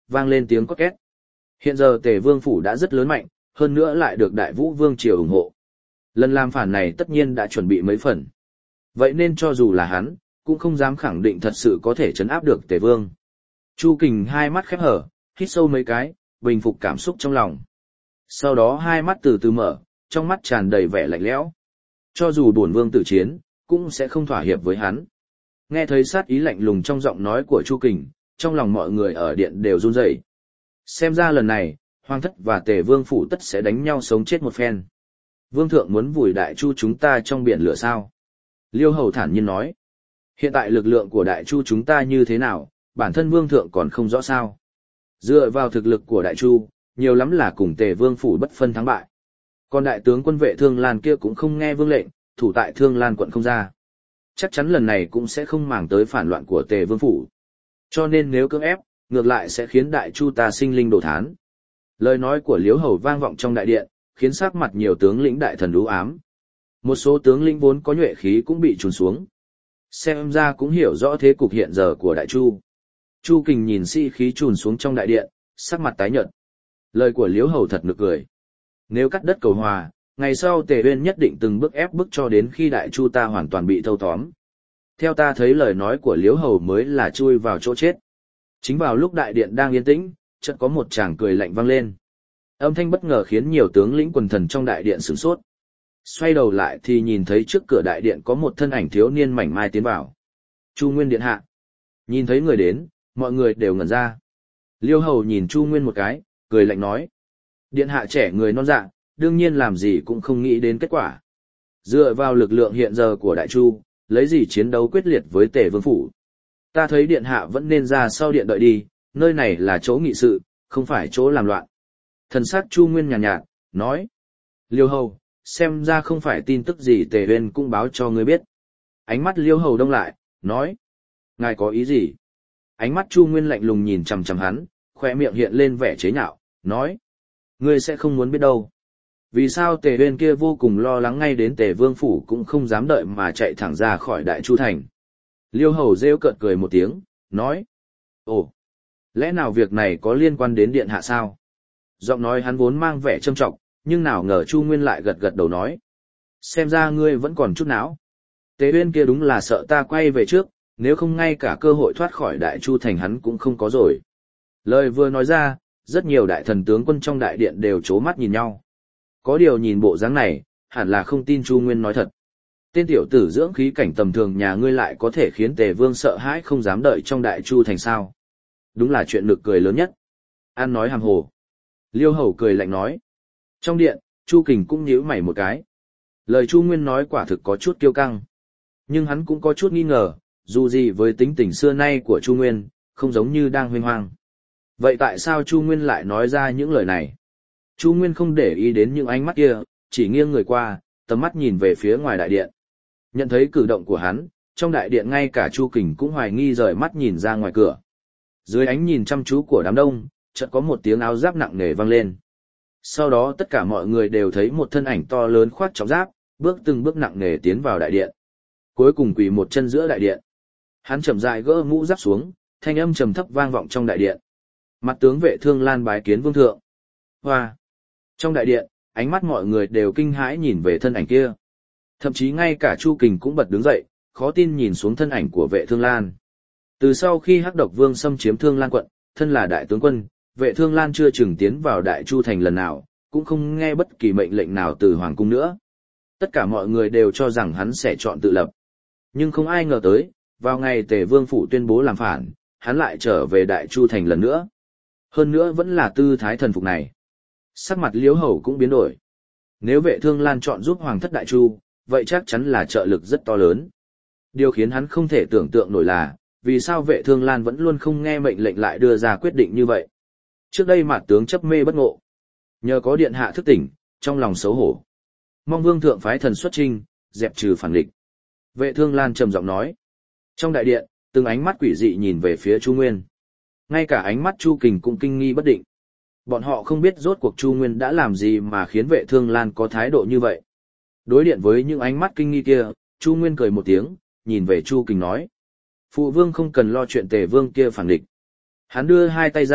vang lên tiếng cót két. Hiện giờ Tề Vương phủ đã rất lớn mạnh, hơn nữa lại được Đại Vũ Vương triều ủng hộ. Lần làm phản này tất nhiên đã chuẩn bị mấy phần. Vậy nên cho dù là hắn, cũng không dám khẳng định thật sự có thể trấn áp được Tề Vương. Chu Kình hai mắt khép hở, hít sâu mấy cái, bình phục cảm xúc trong lòng. Sau đó hai mắt từ từ mở, trong mắt tràn đầy vẻ lạnh lẽo. Cho dù bổn vương tử chiến, cũng sẽ không thỏa hiệp với hắn. Nghe thấy sát ý lạnh lùng trong giọng nói của Chu Kình, trong lòng mọi người ở điện đều run rẩy. Xem ra lần này, Hoàng thất và Tề Vương phủ tất sẽ đánh nhau sống chết một phen. Vương thượng muốn vùi Đại Chu chúng ta trong biển lửa sao? Liêu Hầu thản nhiên nói. Hiện tại lực lượng của Đại Chu chúng ta như thế nào, bản thân Vương thượng còn không rõ sao. Dựa vào thực lực của Đại Chu, nhiều lắm là cùng Tề Vương phủ bất phân thắng bại. Còn đại tướng quân vệ Thương Lan kia cũng không nghe vương lệnh, thủ tại Thương Lan quận không ra. Chắc chắn lần này cũng sẽ không màng tới phản loạn của Tề Vương phủ. Cho nên nếu cưỡng ép, ngược lại sẽ khiến Đại Chu ta sinh linh đổ thán. Lời nói của Liễu Hầu vang vọng trong đại điện, khiến sắc mặt nhiều tướng lĩnh đại thần u ám. Một số tướng lĩnh vốn có nhuệ khí cũng bị trùn xuống. Xem ra cũng hiểu rõ thế cục hiện giờ của Đại Chu. Chu Kình nhìn sĩ khí trùn xuống trong đại điện, sắc mặt tái nhợt. Lời của Liễu Hầu thật nực cười. Nếu cắt đất cầu hòa, ngày sau Tề Uyên nhất định từng bước ép bức cho đến khi Đại Chu ta hoàn toàn bị thâu tóm. Theo ta thấy lời nói của Liễu Hầu mới là chui vào chỗ chết. Chính vào lúc đại điện đang yên tĩnh, chợt có một tràng cười lạnh vang lên. Âm thanh bất ngờ khiến nhiều tướng lĩnh quần thần trong đại điện sửng sốt. Xoay đầu lại thì nhìn thấy trước cửa đại điện có một thân ảnh thiếu niên mảnh mai tiến vào. Chu Nguyên điện hạ. Nhìn thấy người đến, mọi người đều ngẩn ra. Liêu Hầu nhìn Chu Nguyên một cái, cười lạnh nói. Điện hạ trẻ người non dạ, đương nhiên làm gì cũng không nghĩ đến kết quả. Dựa vào lực lượng hiện giờ của Đại Chu, lấy gì chiến đấu quyết liệt với Tề Vương phủ. Ta thấy điện hạ vẫn nên ra sau điện đợi đi, nơi này là chỗ nghị sự, không phải chỗ làm loạn. Thần sắc Chu Nguyên nhàn nhạt, nhạt, nói. Liêu Hầu, xem ra không phải tin tức gì Tề Uyên cũng báo cho ngươi biết. Ánh mắt Liêu Hầu đông lại, nói. Ngài có ý gì? Ánh mắt Chu Nguyên lạnh lùng nhìn chằm chằm hắn, khoe miệng hiện lên vẻ chế nhạo, nói. Ngươi sẽ không muốn biết đâu. Vì sao Tề Uyên kia vô cùng lo lắng ngay đến Tề Vương phủ cũng không dám đợi mà chạy thẳng ra khỏi Đại Chu thành. Liêu Hầu rêu cợt cười một tiếng, nói. Ồ, lẽ nào việc này có liên quan đến điện hạ sao? Giọng nói hắn vốn mang vẻ trâm trọng, nhưng nào ngờ Chu Nguyên lại gật gật đầu nói. Xem ra ngươi vẫn còn chút não. Tề Uyên kia đúng là sợ ta quay về trước, nếu không ngay cả cơ hội thoát khỏi Đại Chu thành hắn cũng không có rồi. Lời vừa nói ra, rất nhiều đại thần tướng quân trong đại điện đều trố mắt nhìn nhau. Có điều nhìn bộ dáng này, hẳn là không tin Chu Nguyên nói thật. Tên tiểu tử dưỡng khí cảnh tầm thường nhà ngươi lại có thể khiến Tề Vương sợ hãi không dám đợi trong Đại Chu thành sao. Đúng là chuyện nực cười lớn nhất. An nói hàm hồ. Liêu Hầu cười lạnh nói. Trong điện, Chu Kình cũng nhíu mày một cái. Lời Chu Nguyên nói quả thực có chút kiêu căng. Nhưng hắn cũng có chút nghi ngờ, dù gì với tính tình xưa nay của Chu Nguyên, không giống như đang huênh hoang. Vậy tại sao Chu Nguyên lại nói ra những lời này? Chu Nguyên không để ý đến những ánh mắt kia, chỉ nghiêng người qua, tầm mắt nhìn về phía ngoài đại điện. Nhận thấy cử động của hắn, trong đại điện ngay cả Chu Kình cũng hoài nghi rời mắt nhìn ra ngoài cửa. Dưới ánh nhìn chăm chú của đám đông, chợt có một tiếng áo giáp nặng nề vang lên. Sau đó tất cả mọi người đều thấy một thân ảnh to lớn khoác trọng giáp, bước từng bước nặng nề tiến vào đại điện. Cuối cùng quỳ một chân giữa đại điện. Hắn chậm rãi gỡ mũ giáp xuống, thanh âm trầm thấp vang vọng trong đại điện. Mặt tướng vệ Thương Lan bái kiến vương thượng. Hoa! Trong đại điện, ánh mắt mọi người đều kinh hãi nhìn về thân ảnh kia. Thậm chí ngay cả Chu Kình cũng bật đứng dậy, khó tin nhìn xuống thân ảnh của vệ Thương Lan. Từ sau khi Hắc Độc Vương xâm chiếm Thương Lan quận, thân là đại tướng quân, vệ Thương Lan chưa từng tiến vào Đại Chu thành lần nào, cũng không nghe bất kỳ mệnh lệnh nào từ hoàng cung nữa. Tất cả mọi người đều cho rằng hắn sẽ chọn tự lập. Nhưng không ai ngờ tới, vào ngày Tề Vương phủ tuyên bố làm phản, hắn lại trở về Đại Chu thành lần nữa. Hơn nữa vẫn là tư thái thần phục này. Sắc mặt Liễu Hầu cũng biến đổi. Nếu vệ Thương Lan chọn giúp Hoàng thất Đại Chu, vậy chắc chắn là trợ lực rất to lớn. Điều khiến hắn không thể tưởng tượng nổi là, vì sao vệ Thương Lan vẫn luôn không nghe mệnh lệnh lại đưa ra quyết định như vậy. Trước đây Mạt tướng chấp mê bất ngộ. Nhờ có điện hạ thức tỉnh, trong lòng xấu hổ. Mong vương thượng phái thần xuất chinh, dẹp trừ phản địch. Vệ Thương Lan trầm giọng nói. Trong đại điện, từng ánh mắt quỷ dị nhìn về phía Chu Nguyên. Ngay cả ánh mắt Chu Kình cũng kinh nghi bất định. Bọn họ không biết rốt cuộc Chu Nguyên đã làm gì mà khiến vệ Thương Lan có thái độ như vậy. Đối điện với những ánh mắt kinh nghi kia, Chu Nguyên cười một tiếng, nhìn về Chu Kình nói. Phụ vương không cần lo chuyện Tề Vương kia phản địch. Hắn đưa hai tay ra,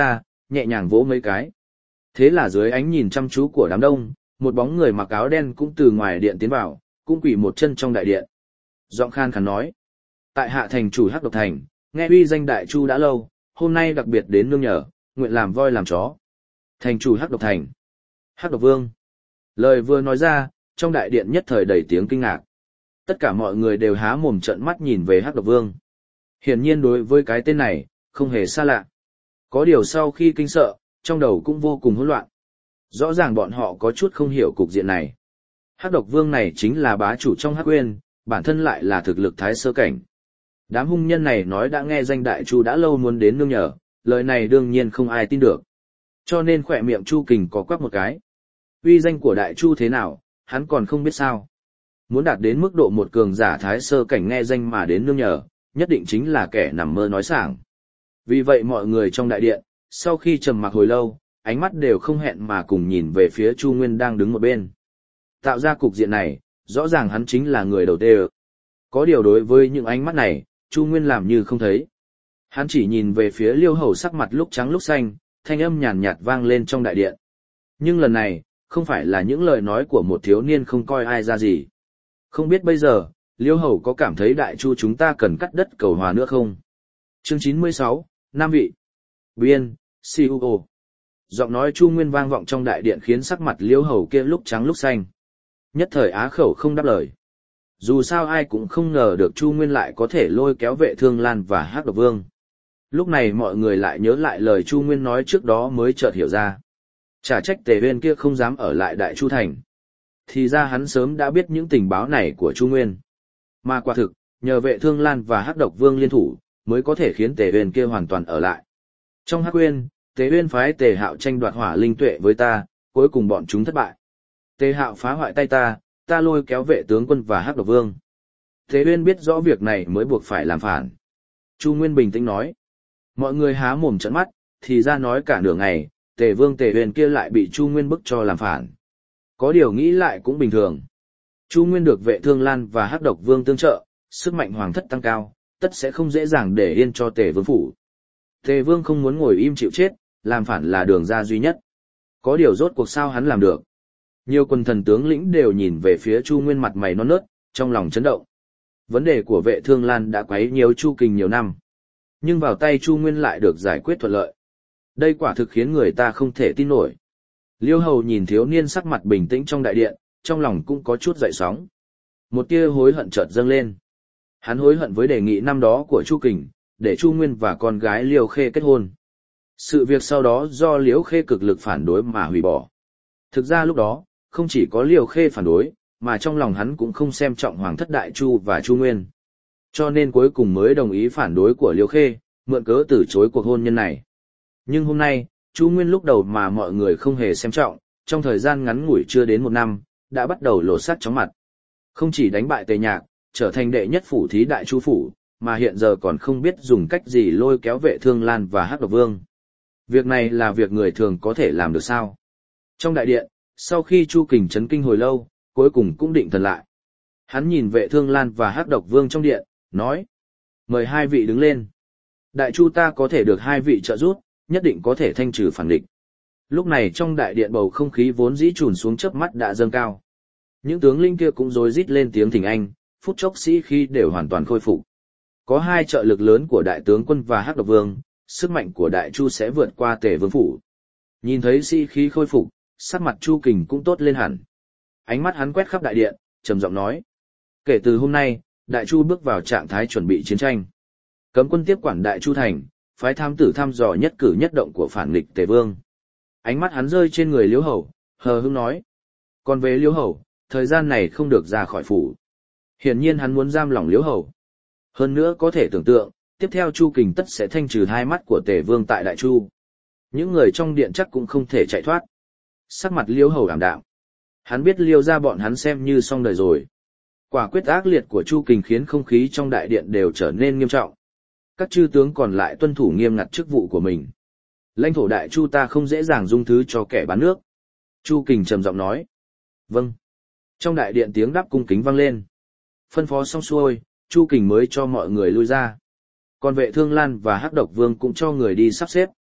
nhẹ nhàng vỗ mấy cái. Thế là dưới ánh nhìn chăm chú của đám đông, một bóng người mặc áo đen cũng từ ngoài điện tiến vào, cũng quỳ một chân trong đại điện. Giọng khan khàn nói: tại hạ thành chủ Hắc Độc Thành, nghe uy danh Đại Chu đã lâu, hôm nay đặc biệt đến nương nhờ, nguyện làm voi làm chó. Thành chủ Hắc Độc Thành, Hắc Độc Vương. Lời vừa nói ra, trong đại điện nhất thời đầy tiếng kinh ngạc. Tất cả mọi người đều há mồm trợn mắt nhìn về Hắc Độc Vương. Hiển nhiên đối với cái tên này, không hề xa lạ. Có điều sau khi kinh sợ, trong đầu cũng vô cùng hỗn loạn. Rõ ràng bọn họ có chút không hiểu cục diện này. Hắc Độc Vương này chính là bá chủ trong Hắc Uyên, bản thân lại là thực lực thái sơ cảnh. Đám hung nhân này nói đã nghe danh Đại Chu đã lâu muốn đến nương nhờ, lời này đương nhiên không ai tin được. Cho nên khỏe miệng Chu Kình có quắc một cái. Uy danh của Đại Chu thế nào, hắn còn không biết sao. Muốn đạt đến mức độ một cường giả thái sơ cảnh nghe danh mà đến nương nhờ, nhất định chính là kẻ nằm mơ nói sảng. Vì vậy mọi người trong đại điện, sau khi trầm mặc hồi lâu, ánh mắt đều không hẹn mà cùng nhìn về phía Chu Nguyên đang đứng một bên. Tạo ra cục diện này, rõ ràng hắn chính là người đầu tiên. Có điều đối với những ánh mắt này, Chu Nguyên làm như không thấy. Hắn chỉ nhìn về phía Liêu Hầu sắc mặt lúc trắng lúc xanh, thanh âm nhàn nhạt vang lên trong đại điện. Nhưng lần này, không phải là những lời nói của một thiếu niên không coi ai ra gì. Không biết bây giờ, Liêu Hầu có cảm thấy Đại Chu chúng ta cần cắt đất cầu hòa nữa không? Chương chín mươi sáu, Nam Vị. Biên, xê u ô. Giọng nói Chu Nguyên vang vọng trong đại điện khiến sắc mặt Liêu Hầu kia lúc trắng lúc xanh. Nhất thời á khẩu không đáp lời. Dù sao ai cũng không ngờ được Chu Nguyên lại có thể lôi kéo Vệ Thương Lan và Hắc Độc Vương. Lúc này mọi người lại nhớ lại lời Chu Nguyên nói trước đó mới chợt hiểu ra. Chả trách Tề Uyên kia không dám ở lại Đại Chu Thành. Thì ra hắn sớm đã biết những tình báo này của Chu Nguyên. Mà quả thực, nhờ Vệ Thương Lan và Hắc Độc Vương liên thủ, mới có thể khiến Tề Uyên kia hoàn toàn ở lại. Trong Hắc Uyên, Tề Uyên phái Tề Hạo tranh đoạt hỏa linh tuệ với ta, cuối cùng bọn chúng thất bại. Tề Hạo phá hoại tay ta, ta lôi kéo Vệ tướng quân và Hắc Độc Vương. Tề Uyên biết rõ việc này mới buộc phải làm phản. Chu Nguyên bình tĩnh nói. Mọi người há mồm trợn mắt, thì ra nói cả nửa ngày, Tề Vương Tề Uyên kia lại bị Chu Nguyên bức cho làm phản. Có điều nghĩ lại cũng bình thường. Chu Nguyên được Vệ Thương Lan và Hắc Độc Vương tương trợ, sức mạnh hoàng thất tăng cao, tất sẽ không dễ dàng để yên cho Tề Vương phủ. Tề Vương không muốn ngồi im chịu chết, làm phản là đường ra duy nhất. Có điều rốt cuộc sao hắn làm được. Nhiều quân thần tướng lĩnh đều nhìn về phía Chu Nguyên mặt mày non nớt, trong lòng chấn động. Vấn đề của Vệ Thương Lan đã quấy nhiều Chu Kình nhiều năm. Nhưng vào tay Chu Nguyên lại được giải quyết thuận lợi. Đây quả thực khiến người ta không thể tin nổi. Liêu Hầu nhìn thiếu niên sắc mặt bình tĩnh trong đại điện, trong lòng cũng có chút dậy sóng. Một tia hối hận chợt dâng lên. Hắn hối hận với đề nghị năm đó của Chu Kình, để Chu Nguyên và con gái Liêu Khê kết hôn. Sự việc sau đó do Liêu Khê cực lực phản đối mà hủy bỏ. Thực ra lúc đó, không chỉ có Liêu Khê phản đối, mà trong lòng hắn cũng không xem trọng Hoàng thất Đại Chu và Chu Nguyên. Cho nên cuối cùng mới đồng ý phản đối của Liêu Khê, mượn cớ từ chối cuộc hôn nhân này. Nhưng hôm nay, Chu Nguyên lúc đầu mà mọi người không hề xem trọng, trong thời gian ngắn ngủi chưa đến một năm, đã bắt đầu lộ sát chóng mặt. Không chỉ đánh bại Tề Nhạc, trở thành đệ nhất phủ thí Đại Chu phủ, mà hiện giờ còn không biết dùng cách gì lôi kéo Vệ Thương Lan và Hắc Độc Vương. Việc này là việc người thường có thể làm được sao? Trong đại điện, sau khi Chu Kình chấn kinh hồi lâu, cuối cùng cũng định thần lại. Hắn nhìn Vệ Thương Lan và Hắc Độc Vương trong điện, nói: mời hai vị đứng lên. Đại Chu ta có thể được hai vị trợ giúp, nhất định có thể thanh trừ phản địch. Lúc này trong đại điện bầu không khí vốn dĩ trùn xuống chớp mắt đã dâng cao. Những tướng linh kia cũng rối rít lên tiếng thỉnh anh, phút chốc sĩ khí đều hoàn toàn khôi phục. Có hai trợ lực lớn của Đại tướng quân và Hắc Độc Vương, sức mạnh của Đại Chu sẽ vượt qua Tề Vương phủ. Nhìn thấy sĩ khí khôi phục, sắc mặt Chu Kình cũng tốt lên hẳn. Ánh mắt hắn quét khắp đại điện, trầm giọng nói: kể từ hôm nay, Đại Chu bước vào trạng thái chuẩn bị chiến tranh. Cấm quân tiếp quản Đại Chu thành, phái thám tử thăm dò nhất cử nhất động của phản nghịch Tề Vương. Ánh mắt hắn rơi trên người Liễu Hầu, hờ hững nói: còn về Liễu Hầu, thời gian này không được ra khỏi phủ. Hiển nhiên hắn muốn giam lỏng Liễu Hầu. Hơn nữa có thể tưởng tượng, tiếp theo Chu Kình tất sẽ thanh trừ hai mắt của Tề Vương tại Đại Chu. Những người trong điện chắc cũng không thể chạy thoát. Sắc mặt Liễu Hầu ảm đạm. Hắn biết Liêu ra bọn hắn xem như xong đời rồi. Quả quyết ác liệt của Chu Kình khiến không khí trong đại điện đều trở nên nghiêm trọng. Các chư tướng còn lại tuân thủ nghiêm ngặt chức vụ của mình. Lãnh thổ Đại Chu ta không dễ dàng dung thứ cho kẻ bán nước. Chu Kình trầm giọng nói: vâng. Trong đại điện tiếng đáp cung kính vang lên. Phân phó xong xuôi, Chu Kình mới cho mọi người lui ra. Còn Vệ Thương Lan và Hắc Độc Vương cũng cho người đi sắp xếp.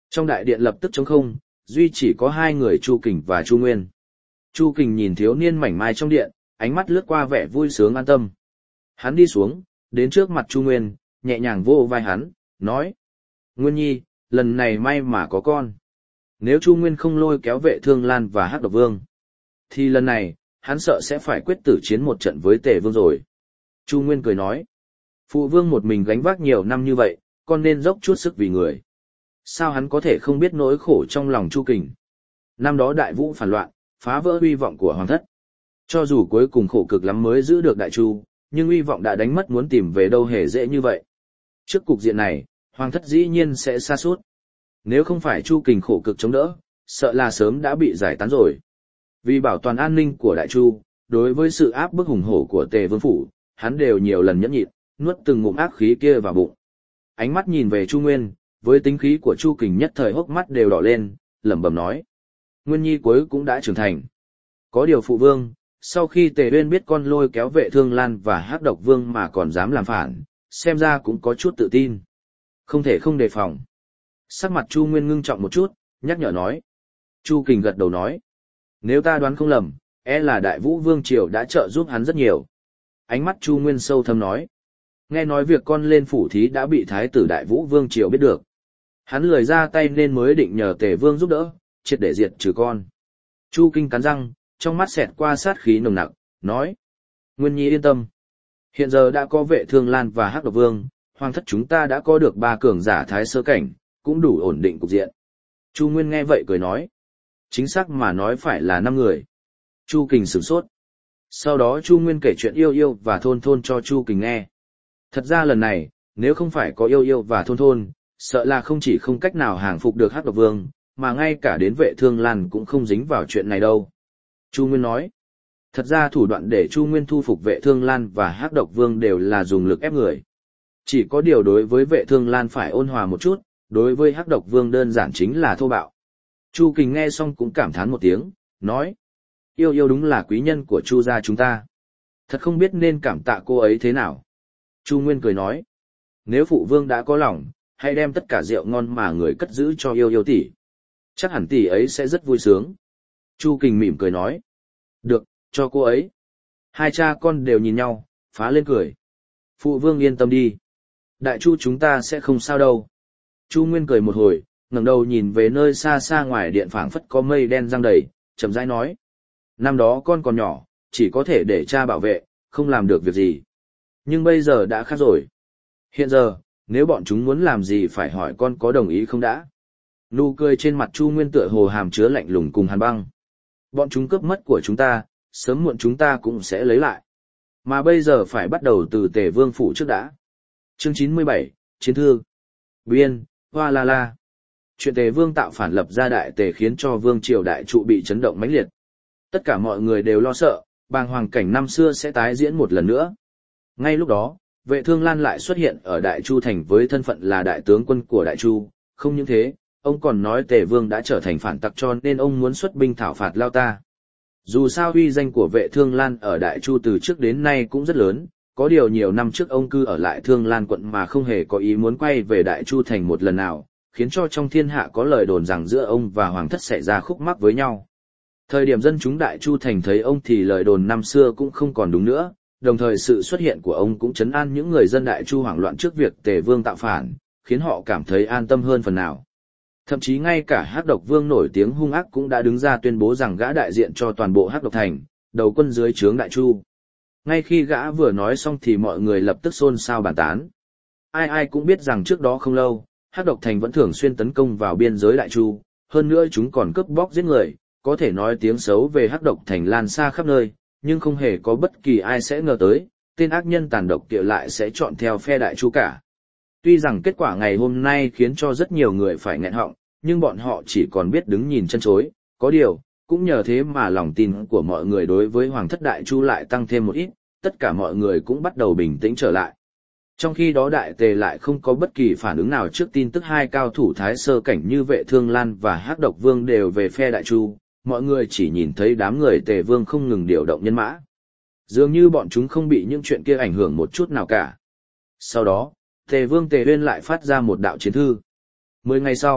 Trong đại điện lập tức trống không, duy chỉ có hai người Chu Kình và Chu Nguyên. Chu Kình nhìn thiếu niên mảnh mai trong điện, ánh mắt lướt qua vẻ vui sướng an tâm. Hắn đi xuống, đến trước mặt Chu Nguyên, nhẹ nhàng vô vai hắn, nói: Nguyên Nhi, lần này may mà có con. Nếu Chu Nguyên không lôi kéo Vệ Thương Lan và Hắc Độc Vương, thì lần này, hắn sợ sẽ phải quyết tử chiến một trận với Tề Vương rồi. Chu Nguyên cười nói: Phụ vương một mình gánh vác nhiều năm như vậy, con nên dốc chút sức vì người. Sao hắn có thể không biết nỗi khổ trong lòng Chu Kình? Năm đó Đại Vũ phản loạn, phá vỡ uy vọng của hoàng thất. Cho dù cuối cùng khổ cực lắm mới giữ được Đại Chu, nhưng uy vọng đã đánh mất, muốn tìm về đâu hề dễ như vậy. Trước cục diện này, hoàng thất dĩ nhiên sẽ sa sút. Nếu không phải Chu Kình khổ cực chống đỡ, sợ là sớm đã bị giải tán rồi. Vì bảo toàn an ninh của Đại Chu, đối với sự áp bức hùng hổ của Tề Vương phủ, hắn đều nhiều lần nhẫn nhịn, nuốt từng ngụm ác khí kia vào bụng. Ánh mắt nhìn về Chu Nguyên, với tính khí của Chu Kình nhất thời hốc mắt đều đỏ lên, lẩm bẩm nói: Nguyên Nhi cuối cũng đã trưởng thành. Có điều phụ vương, sau khi Tề Uyên biết con lôi kéo Vệ Thương Lan và Hắc Độc Vương mà còn dám làm phản, xem ra cũng có chút tự tin. Không thể không đề phòng. Sắc mặt Chu Nguyên ngưng trọng một chút, nhắc nhở nói. Chu Kình gật đầu nói: Nếu ta đoán không lầm, e là Đại Vũ Vương Triều đã trợ giúp hắn rất nhiều. Ánh mắt Chu Nguyên sâu thâm nói: Nghe nói việc con lên phủ thí đã bị Thái tử Đại Vũ Vương Triều biết được. Hắn lười ra tay nên mới định nhờ Tề Vương giúp đỡ, triệt để diệt trừ con. Chu Kinh cắn răng, trong mắt xẹt qua sát khí nồng nặc, nói: Nguyên Nhi yên tâm. Hiện giờ đã có Vệ Thương Lan và Hắc Độc Vương, hoàng thất chúng ta đã có được ba cường giả thái sơ cảnh, cũng đủ ổn định cục diện. Chu Nguyên nghe vậy cười nói: Chính xác mà nói phải là năm người. Chu Kình sửng sốt. Sau đó Chu Nguyên kể chuyện Yêu Yêu và Thôn Thôn cho Chu Kình nghe. Thật ra lần này, nếu không phải có Yêu Yêu và Thôn Thôn, sợ là không chỉ không cách nào hàng phục được Hắc Độc Vương, mà ngay cả đến Vệ Thương Lan cũng không dính vào chuyện này đâu. Chu Nguyên nói: Thật ra thủ đoạn để Chu Nguyên thu phục Vệ Thương Lan và Hắc Độc Vương đều là dùng lực ép người. Chỉ có điều đối với Vệ Thương Lan phải ôn hòa một chút, đối với Hắc Độc Vương đơn giản chính là thô bạo. Chu Kình nghe xong cũng cảm thán một tiếng, nói: Yêu Yêu đúng là quý nhân của Chu gia chúng ta. Thật không biết nên cảm tạ cô ấy thế nào. Chu Nguyên cười nói: Nếu phụ vương đã có lòng, hãy đem tất cả rượu ngon mà người cất giữ cho Yêu Yêu tỷ. Chắc hẳn tỷ ấy sẽ rất vui sướng. Chu Kình mỉm cười nói: Được, cho cô ấy. Hai cha con đều nhìn nhau, phá lên cười. Phụ vương yên tâm đi. Đại Chu chúng ta sẽ không sao đâu. Chu Nguyên cười một hồi, ngẩng đầu nhìn về nơi xa xa ngoài điện, phảng phất có mây đen giăng đầy, chậm rãi nói: Năm đó con còn nhỏ, chỉ có thể để cha bảo vệ, không làm được việc gì. Nhưng bây giờ đã khác rồi. Hiện giờ, nếu bọn chúng muốn làm gì phải hỏi con có đồng ý không đã. Nụ cười trên mặt Chu Nguyên tựa hồ hàm chứa lạnh lùng cùng hàn băng. Bọn chúng cướp mất của chúng ta, sớm muộn chúng ta cũng sẽ lấy lại. Mà bây giờ phải bắt đầu từ Tề Vương phủ trước đã. Chương chín mươi bảy, Chiến Thương. Biên, Hoa La La. Chuyện Tề Vương tạo phản lập ra Đại Tề khiến cho Vương triều Đại Trụ bị chấn động mãnh liệt. Tất cả mọi người đều lo sợ, bàng hoàng cảnh năm xưa sẽ tái diễn một lần nữa. Ngay lúc đó, Vệ Thương Lan lại xuất hiện ở Đại Chu thành với thân phận là đại tướng quân của Đại Chu. Không những thế, ông còn nói Tề Vương đã trở thành phản tặc cho nên ông muốn xuất binh thảo phạt Lao ta. Dù sao uy danh của Vệ Thương Lan ở Đại Chu từ trước đến nay cũng rất lớn, có điều nhiều năm trước ông cư ở lại Thương Lan quận mà không hề có ý muốn quay về Đại Chu thành một lần nào, khiến cho trong thiên hạ có lời đồn rằng giữa ông và hoàng thất xảy ra khúc mắc với nhau. Thời điểm dân chúng Đại Chu thành thấy ông thì lời đồn năm xưa cũng không còn đúng nữa, đồng thời sự xuất hiện của ông cũng trấn an những người dân Đại Chu hoảng loạn trước việc Tề Vương tạo phản, khiến họ cảm thấy an tâm hơn phần nào. Thậm chí ngay cả Hắc Độc Vương nổi tiếng hung ác cũng đã đứng ra tuyên bố rằng gã đại diện cho toàn bộ Hắc Độc thành, đầu quân dưới trướng Đại Chu. Ngay khi gã vừa nói xong thì mọi người lập tức xôn xao bàn tán. Ai ai cũng biết rằng trước đó không lâu, Hắc Độc thành vẫn thường xuyên tấn công vào biên giới Đại Chu, hơn nữa chúng còn cướp bóc giết người, có thể nói tiếng xấu về Hắc Độc thành lan xa khắp nơi, nhưng không hề có bất kỳ ai sẽ ngờ tới, tên ác nhân tàn độc kia lại sẽ chọn theo phe Đại Chu cả. Tuy rằng kết quả ngày hôm nay khiến cho rất nhiều người phải nghẹn họng, nhưng bọn họ chỉ còn biết đứng nhìn chân chối, có điều, cũng nhờ thế mà lòng tin của mọi người đối với Hoàng thất Đại Chu lại tăng thêm một ít, tất cả mọi người cũng bắt đầu bình tĩnh trở lại. Trong khi đó Đại Tề lại không có bất kỳ phản ứng nào trước tin tức hai cao thủ thái sơ cảnh như Vệ Thương Lan và Hắc Độc Vương đều về phe Đại Chu, mọi người chỉ nhìn thấy đám người Tề Vương không ngừng điều động nhân mã. Dường như bọn chúng không bị những chuyện kia ảnh hưởng một chút nào cả. Sau đó, Tề Vương Tề Uyên lại phát ra một đạo chiến thư. Mười ngày sau,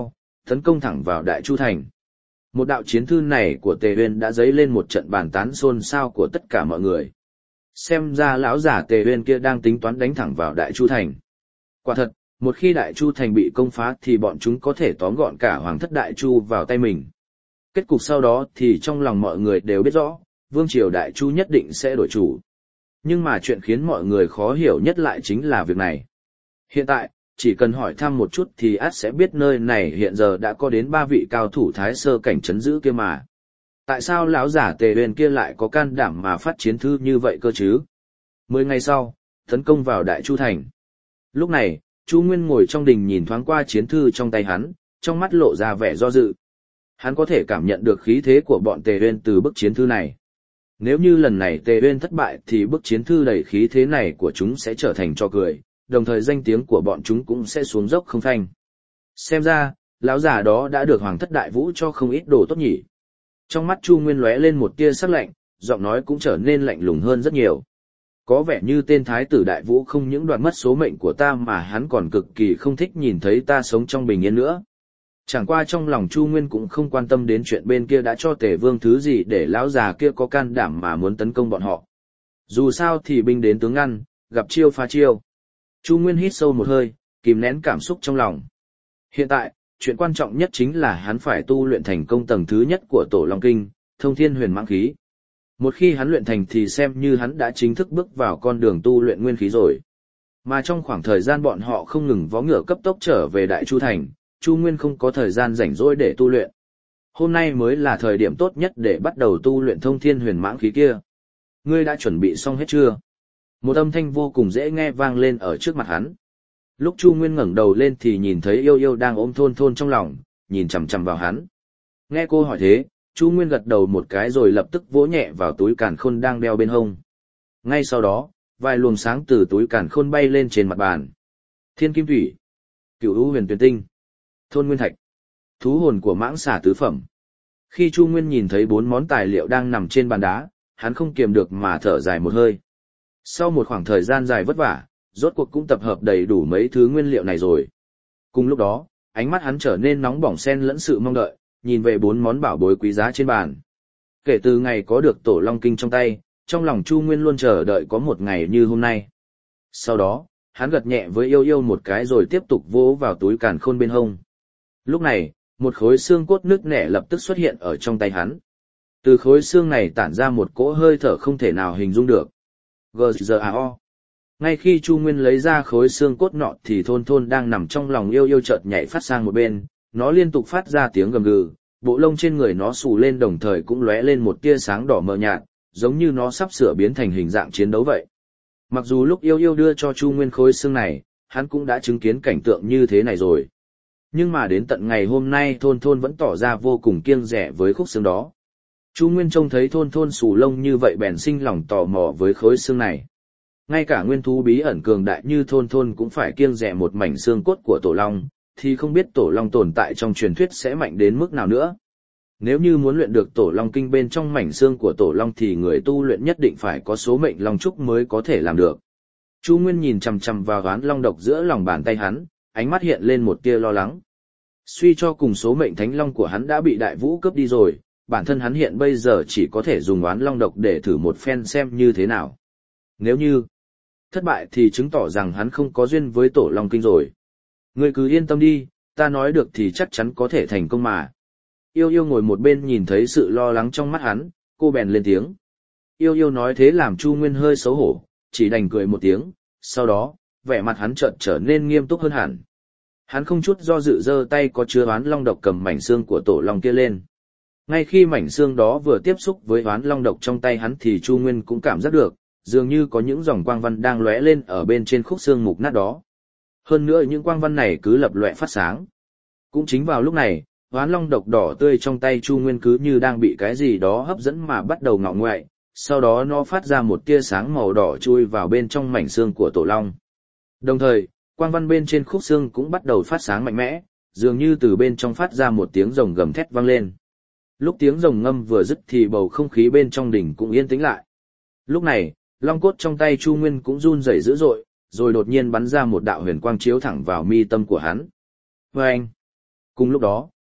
tấn công thẳng vào Đại Chu Thành. Một đạo chiến thư này của Tề Uyên đã dấy lên một trận bàn tán xôn xao của tất cả mọi người. Xem ra lão giả Tề Uyên kia đang tính toán đánh thẳng vào Đại Chu Thành. Quả thật, một khi Đại Chu Thành bị công phá thì bọn chúng có thể tóm gọn cả Hoàng thất Đại Chu vào tay mình. Kết cục sau đó thì trong lòng mọi người đều biết rõ, Vương triều Đại Chu nhất định sẽ đổi chủ. Nhưng mà chuyện khiến mọi người khó hiểu nhất lại chính là việc này. Hiện tại, chỉ cần hỏi thăm một chút thì ắt sẽ biết nơi này hiện giờ đã có đến ba vị cao thủ thái sơ cảnh trấn giữ kia mà. Tại sao lão giả Tề Uyên kia lại có can đảm mà phát chiến thư như vậy cơ chứ? Mười ngày sau, tấn công vào Đại Chu Thành. Lúc này, Chu Nguyên ngồi trong đình nhìn thoáng qua chiến thư trong tay hắn, trong mắt lộ ra vẻ do dự. Hắn có thể cảm nhận được khí thế của bọn Tề Uyên từ bức chiến thư này. Nếu như lần này Tề Uyên thất bại thì bức chiến thư đầy khí thế này của chúng sẽ trở thành trò cười, đồng thời danh tiếng của bọn chúng cũng sẽ xuống dốc không phanh. Xem ra, lão già đó đã được Hoàng thất Đại Vũ cho không ít đồ tốt nhỉ. Trong mắt Chu Nguyên lóe lên một tia sắc lạnh, giọng nói cũng trở nên lạnh lùng hơn rất nhiều. Có vẻ như tên thái tử Đại Vũ không những đoạt mất số mệnh của ta mà hắn còn cực kỳ không thích nhìn thấy ta sống trong bình yên nữa. Chẳng qua trong lòng Chu Nguyên cũng không quan tâm đến chuyện bên kia đã cho Tề Vương thứ gì để lão già kia có can đảm mà muốn tấn công bọn họ. Dù sao thì binh đến tướng ngăn, gặp chiêu phá chiêu. Chu Nguyên hít sâu một hơi, kìm nén cảm xúc trong lòng. Hiện tại, chuyện quan trọng nhất chính là hắn phải tu luyện thành công tầng thứ nhất của Tổ Long Kinh, Thông Thiên Huyền Mãng Khí. Một khi hắn luyện thành thì xem như hắn đã chính thức bước vào con đường tu luyện nguyên khí rồi. Mà trong khoảng thời gian bọn họ không ngừng vó ngựa cấp tốc trở về Đại Chu Thành, Chu Nguyên không có thời gian rảnh rỗi để tu luyện. Hôm nay mới là thời điểm tốt nhất để bắt đầu tu luyện Thông Thiên Huyền Mãng Khí kia. Ngươi đã chuẩn bị xong hết chưa? Một âm thanh vô cùng dễ nghe vang lên ở trước mặt hắn. Lúc Chu Nguyên ngẩng đầu lên thì nhìn thấy Yêu Yêu đang ôm Thôn Thôn trong lòng, nhìn chằm chằm vào hắn. Nghe cô hỏi thế, Chu Nguyên gật đầu một cái rồi lập tức vỗ nhẹ vào túi càn khôn đang đeo bên hông. Ngay sau đó, vài luồng sáng từ túi càn khôn bay lên trên mặt bàn. Thiên Kim Thủy, Cửu U Huyền Tuyền Tinh, Thôn Nguyên Thạch, thú hồn của mãng xà tứ phẩm. Khi Chu Nguyên nhìn thấy bốn món tài liệu đang nằm trên bàn đá, hắn không kiềm được mà thở dài một hơi. Sau một khoảng thời gian dài vất vả, rốt cuộc cũng tập hợp đầy đủ mấy thứ nguyên liệu này rồi. Cùng lúc đó, ánh mắt hắn trở nên nóng bỏng xen lẫn sự mong đợi, nhìn về bốn món bảo bối quý giá trên bàn. Kể từ ngày có được Tổ Long Kinh trong tay, trong lòng Chu Nguyên luôn chờ đợi có một ngày như hôm nay. Sau đó, hắn gật nhẹ với Yêu Yêu một cái rồi tiếp tục vỗ vào túi càn khôn bên hông. Lúc này, một khối xương cốt nứt nẻ lập tức xuất hiện ở trong tay hắn. Từ khối xương này tản ra một cỗ hơi thở không thể nào hình dung được. giê giê a o. Ngay khi Chu Nguyên lấy ra khối xương cốt nọ thì Thôn Thôn đang nằm trong lòng Yêu Yêu chợt nhảy phát sang một bên, nó liên tục phát ra tiếng gầm gừ, bộ lông trên người nó xù lên đồng thời cũng lóe lên một tia sáng đỏ mờ nhạt, giống như nó sắp sửa biến thành hình dạng chiến đấu vậy. Mặc dù lúc Yêu Yêu đưa cho Chu Nguyên khối xương này, hắn cũng đã chứng kiến cảnh tượng như thế này rồi. Nhưng mà đến tận ngày hôm nay Thôn Thôn vẫn tỏ ra vô cùng kiêng dè với khúc xương đó. Chu Nguyên trông thấy Thôn Thôn xù lông như vậy bèn sinh lòng tò mò với khối xương này. Ngay cả nguyên thú bí ẩn cường đại như Thôn Thôn cũng phải kiêng dè một mảnh xương cốt của Tổ Long, thì không biết Tổ Long tồn tại trong truyền thuyết sẽ mạnh đến mức nào nữa. Nếu như muốn luyện được Tổ Long Kinh bên trong mảnh xương của Tổ Long thì người tu luyện nhất định phải có số mệnh Long Trúc mới có thể làm được. Chu Nguyên nhìn chằm chằm vào ván long độc giữa lòng bàn tay hắn, ánh mắt hiện lên một tia lo lắng. Suy cho cùng số mệnh Thánh Long của hắn đã bị Đại Vũ cướp đi rồi, bản thân hắn hiện bây giờ chỉ có thể dùng oán long độc để thử một phen xem như thế nào. Nếu như thất bại thì chứng tỏ rằng hắn không có duyên với Tổ Long Kinh rồi. Ngươi cứ yên tâm đi, ta nói được thì chắc chắn có thể thành công mà. Yêu Yêu ngồi một bên nhìn thấy sự lo lắng trong mắt hắn, cô bèn lên tiếng. Yêu Yêu nói thế làm Chu Nguyên hơi xấu hổ, chỉ đành cười một tiếng, sau đó, vẻ mặt hắn chợt trở nên nghiêm túc hơn hẳn. Hắn không chút do dự giơ tay có chứa oán long độc cầm mảnh xương của Tổ Long kia lên. Ngay khi mảnh xương đó vừa tiếp xúc với oán long độc trong tay hắn thì Chu Nguyên cũng cảm giác được, dường như có những dòng quang văn đang lóe lên ở bên trên khúc xương mục nát đó. Hơn nữa những quang văn này cứ lập lòe phát sáng. Cũng chính vào lúc này, oán long độc đỏ tươi trong tay Chu Nguyên cứ như đang bị cái gì đó hấp dẫn mà bắt đầu ngọ ngoại, sau đó nó phát ra một tia sáng màu đỏ chui vào bên trong mảnh xương của Tổ Long. Đồng thời, quang văn bên trên khúc xương cũng bắt đầu phát sáng mạnh mẽ, dường như từ bên trong phát ra một tiếng rồng gầm thét vang lên. Lúc tiếng rồng ngâm vừa dứt thì bầu không khí bên trong đỉnh cũng yên tĩnh lại. Lúc này, long cốt trong tay Chu Nguyên cũng run rẩy dữ dội, rồi đột nhiên bắn ra một đạo huyền quang chiếu thẳng vào mi tâm của hắn. Vâng! Cùng lúc đó,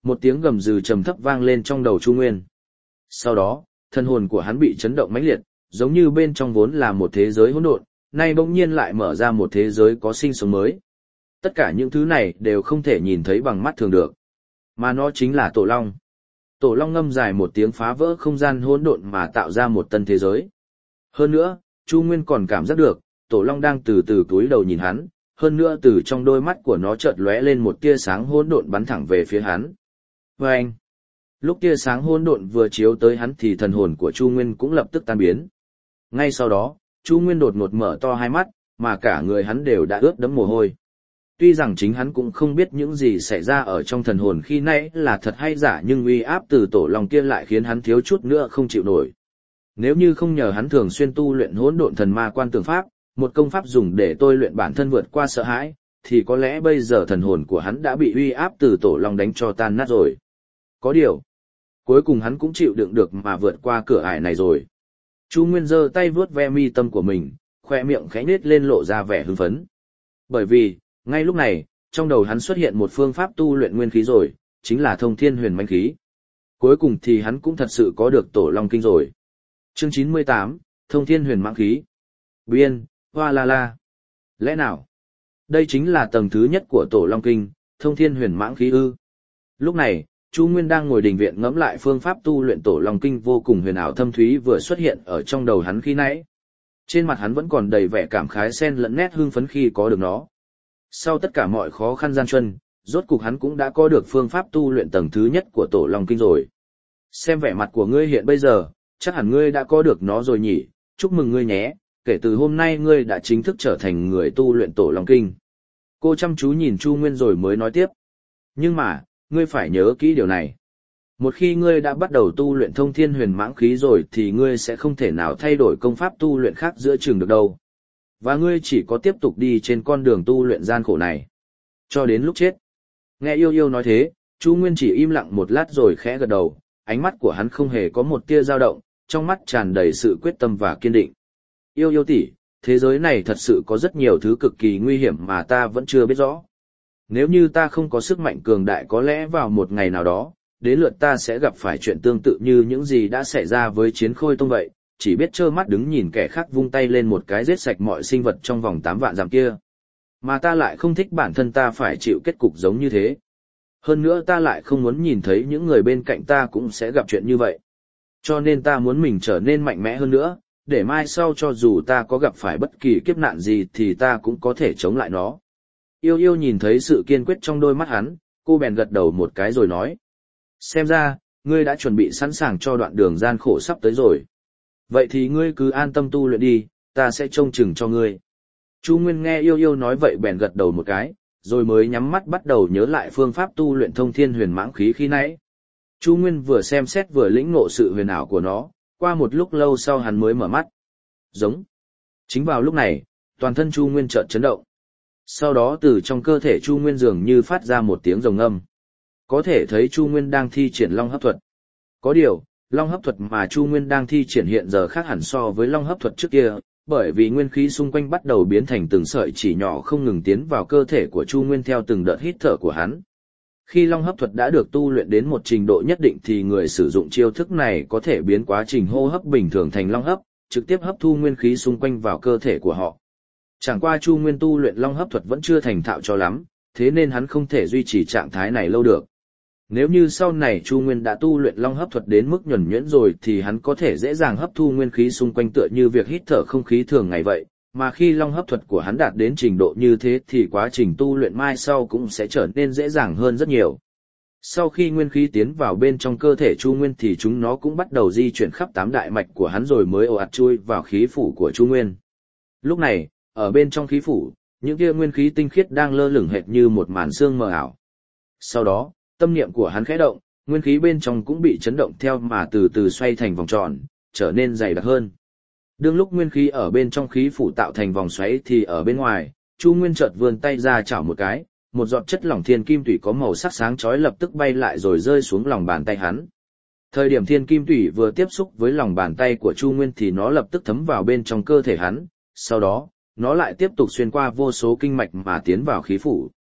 Một tiếng gầm rừ trầm thấp vang lên trong đầu Chu Nguyên. Sau đó, thân hồn của hắn bị chấn động mãnh liệt, giống như bên trong vốn là một thế giới hỗn độn, nay bỗng nhiên lại mở ra một thế giới có sinh sống mới. Tất cả những thứ này đều không thể nhìn thấy bằng mắt thường được, mà nó chính là Tổ Long. Tổ Long ngâm dài một tiếng phá vỡ không gian hỗn độn mà tạo ra một tân thế giới. Hơn nữa, Chu Nguyên còn cảm giác được, Tổ Long đang từ từ cúi đầu nhìn hắn, hơn nữa từ trong đôi mắt của nó chợt lóe lên một tia sáng hỗn độn bắn thẳng về phía hắn. Và anh, lúc tia sáng hỗn độn vừa chiếu tới hắn thì thần hồn của Chu Nguyên cũng lập tức tan biến. Ngay sau đó, Chu Nguyên đột ngột mở to hai mắt, mà cả người hắn đều đã ướt đẫm mồ hôi. Tuy rằng chính hắn cũng không biết những gì xảy ra ở trong thần hồn khi nãy là thật hay giả, nhưng uy áp từ Tổ Long kia lại khiến hắn thiếu chút nữa không chịu nổi. Nếu như không nhờ hắn thường xuyên tu luyện hỗn độn thần ma quan tường pháp, một công pháp dùng để tôi luyện bản thân vượt qua sợ hãi, thì có lẽ bây giờ thần hồn của hắn đã bị uy áp từ Tổ Long đánh cho tan nát rồi. Có điều, cuối cùng hắn cũng chịu đựng được mà vượt qua cửa ải này rồi. Chu Nguyên giơ tay vuốt ve mi tâm của mình, khoe miệng khẽ nhếch lên lộ ra vẻ hưng phấn. Bởi vì, ngay lúc này, trong đầu hắn xuất hiện một phương pháp tu luyện nguyên khí rồi, chính là Thông Thiên Huyền Mãnh Khí. Cuối cùng thì hắn cũng thật sự có được Tổ Long Kinh rồi. Chương chín mươi tám, Thông Thiên Huyền Mãnh Khí. Biên, hoa la la. Lẽ nào? Đây chính là tầng thứ nhất của Tổ Long Kinh, Thông Thiên Huyền Mãng Khí ư? Lúc này, Chu Nguyên đang ngồi đình viện ngẫm lại phương pháp tu luyện Tổ Long Kinh vô cùng huyền ảo thâm thúy vừa xuất hiện ở trong đầu hắn khi nãy. Trên mặt hắn vẫn còn đầy vẻ cảm khái xen lẫn nét hưng phấn khi có được nó. Sau tất cả mọi khó khăn gian truân, rốt cục hắn cũng đã có được phương pháp tu luyện tầng thứ nhất của Tổ Long Kinh rồi. Xem vẻ mặt của ngươi hiện bây giờ, chắc hẳn ngươi đã có được nó rồi nhỉ, chúc mừng ngươi nhé, kể từ hôm nay ngươi đã chính thức trở thành người tu luyện Tổ Long Kinh. Cô chăm chú nhìn Chu Nguyên rồi mới nói tiếp. Nhưng mà, ngươi phải nhớ kỹ điều này. Một khi ngươi đã bắt đầu tu luyện Thông Thiên Huyền Mãng Khí rồi thì ngươi sẽ không thể nào thay đổi công pháp tu luyện khác giữa chừng được đâu. Và ngươi chỉ có tiếp tục đi trên con đường tu luyện gian khổ này, cho đến lúc chết. Nghe Yêu Yêu nói thế, Chu Nguyên chỉ im lặng một lát rồi khẽ gật đầu, ánh mắt của hắn không hề có một tia dao động, trong mắt tràn đầy sự quyết tâm và kiên định. Yêu Yêu tỷ, thế giới này thật sự có rất nhiều thứ cực kỳ nguy hiểm mà ta vẫn chưa biết rõ. Nếu như ta không có sức mạnh cường đại có lẽ vào một ngày nào đó, đến lượt ta sẽ gặp phải chuyện tương tự như những gì đã xảy ra với Chiến Khôi Tông vậy, chỉ biết trơ mắt đứng nhìn kẻ khác vung tay lên một cái giết sạch mọi sinh vật trong vòng tám vạn dặm kia. Mà ta lại không thích bản thân ta phải chịu kết cục giống như thế. Hơn nữa ta lại không muốn nhìn thấy những người bên cạnh ta cũng sẽ gặp chuyện như vậy. Cho nên ta muốn mình trở nên mạnh mẽ hơn nữa, để mai sau cho dù ta có gặp phải bất kỳ kiếp nạn gì thì ta cũng có thể chống lại nó. Yêu Yêu nhìn thấy sự kiên quyết trong đôi mắt hắn, cô bèn gật đầu một cái rồi nói. Xem ra, ngươi đã chuẩn bị sẵn sàng cho đoạn đường gian khổ sắp tới rồi. Vậy thì ngươi cứ an tâm tu luyện đi, ta sẽ trông chừng cho ngươi. Chu Nguyên nghe Yêu Yêu nói vậy bèn gật đầu một cái, rồi mới nhắm mắt bắt đầu nhớ lại phương pháp tu luyện Thông Thiên Huyền Mãng Khí khi nãy. Chu Nguyên vừa xem xét vừa lĩnh ngộ sự huyền ảo của nó, qua một lúc lâu sau hắn mới mở mắt. Giống. Chính vào lúc này, toàn thân Chu Nguyên chợt chấn động. Sau đó từ trong cơ thể Chu Nguyên dường như phát ra một tiếng rồng ngâm. Có thể thấy Chu Nguyên đang thi triển Long Hấp Thuật. Có điều, Long Hấp Thuật mà Chu Nguyên đang thi triển hiện giờ khác hẳn so với Long Hấp Thuật trước kia, bởi vì nguyên khí xung quanh bắt đầu biến thành từng sợi chỉ nhỏ không ngừng tiến vào cơ thể của Chu Nguyên theo từng đợt hít thở của hắn. Khi Long Hấp Thuật đã được tu luyện đến một trình độ nhất định thì người sử dụng chiêu thức này có thể biến quá trình hô hấp bình thường thành Long Hấp, trực tiếp hấp thu nguyên khí xung quanh vào cơ thể của họ. Chẳng qua Chu Nguyên tu luyện Long Hấp Thuật vẫn chưa thành thạo cho lắm, thế nên hắn không thể duy trì trạng thái này lâu được. Nếu như sau này Chu Nguyên đã tu luyện Long Hấp Thuật đến mức nhuần nhuyễn rồi thì hắn có thể dễ dàng hấp thu nguyên khí xung quanh tựa như việc hít thở không khí thường ngày vậy, mà khi Long Hấp Thuật của hắn đạt đến trình độ như thế thì quá trình tu luyện mai sau cũng sẽ trở nên dễ dàng hơn rất nhiều. Sau khi nguyên khí tiến vào bên trong cơ thể Chu Nguyên thì chúng nó cũng bắt đầu di chuyển khắp tám đại mạch của hắn rồi mới ồ ạt chui vào khí phủ của Chu Nguyên. Lúc này, ở bên trong khí phủ, những kia nguyên khí tinh khiết đang lơ lửng hệt như một màn sương mờ ảo. Sau đó, tâm niệm của hắn khẽ động, nguyên khí bên trong cũng bị chấn động theo mà từ từ xoay thành vòng tròn, trở nên dày đặc hơn. Đương lúc nguyên khí ở bên trong khí phủ tạo thành vòng xoáy thì ở bên ngoài, Chu Nguyên chợt vươn tay ra chảo một cái, một giọt chất lỏng thiên kim thủy có màu sắc sáng chói lập tức bay lại rồi rơi xuống lòng bàn tay hắn. Thời điểm thiên kim thủy vừa tiếp xúc với lòng bàn tay của Chu Nguyên thì nó lập tức thấm vào bên trong cơ thể hắn, sau đó, nó lại tiếp tục xuyên qua vô số kinh mạch mà tiến vào khí phủ.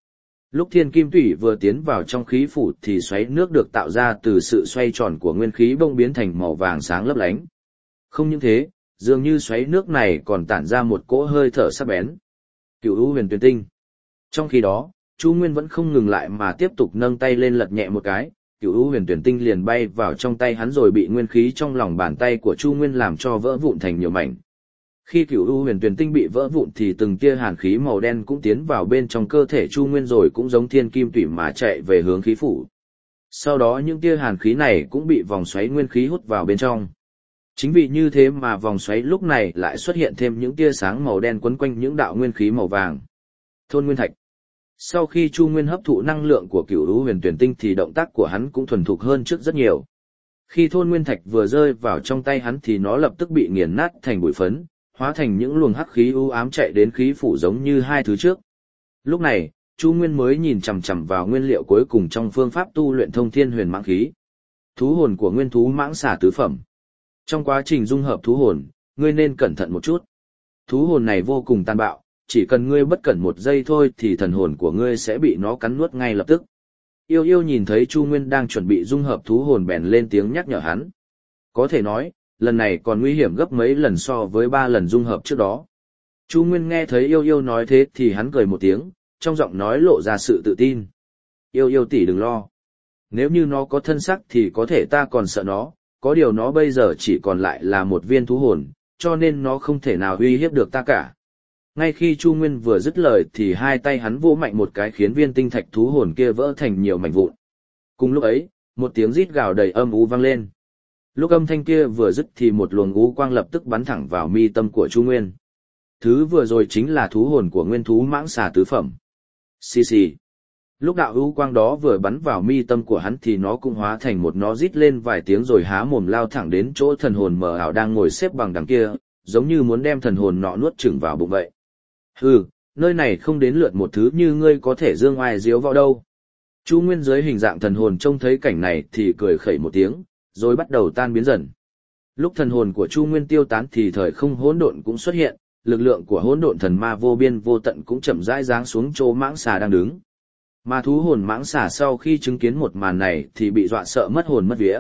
Lúc thiên kim tủy vừa tiến vào trong khí phủ thì xoáy nước được tạo ra từ sự xoay tròn của nguyên khí bỗng biến thành màu vàng sáng lấp lánh. Không những thế, dường như xoáy nước này còn tản ra một cỗ hơi thở sắc bén. Cửu U Huyền Tuyền Tinh. Trong khi đó, Chu Nguyên vẫn không ngừng lại mà tiếp tục nâng tay lên lật nhẹ một cái, Cửu U Huyền Tuyền Tinh liền bay vào trong tay hắn rồi bị nguyên khí trong lòng bàn tay của Chu Nguyên làm cho vỡ vụn thành nhiều mảnh. Khi Cửu U Huyền Tuyền Tinh bị vỡ vụn thì từng tia hàn khí màu đen cũng tiến vào bên trong cơ thể Chu Nguyên rồi cũng giống thiên kim tủy mà chạy về hướng khí phủ. Sau đó những tia hàn khí này cũng bị vòng xoáy nguyên khí hút vào bên trong. Chính vì như thế mà vòng xoáy lúc này lại xuất hiện thêm những tia sáng màu đen quấn quanh những đạo nguyên khí màu vàng. Thôn Nguyên Thạch. Sau khi Chu Nguyên hấp thụ năng lượng của Cửu U Huyền Tuyền Tinh thì động tác của hắn cũng thuần thục hơn trước rất nhiều. Khi Thôn Nguyên Thạch vừa rơi vào trong tay hắn thì nó lập tức bị nghiền nát thành bụi phấn, hóa thành những luồng hắc khí u ám chạy đến khí phủ giống như hai thứ trước. Lúc này, Chu Nguyên mới nhìn chằm chằm vào nguyên liệu cuối cùng trong phương pháp tu luyện Thông Thiên Huyền Mãng Khí. Thú hồn của nguyên thú mãng xà tứ phẩm. Trong quá trình dung hợp thú hồn, ngươi nên cẩn thận một chút. Thú hồn này vô cùng tàn bạo, chỉ cần ngươi bất cẩn một giây thôi thì thần hồn của ngươi sẽ bị nó cắn nuốt ngay lập tức. Yêu Yêu nhìn thấy Chu Nguyên đang chuẩn bị dung hợp thú hồn bèn lên tiếng nhắc nhở hắn. Có thể nói, lần này còn nguy hiểm gấp mấy lần so với ba lần dung hợp trước đó. Chu Nguyên nghe thấy Yêu Yêu nói thế thì hắn cười một tiếng, trong giọng nói lộ ra sự tự tin. Yêu Yêu tỷ đừng lo. Nếu như nó có thân sắc thì có thể ta còn sợ nó, có điều nó bây giờ chỉ còn lại là một viên thú hồn, cho nên nó không thể nào uy hiếp được ta cả. Ngay khi Chu Nguyên vừa dứt lời thì hai tay hắn vỗ mạnh một cái khiến viên tinh thạch thú hồn kia vỡ thành nhiều mảnh vụn. Cùng lúc ấy, một tiếng rít gào đầy âm u vang lên. Lúc âm thanh kia vừa dứt thì một luồng u quang lập tức bắn thẳng vào mi tâm của Chu Nguyên. Thứ vừa rồi chính là thú hồn của nguyên thú mãng xà tứ phẩm. Xì xì. Lúc đạo u quang đó vừa bắn vào mi tâm của hắn thì nó cũng hóa thành một nó rít lên vài tiếng rồi há mồm lao thẳng đến chỗ thần hồn mờ ảo đang ngồi xếp bằng đằng kia, giống như muốn đem thần hồn nọ nuốt chửng vào bụng vậy. Hừ, nơi này không đến lượt một thứ như ngươi có thể dương oai diếu vào đâu. Chu Nguyên dưới hình dạng thần hồn trông thấy cảnh này thì cười khẩy một tiếng, rồi bắt đầu tan biến dần. Lúc thần hồn của Chu Nguyên tiêu tán thì thời không hỗn độn cũng xuất hiện, lực lượng của hỗn độn thần ma vô biên vô tận cũng chậm rãi giáng xuống chỗ mãng xà đang đứng. Mà thú hồn mãng xà sau khi chứng kiến một màn này thì bị dọa sợ mất hồn mất vía.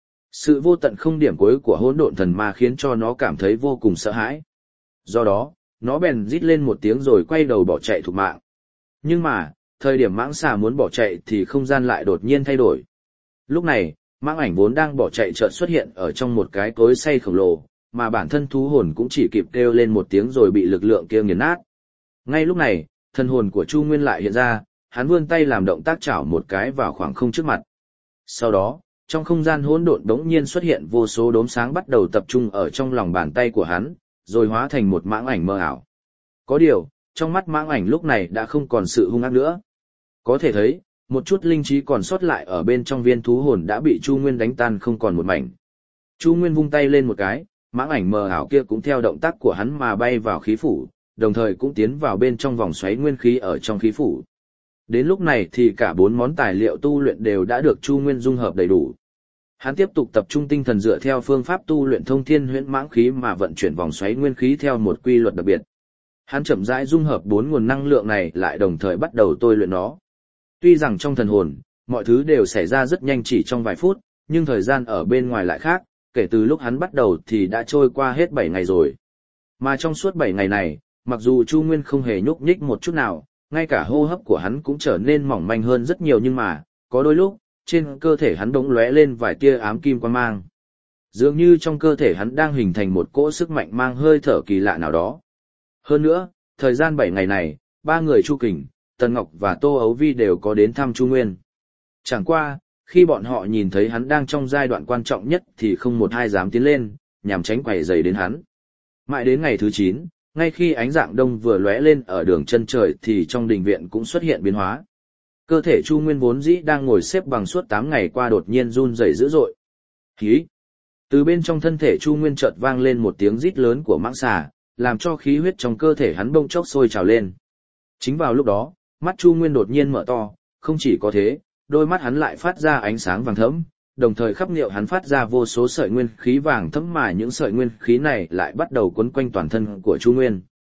Sự vô tận không điểm cuối của hỗn độn thần ma khiến cho nó cảm thấy vô cùng sợ hãi. Do đó, nó bèn rít lên một tiếng rồi quay đầu bỏ chạy thục mạng. Nhưng mà, thời điểm mãng xà muốn bỏ chạy thì không gian lại đột nhiên thay đổi. Lúc này, mãng ảnh vốn đang bỏ chạy chợt xuất hiện ở trong một cái cối xay khổng lồ, mà bản thân thú hồn cũng chỉ kịp kêu lên một tiếng rồi bị lực lượng kia nghiền nát. Ngay lúc này, thần hồn của Chu Nguyên lại hiện ra, hắn vươn tay làm động tác chảo một cái vào khoảng không trước mặt. Sau đó, trong không gian hỗn độn đống nhiên xuất hiện vô số đốm sáng bắt đầu tập trung ở trong lòng bàn tay của hắn, rồi hóa thành một mãng ảnh mơ ảo. Có điều, trong mắt mãng ảnh lúc này đã không còn sự hung ác nữa. Có thể thấy, một chút linh trí còn sót lại ở bên trong viên thú hồn đã bị Chu Nguyên đánh tan không còn một mảnh. Chu Nguyên vung tay lên một cái, mãng ảnh mờ ảo kia cũng theo động tác của hắn mà bay vào khí phủ, đồng thời cũng tiến vào bên trong vòng xoáy nguyên khí ở trong khí phủ. Đến lúc này thì cả bốn món tài liệu tu luyện đều đã được Chu Nguyên dung hợp đầy đủ. Hắn tiếp tục tập trung tinh thần dựa theo phương pháp tu luyện Thông Thiên Huyễn Mãng Khí mà vận chuyển vòng xoáy nguyên khí theo một quy luật đặc biệt. Hắn chậm rãi dung hợp bốn nguồn năng lượng này lại đồng thời bắt đầu tôi luyện nó. Tuy rằng trong thần hồn, mọi thứ đều xảy ra rất nhanh chỉ trong vài phút, nhưng thời gian ở bên ngoài lại khác, kể từ lúc hắn bắt đầu thì đã trôi qua hết bảy ngày rồi. Mà trong suốt bảy ngày này, mặc dù Chu Nguyên không hề nhúc nhích một chút nào, ngay cả hô hấp của hắn cũng trở nên mỏng manh hơn rất nhiều nhưng mà, có đôi lúc, trên cơ thể hắn bỗng lóe lên vài tia ám kim quang mang. Dường như trong cơ thể hắn đang hình thành một cỗ sức mạnh mang hơi thở kỳ lạ nào đó. Hơn nữa, thời gian bảy ngày này, ba người Chu Kình, Tần Ngọc và Tô Ấu Vi đều có đến thăm Chu Nguyên. Chẳng qua, khi bọn họ nhìn thấy hắn đang trong giai đoạn quan trọng nhất thì không một ai dám tiến lên, nhằm tránh quẩy dày đến hắn. Mãi đến ngày thứ chín, ngay khi ánh dạng đông vừa lóe lên ở đường chân trời thì trong đình viện cũng xuất hiện biến hóa. Cơ thể Chu Nguyên vốn dĩ đang ngồi xếp bằng suốt tám ngày qua đột nhiên run rẩy dữ dội. Hí! Từ bên trong thân thể Chu Nguyên chợt vang lên một tiếng rít lớn của mãng xà, làm cho khí huyết trong cơ thể hắn bỗng chốc sôi trào lên. Chính vào lúc đó, mắt Chu Nguyên đột nhiên mở to, không chỉ có thế, đôi mắt hắn lại phát ra ánh sáng vàng thẫm, đồng thời khắp niệu hắn phát ra vô số sợi nguyên khí vàng thẫm mà những sợi nguyên khí này lại bắt đầu quấn quanh toàn thân của Chu Nguyên.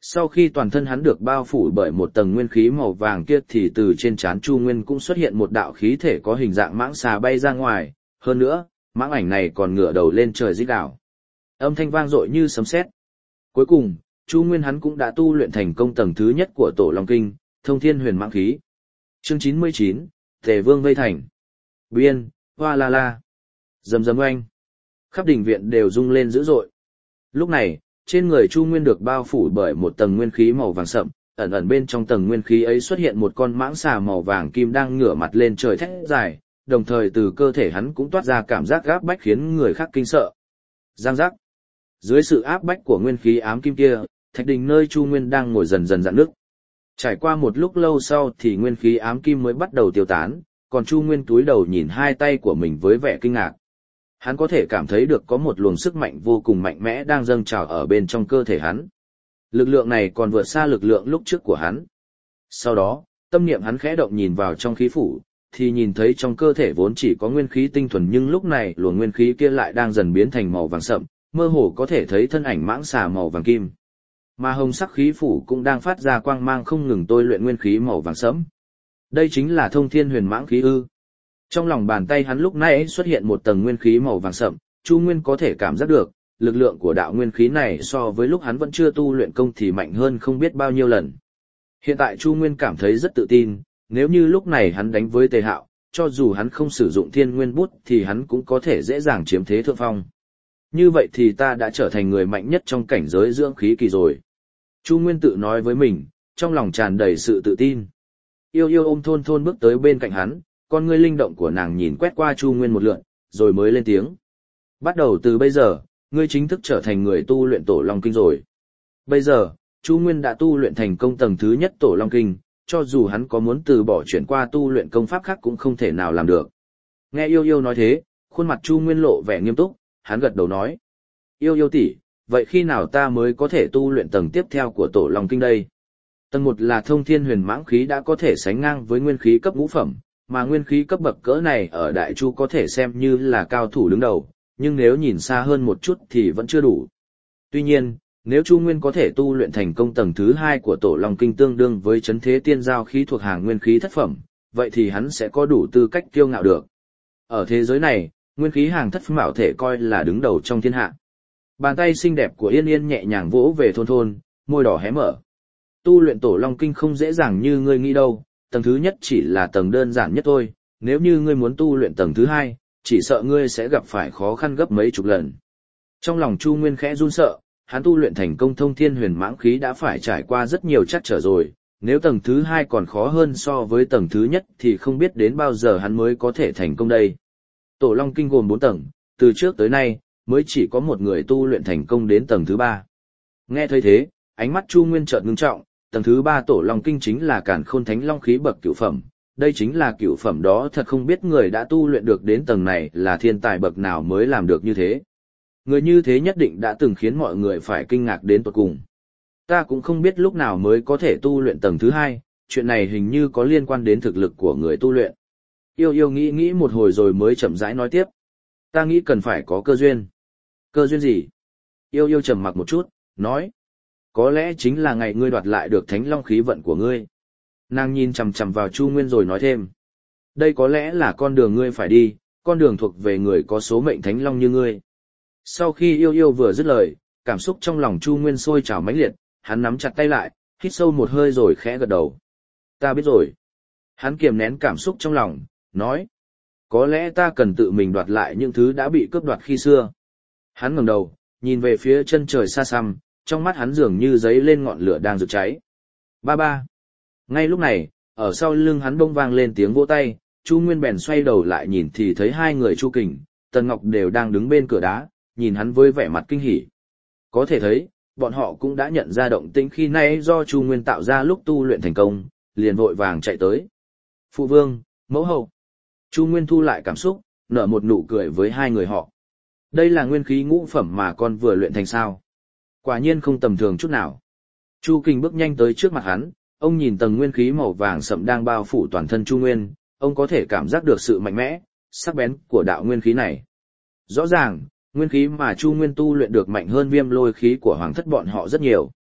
Sau khi toàn thân hắn được bao phủ bởi một tầng nguyên khí màu vàng kia thì từ trên trán Chu Nguyên cũng xuất hiện một đạo khí thể có hình dạng mãng xà bay ra ngoài, hơn nữa, mãng ảnh này còn ngửa đầu lên trời rít gào. Âm thanh vang dội như sấm sét. Cuối cùng, Chu Nguyên hắn cũng đã tu luyện thành công tầng thứ nhất của Tổ Long Kinh, Thông Thiên Huyền Mãng Khí. Chương chín mươi chín, Tề Vương vây thành. Biên, hoa la la. Rầm rầm oanh. Khắp đình viện đều rung lên dữ dội. Lúc này, trên người Chu Nguyên được bao phủ bởi một tầng nguyên khí màu vàng sậm, ẩn ẩn bên trong tầng nguyên khí ấy xuất hiện một con mãng xà màu vàng kim đang ngửa mặt lên trời thét dài, đồng thời từ cơ thể hắn cũng toát ra cảm giác áp bách khiến người khác kinh sợ. Giang giác. Dưới sự áp bách của nguyên khí ám kim kia, thạch đình nơi Chu Nguyên đang ngồi dần dần rạn nứt. Trải qua một lúc lâu sau thì nguyên khí ám kim mới bắt đầu tiêu tán, còn Chu Nguyên cúi đầu nhìn hai tay của mình với vẻ kinh ngạc. Hắn có thể cảm thấy được có một luồng sức mạnh vô cùng mạnh mẽ đang dâng trào ở bên trong cơ thể hắn. Lực lượng này còn vượt xa lực lượng lúc trước của hắn. Sau đó, tâm niệm hắn khẽ động nhìn vào trong khí phủ, thì nhìn thấy trong cơ thể vốn chỉ có nguyên khí tinh thuần nhưng lúc này luồng nguyên khí kia lại đang dần biến thành màu vàng sậm, mơ hồ có thể thấy thân ảnh mãng xà màu vàng kim. Mà hồng sắc khí phủ cũng đang phát ra quang mang không ngừng tôi luyện nguyên khí màu vàng sẫm. Đây chính là Thông Thiên Huyền Mãng Khí ư? Trong lòng bàn tay hắn lúc nãy xuất hiện một tầng nguyên khí màu vàng sậm, Chu Nguyên có thể cảm giác được, lực lượng của đạo nguyên khí này so với lúc hắn vẫn chưa tu luyện công thì mạnh hơn không biết bao nhiêu lần. Hiện tại Chu Nguyên cảm thấy rất tự tin, nếu như lúc này hắn đánh với Tề Hạo, cho dù hắn không sử dụng Thiên Nguyên Bút thì hắn cũng có thể dễ dàng chiếm thế thượng phong. Như vậy thì ta đã trở thành người mạnh nhất trong cảnh giới dưỡng khí kỳ rồi. Chu Nguyên tự nói với mình, trong lòng tràn đầy sự tự tin. Yêu Yêu ôm Thôn Thôn bước tới bên cạnh hắn, con ngươi linh động của nàng nhìn quét qua Chu Nguyên một lượt, rồi mới lên tiếng. Bắt đầu từ bây giờ, ngươi chính thức trở thành người tu luyện Tổ Long Kinh rồi. Bây giờ, Chu Nguyên đã tu luyện thành công tầng thứ nhất Tổ Long Kinh, cho dù hắn có muốn từ bỏ chuyển qua tu luyện công pháp khác cũng không thể nào làm được. Nghe Yêu Yêu nói thế, khuôn mặt Chu Nguyên lộ vẻ nghiêm túc, hắn gật đầu nói. Yêu Yêu tỷ, vậy khi nào ta mới có thể tu luyện tầng tiếp theo của Tổ Long Kinh đây? Tầng một là Thông Thiên Huyền Mãng Khí đã có thể sánh ngang với nguyên khí cấp ngũ phẩm, mà nguyên khí cấp bậc cỡ này ở Đại Chu có thể xem như là cao thủ đứng đầu, nhưng nếu nhìn xa hơn một chút thì vẫn chưa đủ. Tuy nhiên, nếu Chu Nguyên có thể tu luyện thành công tầng thứ hai của Tổ Long Kinh tương đương với chấn thế tiên giao khí thuộc hàng nguyên khí thất phẩm, vậy thì hắn sẽ có đủ tư cách kiêu ngạo được. Ở thế giới này, nguyên khí hàng thất phẩm bảo thể coi là đứng đầu trong thiên hạ. Bàn tay xinh đẹp của Yên Yên nhẹ nhàng vỗ về Thôn Thôn, môi đỏ hé mở. Tu luyện Tổ Long Kinh không dễ dàng như ngươi nghĩ đâu, tầng thứ nhất chỉ là tầng đơn giản nhất thôi, nếu như ngươi muốn tu luyện tầng thứ hai, chỉ sợ ngươi sẽ gặp phải khó khăn gấp mấy chục lần. Trong lòng Chu Nguyên khẽ run sợ, hắn tu luyện thành công Thông Thiên Huyền Mãng Khí đã phải trải qua rất nhiều trắc trở rồi, nếu tầng thứ hai còn khó hơn so với tầng thứ nhất thì không biết đến bao giờ hắn mới có thể thành công đây. Tổ Long Kinh gồm bốn tầng, từ trước tới nay, mới chỉ có một người tu luyện thành công đến tầng thứ ba. Nghe thấy thế, ánh mắt Chu Nguyên chợt ngưng trọng, tầng thứ ba Tổ Long Kinh chính là Càn Khôn Thánh Long Khí bậc cửu phẩm, đây chính là cửu phẩm đó, thật không biết người đã tu luyện được đến tầng này là thiên tài bậc nào mới làm được như thế. Người như thế nhất định đã từng khiến mọi người phải kinh ngạc đến tột cùng. Ta cũng không biết lúc nào mới có thể tu luyện tầng thứ hai, chuyện này hình như có liên quan đến thực lực của người tu luyện. Yêu Yêu nghĩ nghĩ một hồi rồi mới chậm rãi nói tiếp. Ta nghĩ cần phải có cơ duyên. Cơ duyên gì? Yêu Yêu trầm mặc một chút, nói. Có lẽ chính là ngày ngươi đoạt lại được Thánh Long khí vận của ngươi. Nàng nhìn chằm chằm vào Chu Nguyên rồi nói thêm. Đây có lẽ là con đường ngươi phải đi, con đường thuộc về người có số mệnh Thánh Long như ngươi. Sau khi Yêu Yêu vừa dứt lời, cảm xúc trong lòng Chu Nguyên sôi trào mãnh liệt, hắn nắm chặt tay lại, hít sâu một hơi rồi khẽ gật đầu. Ta biết rồi. Hắn kiềm nén cảm xúc trong lòng, nói. Có lẽ ta cần tự mình đoạt lại những thứ đã bị cướp đoạt khi xưa. Hắn ngẩng đầu, nhìn về phía chân trời xa xăm, trong mắt hắn dường như giấy lên ngọn lửa đang rực cháy. Ba ba. Ngay lúc này, ở sau lưng hắn bỗng vang lên tiếng vỗ tay, Chu Nguyên bèn xoay đầu lại nhìn thì thấy hai người Chu Kình, Tần Ngọc đều đang đứng bên cửa đá, nhìn hắn với vẻ mặt kinh hỉ. Có thể thấy, bọn họ cũng đã nhận ra động tĩnh khi nay do Chu Nguyên tạo ra lúc tu luyện thành công, liền vội vàng chạy tới. Phụ vương, mẫu hậu. Chu Nguyên thu lại cảm xúc, nở một nụ cười với hai người họ. Đây là nguyên khí ngũ phẩm mà con vừa luyện thành sao? Quả nhiên không tầm thường chút nào. Chu Kình bước nhanh tới trước mặt hắn, ông nhìn tầng nguyên khí màu vàng sậm đang bao phủ toàn thân Chu Nguyên, ông có thể cảm giác được sự mạnh mẽ, sắc bén của đạo nguyên khí này. Rõ ràng, nguyên khí mà Chu Nguyên tu luyện được mạnh hơn Viêm Lôi khí của hoàng thất bọn họ rất nhiều.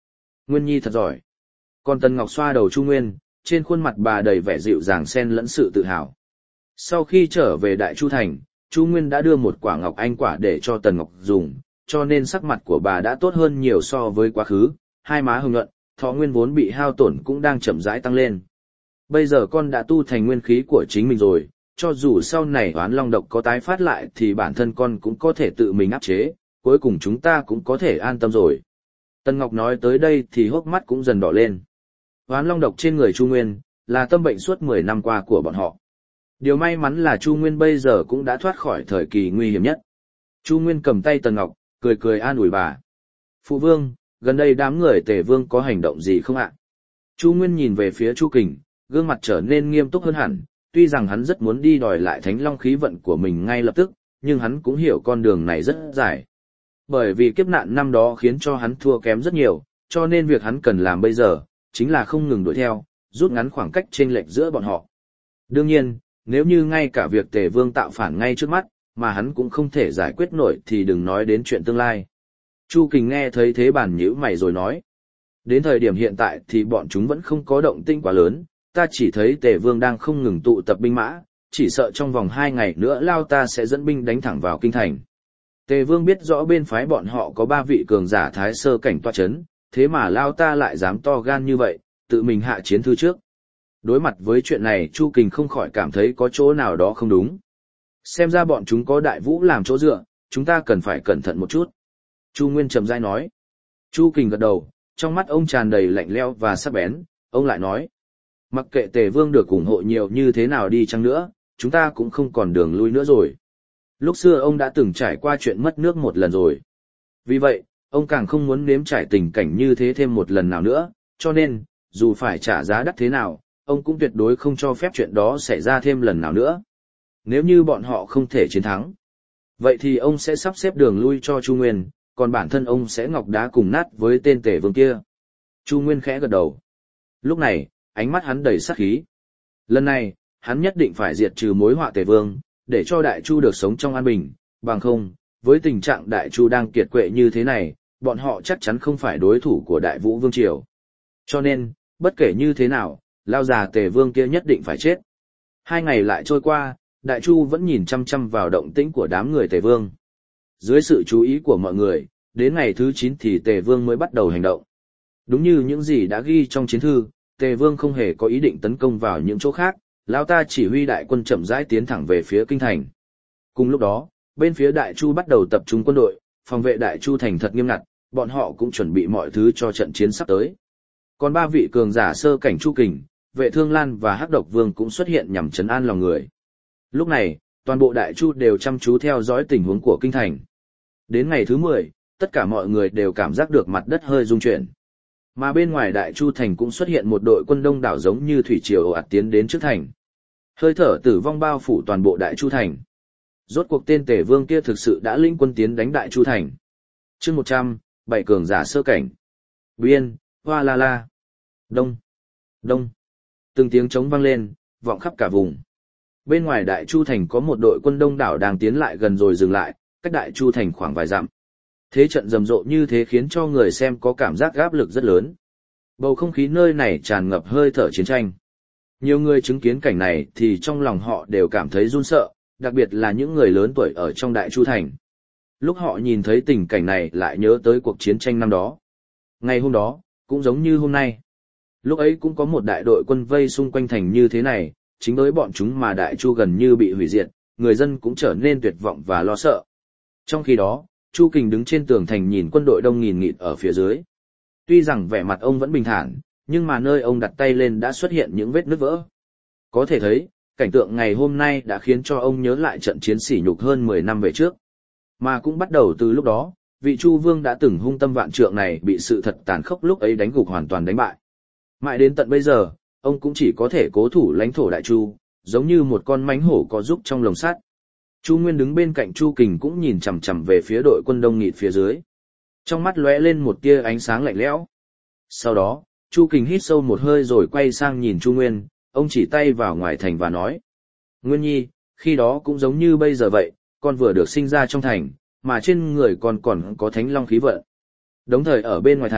Nguyên Nhi thật giỏi. Còn Tần Ngọc xoa đầu Chu Nguyên, trên khuôn mặt bà đầy vẻ dịu dàng xen lẫn sự tự hào. Sau khi trở về Đại Chu Thành, Chu Nguyên đã đưa một quả ngọc anh quả để cho Tần Ngọc dùng, cho nên sắc mặt của bà đã tốt hơn nhiều so với quá khứ, hai má hồng nhuận, thọ nguyên vốn bị hao tổn cũng đang chậm rãi tăng lên. Bây giờ con đã tu thành nguyên khí của chính mình rồi, cho dù sau này oán long độc có tái phát lại thì bản thân con cũng có thể tự mình áp chế, cuối cùng chúng ta cũng có thể an tâm rồi. Tần Ngọc nói tới đây thì hốc mắt cũng dần đỏ lên. Oán long độc trên người Chu Nguyên là tâm bệnh suốt mười năm qua của bọn họ. Điều may mắn là Chu Nguyên bây giờ cũng đã thoát khỏi thời kỳ nguy hiểm nhất. Chu Nguyên cầm tay Tần Ngọc, cười cười an ủi bà. Phụ vương, gần đây đám người Tề Vương có hành động gì không ạ? Chu Nguyên nhìn về phía Chu Kình, gương mặt trở nên nghiêm túc hơn hẳn, tuy rằng hắn rất muốn đi đòi lại thánh long khí vận của mình ngay lập tức, nhưng hắn cũng hiểu con đường này rất dài. Bởi vì kiếp nạn năm đó khiến cho hắn thua kém rất nhiều, cho nên việc hắn cần làm bây giờ, chính là không ngừng đuổi theo, rút ngắn khoảng cách chênh lệch giữa bọn họ. Đương nhiên, nếu như ngay cả việc Tề Vương tạo phản ngay trước mắt, mà hắn cũng không thể giải quyết nổi thì đừng nói đến chuyện tương lai. Chu Kình nghe thấy thế bản nhíu mày rồi nói. Đến thời điểm hiện tại thì bọn chúng vẫn không có động tĩnh quá lớn, ta chỉ thấy Tề Vương đang không ngừng tụ tập binh mã, chỉ sợ trong vòng hai ngày nữa Lao ta sẽ dẫn binh đánh thẳng vào kinh thành. Tề Vương biết rõ bên phái bọn họ có ba vị cường giả thái sơ cảnh toa chấn, thế mà Lao ta lại dám to gan như vậy, tự mình hạ chiến thư trước. Đối mặt với chuyện này Chu Kình không khỏi cảm thấy có chỗ nào đó không đúng. Xem ra bọn chúng có Đại Vũ làm chỗ dựa, chúng ta cần phải cẩn thận một chút. Chu Nguyên trầm rãi nói. Chu Kình gật đầu, trong mắt ông tràn đầy lạnh lẽo và sắc bén, ông lại nói. Mặc kệ Tề Vương được ủng hộ nhiều như thế nào đi chăng nữa, chúng ta cũng không còn đường lui nữa rồi. Lúc xưa ông đã từng trải qua chuyện mất nước một lần rồi. Vì vậy, ông càng không muốn nếm trải tình cảnh như thế thêm một lần nào nữa, cho nên, dù phải trả giá đắt thế nào, ông cũng tuyệt đối không cho phép chuyện đó xảy ra thêm lần nào nữa. Nếu như bọn họ không thể chiến thắng, vậy thì ông sẽ sắp xếp đường lui cho Chu Nguyên, còn bản thân ông sẽ ngọc đá cùng nát với tên Tề Vương kia. Chu Nguyên khẽ gật đầu. Lúc này, ánh mắt hắn đầy sát khí. Lần này, hắn nhất định phải diệt trừ mối họa Tề Vương, để cho Đại Chu được sống trong an bình, bằng không, với tình trạng Đại Chu đang kiệt quệ như thế này, bọn họ chắc chắn không phải đối thủ của Đại Vũ Vương Triều. Cho nên, bất kể như thế nào, lao già Tề Vương kia nhất định phải chết. Hai ngày lại trôi qua, Đại Chu vẫn nhìn chăm chăm vào động tĩnh của đám người Tề Vương. Dưới sự chú ý của mọi người, đến ngày thứ chín thì Tề Vương mới bắt đầu hành động. Đúng như những gì đã ghi trong chiến thư, Tề Vương không hề có ý định tấn công vào những chỗ khác, lão ta chỉ huy đại quân chậm rãi tiến thẳng về phía kinh thành. Cùng lúc đó, bên phía Đại Chu bắt đầu tập trung quân đội, phòng vệ Đại Chu thành thật nghiêm ngặt, bọn họ cũng chuẩn bị mọi thứ cho trận chiến sắp tới. Còn ba vị cường giả sơ cảnh Chu Kình, Vệ Thương Lan và Hắc Độc Vương cũng xuất hiện nhằm trấn an lòng người. Lúc này, toàn bộ Đại Chu đều chăm chú theo dõi tình huống của kinh thành. Đến ngày thứ mười, tất cả mọi người đều cảm giác được mặt đất hơi rung chuyển. Mà bên ngoài Đại Chu thành cũng xuất hiện một đội quân đông đảo giống như thủy triều ồ ạt tiến đến trước thành. Hơi thở tử vong bao phủ toàn bộ Đại Chu thành. Rốt cuộc tên Tề Vương kia thực sự đã lĩnh quân tiến đánh Đại Chu thành. Chương một trăm, bảy cường giả sơ cảnh. Biên, hoa la la. Đông, đông. Từng tiếng trống vang lên, vọng khắp cả vùng. Bên ngoài Đại Chu thành có một đội quân đông đảo đang tiến lại gần rồi dừng lại, cách Đại Chu thành khoảng vài dặm. Thế trận rầm rộ như thế khiến cho người xem có cảm giác áp lực rất lớn. Bầu không khí nơi này tràn ngập hơi thở chiến tranh. Nhiều người chứng kiến cảnh này thì trong lòng họ đều cảm thấy run sợ, đặc biệt là những người lớn tuổi ở trong Đại Chu thành. Lúc họ nhìn thấy tình cảnh này lại nhớ tới cuộc chiến tranh năm đó. Ngày hôm đó, cũng giống như hôm nay. Lúc ấy cũng có một đại đội quân vây xung quanh thành như thế này, chính với bọn chúng mà Đại Chu gần như bị hủy diệt, người dân cũng trở nên tuyệt vọng và lo sợ. Trong khi đó, Chu Kình đứng trên tường thành nhìn quân đội đông nghìn nghịt ở phía dưới. Tuy rằng vẻ mặt ông vẫn bình thản, nhưng mà nơi ông đặt tay lên đã xuất hiện những vết nứt vỡ. Có thể thấy, cảnh tượng ngày hôm nay đã khiến cho ông nhớ lại trận chiến sỉ nhục hơn mười năm về trước. Mà cũng bắt đầu từ lúc đó, vị Chu Vương đã từng hung tâm vạn trượng này bị sự thật tàn khốc lúc ấy đánh gục hoàn toàn đánh bại. Mãi đến tận bây giờ, ông cũng chỉ có thể cố thủ lãnh thổ Đại Chu, giống như một con mãnh hổ có giúp trong lồng sắt. Chu Nguyên đứng bên cạnh Chu Kình cũng nhìn chằm chằm về phía đội quân đông nghịt phía dưới. Trong mắt lóe lên một tia ánh sáng lạnh lẽo. Sau đó, Chu Kình hít sâu một hơi rồi quay sang nhìn Chu Nguyên, ông chỉ tay vào ngoài thành và nói. Nguyên Nhi, khi đó cũng giống như bây giờ vậy, con vừa được sinh ra trong thành, mà trên người con còn có thánh long khí vận. Đồng thời ở bên ngoài thành,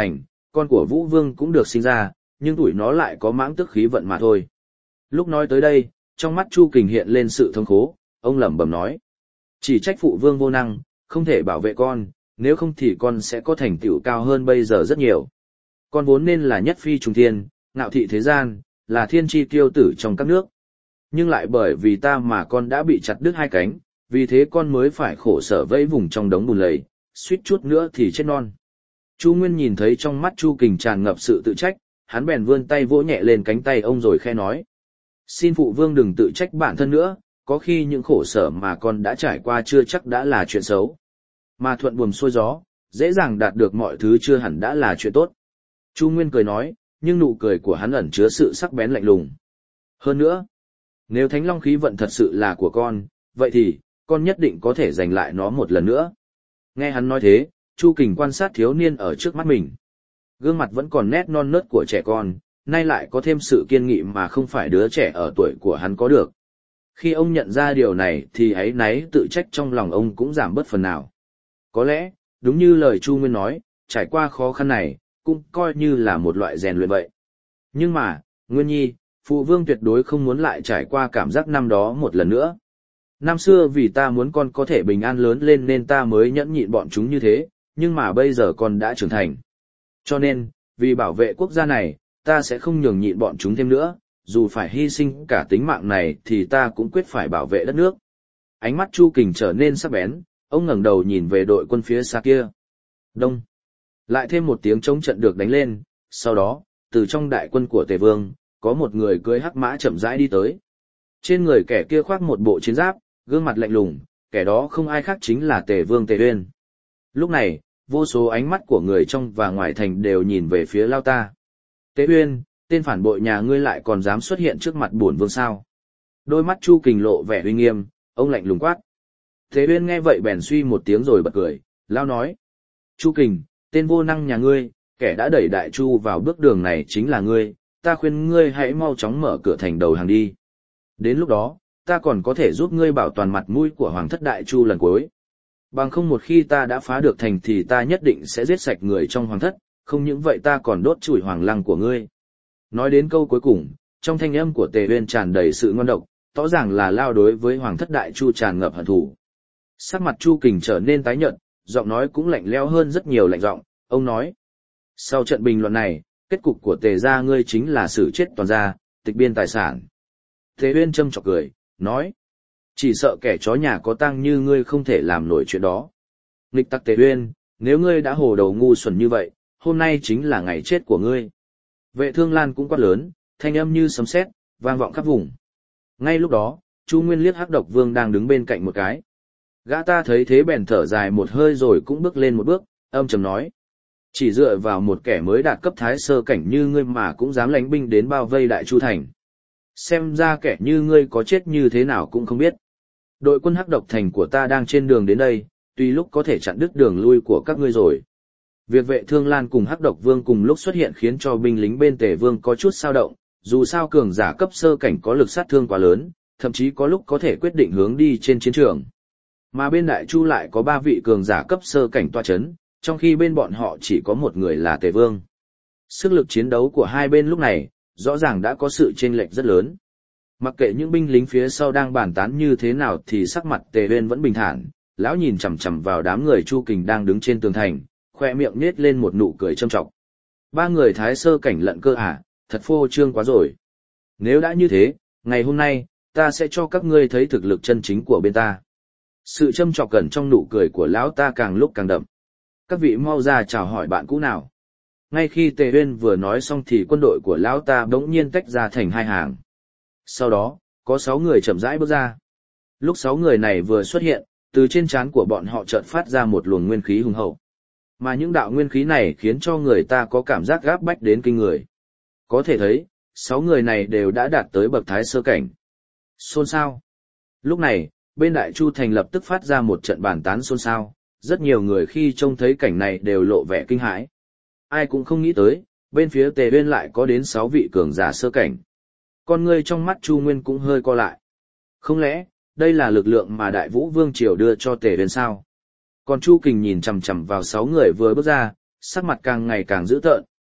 con của Vũ Vương cũng được sinh ra, nhưng tuổi nó lại có mãng tức khí vận mà thôi. Lúc nói tới đây, trong mắt Chu Kình hiện lên sự thống khổ, ông lẩm bẩm nói. Chỉ trách phụ vương vô năng, không thể bảo vệ con, nếu không thì con sẽ có thành tựu cao hơn bây giờ rất nhiều. Con vốn nên là nhất phi trùng thiên, ngạo thị thế gian, là thiên chi kiêu tử trong các nước. Nhưng lại bởi vì ta mà con đã bị chặt đứt hai cánh, vì thế con mới phải khổ sở vẫy vùng trong đống bùn lầy, suýt chút nữa thì chết non. Chu Nguyên nhìn thấy trong mắt Chu Kình tràn ngập sự tự trách, hắn bèn vươn tay vỗ nhẹ lên cánh tay ông rồi khẽ nói. Xin phụ vương đừng tự trách bản thân nữa, có khi những khổ sở mà con đã trải qua chưa chắc đã là chuyện xấu. Mà thuận buồm xuôi gió, dễ dàng đạt được mọi thứ chưa hẳn đã là chuyện tốt. Chu Nguyên cười nói, nhưng nụ cười của hắn ẩn chứa sự sắc bén lạnh lùng. Hơn nữa, nếu Thánh Long khí vận thật sự là của con, vậy thì, con nhất định có thể giành lại nó một lần nữa. Nghe hắn nói thế, Chu Kình quan sát thiếu niên ở trước mắt mình. Gương mặt vẫn còn nét non nớt của trẻ con, nay lại có thêm sự kiên nghị mà không phải đứa trẻ ở tuổi của hắn có được. Khi ông nhận ra điều này thì áy náy tự trách trong lòng ông cũng giảm bớt phần nào. Có lẽ, đúng như lời Chu Nguyên nói, trải qua khó khăn này, cũng coi như là một loại rèn luyện vậy. Nhưng mà, Nguyên Nhi, phụ vương tuyệt đối không muốn lại trải qua cảm giác năm đó một lần nữa. Năm xưa vì ta muốn con có thể bình an lớn lên nên ta mới nhẫn nhịn bọn chúng như thế, nhưng mà bây giờ con đã trưởng thành. Cho nên, vì bảo vệ quốc gia này, ta sẽ không nhường nhịn bọn chúng thêm nữa, dù phải hy sinh cả tính mạng này thì ta cũng quyết phải bảo vệ đất nước. Ánh mắt Chu Kình trở nên sắc bén, ông ngẩng đầu nhìn về đội quân phía xa kia. Đông. Lại thêm một tiếng trống trận được đánh lên, sau đó, từ trong đại quân của Tề Vương, có một người cưỡi hắc mã chậm rãi đi tới. Trên người kẻ kia khoác một bộ chiến giáp, gương mặt lạnh lùng, kẻ đó không ai khác chính là Tề Vương Tề Uyên. Lúc này, vô số ánh mắt của người trong và ngoài thành đều nhìn về phía Lao ta. Tề Uyên, tên phản bội nhà ngươi lại còn dám xuất hiện trước mặt bổn vương sao? Đôi mắt Chu Kình lộ vẻ uy nghiêm, ông lạnh lùng quát. Tề Uyên nghe vậy bèn suy một tiếng rồi bật cười, lao nói: Chu Kình, tên vô năng nhà ngươi, kẻ đã đẩy Đại Chu vào bước đường này chính là ngươi, ta khuyên ngươi hãy mau chóng mở cửa thành đầu hàng đi. Đến lúc đó, ta còn có thể giúp ngươi bảo toàn mặt mũi của Hoàng thất Đại Chu lần cuối. Bằng không một khi ta đã phá được thành thì ta nhất định sẽ giết sạch người trong Hoàng thất, không những vậy ta còn đốt chùi hoàng lăng của ngươi. Nói đến câu cuối cùng, trong thanh âm của Tề Uyên tràn đầy sự ngon độc, rõ ràng là lao đối với Hoàng thất Đại Chu tràn ngập hận thù. Sắc mặt Chu Kình trở nên tái nhợt, giọng nói cũng lạnh lẽo hơn rất nhiều lạnh giọng, ông nói: Sau trận bình luận này, kết cục của Tề gia ngươi chính là xử chết toàn gia, tịch biên tài sản. Tề Uyên châm chọc cười, nói: Chỉ sợ kẻ chó nhà có tăng như ngươi không thể làm nổi chuyện đó. Nghịch tặc Tề Uyên, nếu ngươi đã hồ đầu ngu xuẩn như vậy, hôm nay chính là ngày chết của ngươi. Vệ Thương Lan cũng quát lớn, thanh âm như sấm sét, vang vọng khắp vùng. Ngay lúc đó, Chu Nguyên liếc Hắc Độc Vương đang đứng bên cạnh một cái. Gã ta thấy thế bèn thở dài một hơi rồi cũng bước lên một bước, âm trầm nói: Chỉ dựa vào một kẻ mới đạt cấp thái sơ cảnh như ngươi mà cũng dám lãnh binh đến bao vây Đại Chu thành. Xem ra kẻ như ngươi có chết như thế nào cũng không biết. Đội quân Hắc Độc thành của ta đang trên đường đến đây, tuy lúc có thể chặn đứt đường lui của các ngươi rồi. Việc Vệ Thương Lan cùng Hắc Độc Vương cùng lúc xuất hiện khiến cho binh lính bên Tề Vương có chút dao động, dù sao cường giả cấp sơ cảnh có lực sát thương quá lớn, thậm chí có lúc có thể quyết định hướng đi trên chiến trường. Mà bên Đại Chu lại có ba vị cường giả cấp sơ cảnh tọa chấn, trong khi bên bọn họ chỉ có một người là Tề Vương. Sức lực chiến đấu của hai bên lúc này, rõ ràng đã có sự chênh lệch rất lớn. Mặc kệ những binh lính phía sau đang bàn tán như thế nào thì sắc mặt Tề Uyên vẫn bình thản, lão nhìn chằm chằm vào đám người Chu Kình đang đứng trên tường thành, khoe miệng nết lên một nụ cười châm chọc. Ba người thái sơ cảnh lận cơ à, thật phô trương quá rồi. Nếu đã như thế, ngày hôm nay, ta sẽ cho các ngươi thấy thực lực chân chính của bên ta. Sự châm chọc cẩn trong nụ cười của lão ta càng lúc càng đậm. Các vị mau ra chào hỏi bạn cũ nào. Ngay khi Tề Uyên vừa nói xong thì quân đội của lão ta bỗng nhiên tách ra thành hai hàng. Sau đó, có sáu người chậm rãi bước ra. Lúc sáu người này vừa xuất hiện, từ trên trán của bọn họ chợt phát ra một luồng nguyên khí hùng hậu. Mà những đạo nguyên khí này khiến cho người ta có cảm giác gáp bách đến kinh người. Có thể thấy, sáu người này đều đã đạt tới bậc thái sơ cảnh. Xôn xao. Lúc này, bên Đại Chu thành lập tức phát ra một trận bàn tán xôn xao, rất nhiều người khi trông thấy cảnh này đều lộ vẻ kinh hãi. Ai cũng không nghĩ tới, bên phía Tề Uyên lại có đến sáu vị cường giả sơ cảnh. Con ngươi trong mắt Chu Nguyên cũng hơi co lại. Không lẽ, đây là lực lượng mà Đại Vũ Vương Triều đưa cho Tề Uyên sao? Còn Chu Kình nhìn chằm chằm vào sáu người vừa bước ra, sắc mặt càng ngày càng dữ tợn,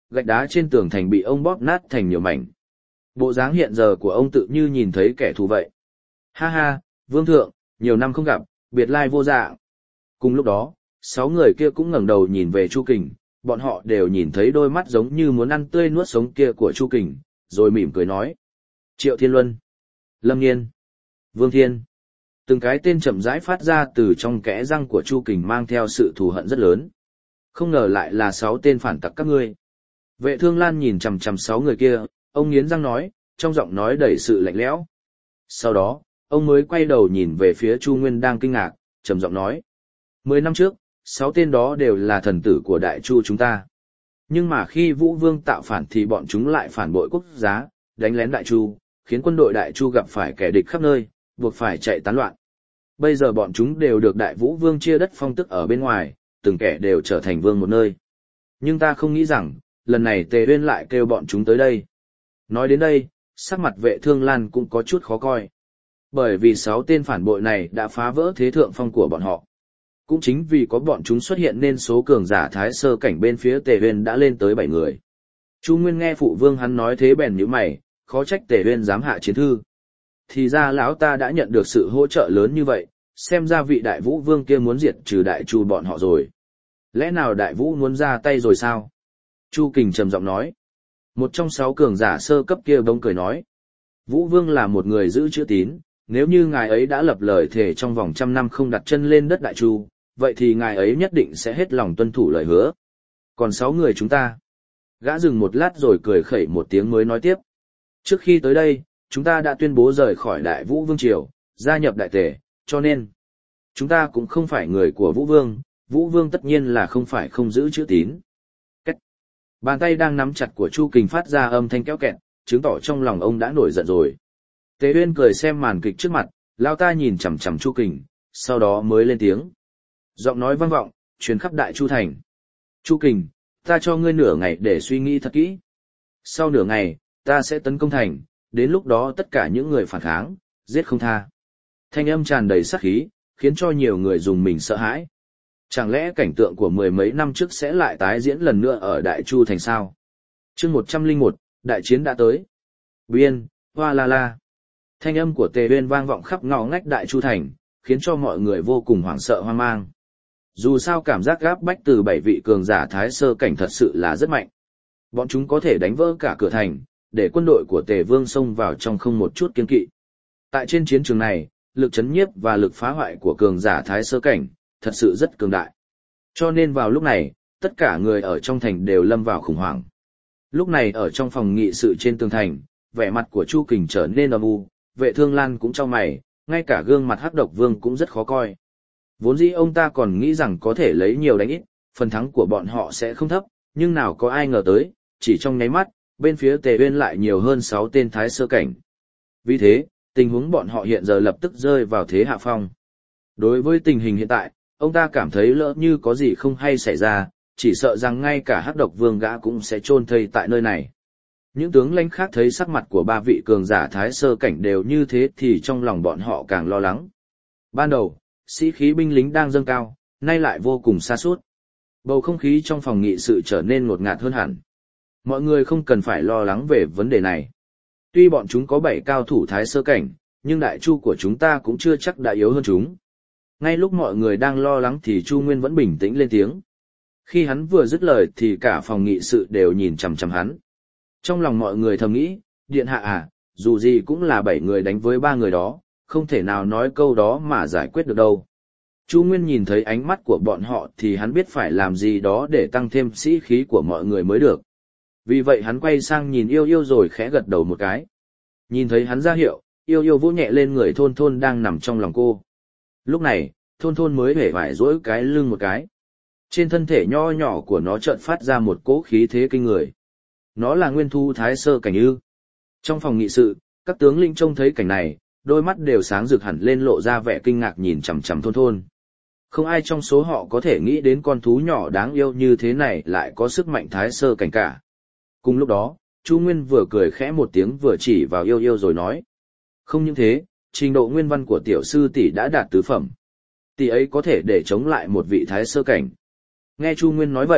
gạch đá trên tường thành bị ông bóp nát thành nhiều mảnh. Bộ dáng hiện giờ của ông tự như nhìn thấy kẻ thù vậy. Ha ha, Vương Thượng, nhiều năm không gặp, biệt lai vô dạng. Cùng lúc đó, sáu người kia cũng ngẩng đầu nhìn về Chu Kình, bọn họ đều nhìn thấy đôi mắt giống như muốn ăn tươi nuốt sống kia của Chu Kình, rồi mỉm cười nói. Triệu Thiên Luân, Lâm Nghiên, Vương Thiên. Từng cái tên chậm rãi phát ra từ trong kẽ răng của Chu Kình mang theo sự thù hận rất lớn. Không ngờ lại là sáu tên phản tặc các ngươi. Vệ Thương Lan nhìn chằm chằm sáu người kia, ông nghiến răng nói, trong giọng nói đầy sự lạnh lẽo. Sau đó, ông mới quay đầu nhìn về phía Chu Nguyên đang kinh ngạc, trầm giọng nói. Mười năm trước, sáu tên đó đều là thần tử của Đại Chu chúng ta. Nhưng mà khi Vũ Vương tạo phản thì bọn chúng lại phản bội quốc giá, đánh lén Đại Chu, khiến quân đội Đại Chu gặp phải kẻ địch khắp nơi, buộc phải chạy tán loạn. Bây giờ bọn chúng đều được Đại Vũ Vương chia đất phong tước ở bên ngoài, từng kẻ đều trở thành vương một nơi. Nhưng ta không nghĩ rằng, lần này Tề Uyên lại kêu bọn chúng tới đây. Nói đến đây, sắc mặt Vệ Thương Lan cũng có chút khó coi. Bởi vì sáu tên phản bội này đã phá vỡ thế thượng phong của bọn họ. Cũng chính vì có bọn chúng xuất hiện nên số cường giả thái sơ cảnh bên phía Tề Uyên đã lên tới bảy người. Chu Nguyên nghe phụ vương hắn nói thế bèn nhíu mày, khó trách Tề Uyên dám hạ chiến thư. Thì ra lão ta đã nhận được sự hỗ trợ lớn như vậy, xem ra vị Đại Vũ Vương kia muốn diệt trừ Đại Chu bọn họ rồi. Lẽ nào Đại Vũ muốn ra tay rồi sao? Chu Kình trầm giọng nói. Một trong sáu cường giả sơ cấp kia bỗng cười nói. Vũ Vương là một người giữ chữ tín, nếu như ngài ấy đã lập lời thề trong vòng trăm năm không đặt chân lên đất Đại Chu, vậy thì ngài ấy nhất định sẽ hết lòng tuân thủ lời hứa. Còn sáu người chúng ta. Gã dừng một lát rồi cười khẩy một tiếng mới nói tiếp. Trước khi tới đây, chúng ta đã tuyên bố rời khỏi Đại Vũ Vương Triều, gia nhập Đại Tề, cho nên, chúng ta cũng không phải người của Vũ Vương, Vũ Vương tất nhiên là không phải không giữ chữ tín. Cách. Bàn tay đang nắm chặt của Chu Kình phát ra âm thanh kéo kẹt, chứng tỏ trong lòng ông đã nổi giận rồi. Tề Uyên cười xem màn kịch trước mặt, lao ta nhìn chằm chằm Chu Kình, sau đó mới lên tiếng. Giọng nói vang vọng, truyền khắp Đại Chu thành. Chu Kình, ta cho ngươi nửa ngày để suy nghĩ thật kỹ. Sau nửa ngày, ta sẽ tấn công thành, đến lúc đó tất cả những người phản kháng, giết không tha. Thanh âm tràn đầy sát khí, khiến cho nhiều người dùng mình sợ hãi. Chẳng lẽ cảnh tượng của mười mấy năm trước sẽ lại tái diễn lần nữa ở Đại Chu thành sao? Chương một trăm lẻ một, đại chiến đã tới. Biên, hoa la la. Thanh âm của Tề Uyên vang vọng khắp ngõ ngách Đại Chu thành, khiến cho mọi người vô cùng hoảng sợ hoang mang. Dù sao cảm giác gáp bách từ bảy vị cường giả thái sơ cảnh thật sự là rất mạnh. Bọn chúng có thể đánh vỡ cả cửa thành, để quân đội của Tề Vương xông vào trong không một chút kiêng kỵ. Tại trên chiến trường này, lực chấn nhiếp và lực phá hoại của cường giả thái sơ cảnh, thật sự rất cường đại. Cho nên vào lúc này, tất cả người ở trong thành đều lâm vào khủng hoảng. Lúc này ở trong phòng nghị sự trên tường thành, vẻ mặt của Chu Kình trở nên âm u, Vệ Thương Lan cũng chau mày, ngay cả gương mặt Hắc Độc Vương cũng rất khó coi. Vốn dĩ ông ta còn nghĩ rằng có thể lấy nhiều đánh ít, phần thắng của bọn họ sẽ không thấp, nhưng nào có ai ngờ tới, chỉ trong nháy mắt, bên phía Tề Uyên lại nhiều hơn sáu tên thái sơ cảnh. Vì thế, tình huống bọn họ hiện giờ lập tức rơi vào thế hạ phong. Đối với tình hình hiện tại, ông ta cảm thấy lỡ như có gì không hay xảy ra, chỉ sợ rằng ngay cả Hắc Độc Vương gã cũng sẽ chôn thây tại nơi này. Những tướng lãnh khác thấy sắc mặt của ba vị cường giả thái sơ cảnh đều như thế thì trong lòng bọn họ càng lo lắng. Ban đầu, sĩ khí binh lính đang dâng cao, nay lại vô cùng sa sút. Bầu không khí trong phòng nghị sự trở nên ngột ngạt hơn hẳn. Mọi người không cần phải lo lắng về vấn đề này. Tuy bọn chúng có bảy cao thủ thái sơ cảnh, nhưng Đại Chu của chúng ta cũng chưa chắc đã yếu hơn chúng. Ngay lúc mọi người đang lo lắng thì Chu Nguyên vẫn bình tĩnh lên tiếng. Khi hắn vừa dứt lời thì cả phòng nghị sự đều nhìn chằm chằm hắn. Trong lòng mọi người thầm nghĩ, điện hạ à, dù gì cũng là bảy người đánh với ba người đó, không thể nào nói câu đó mà giải quyết được đâu. Chu Nguyên nhìn thấy ánh mắt của bọn họ thì hắn biết phải làm gì đó để tăng thêm sĩ khí của mọi người mới được. Vì vậy hắn quay sang nhìn Yêu Yêu rồi khẽ gật đầu một cái. Nhìn thấy hắn ra hiệu, Yêu Yêu vỗ nhẹ lên người Thôn Thôn đang nằm trong lòng cô. Lúc này, Thôn Thôn mới hể vải dỗi cái lưng một cái. Trên thân thể nho nhỏ của nó chợt phát ra một cỗ khí thế kinh người. Nó là nguyên thu thái sơ cảnh ư. Trong phòng nghị sự, các tướng lĩnh trông thấy cảnh này, đôi mắt đều sáng rực hẳn lên lộ ra vẻ kinh ngạc nhìn chằm chằm Thôn Thôn. Không ai trong số họ có thể nghĩ đến con thú nhỏ đáng yêu như thế này lại có sức mạnh thái sơ cảnh cả. Cùng lúc đó, Chu Nguyên vừa cười khẽ một tiếng vừa chỉ vào Yêu Yêu rồi nói. Không những thế, trình độ nguyên văn của tiểu sư tỷ đã đạt tứ phẩm. Tỷ ấy có thể để chống lại một vị thái sơ cảnh. Nghe Chu Nguyên nói vậy,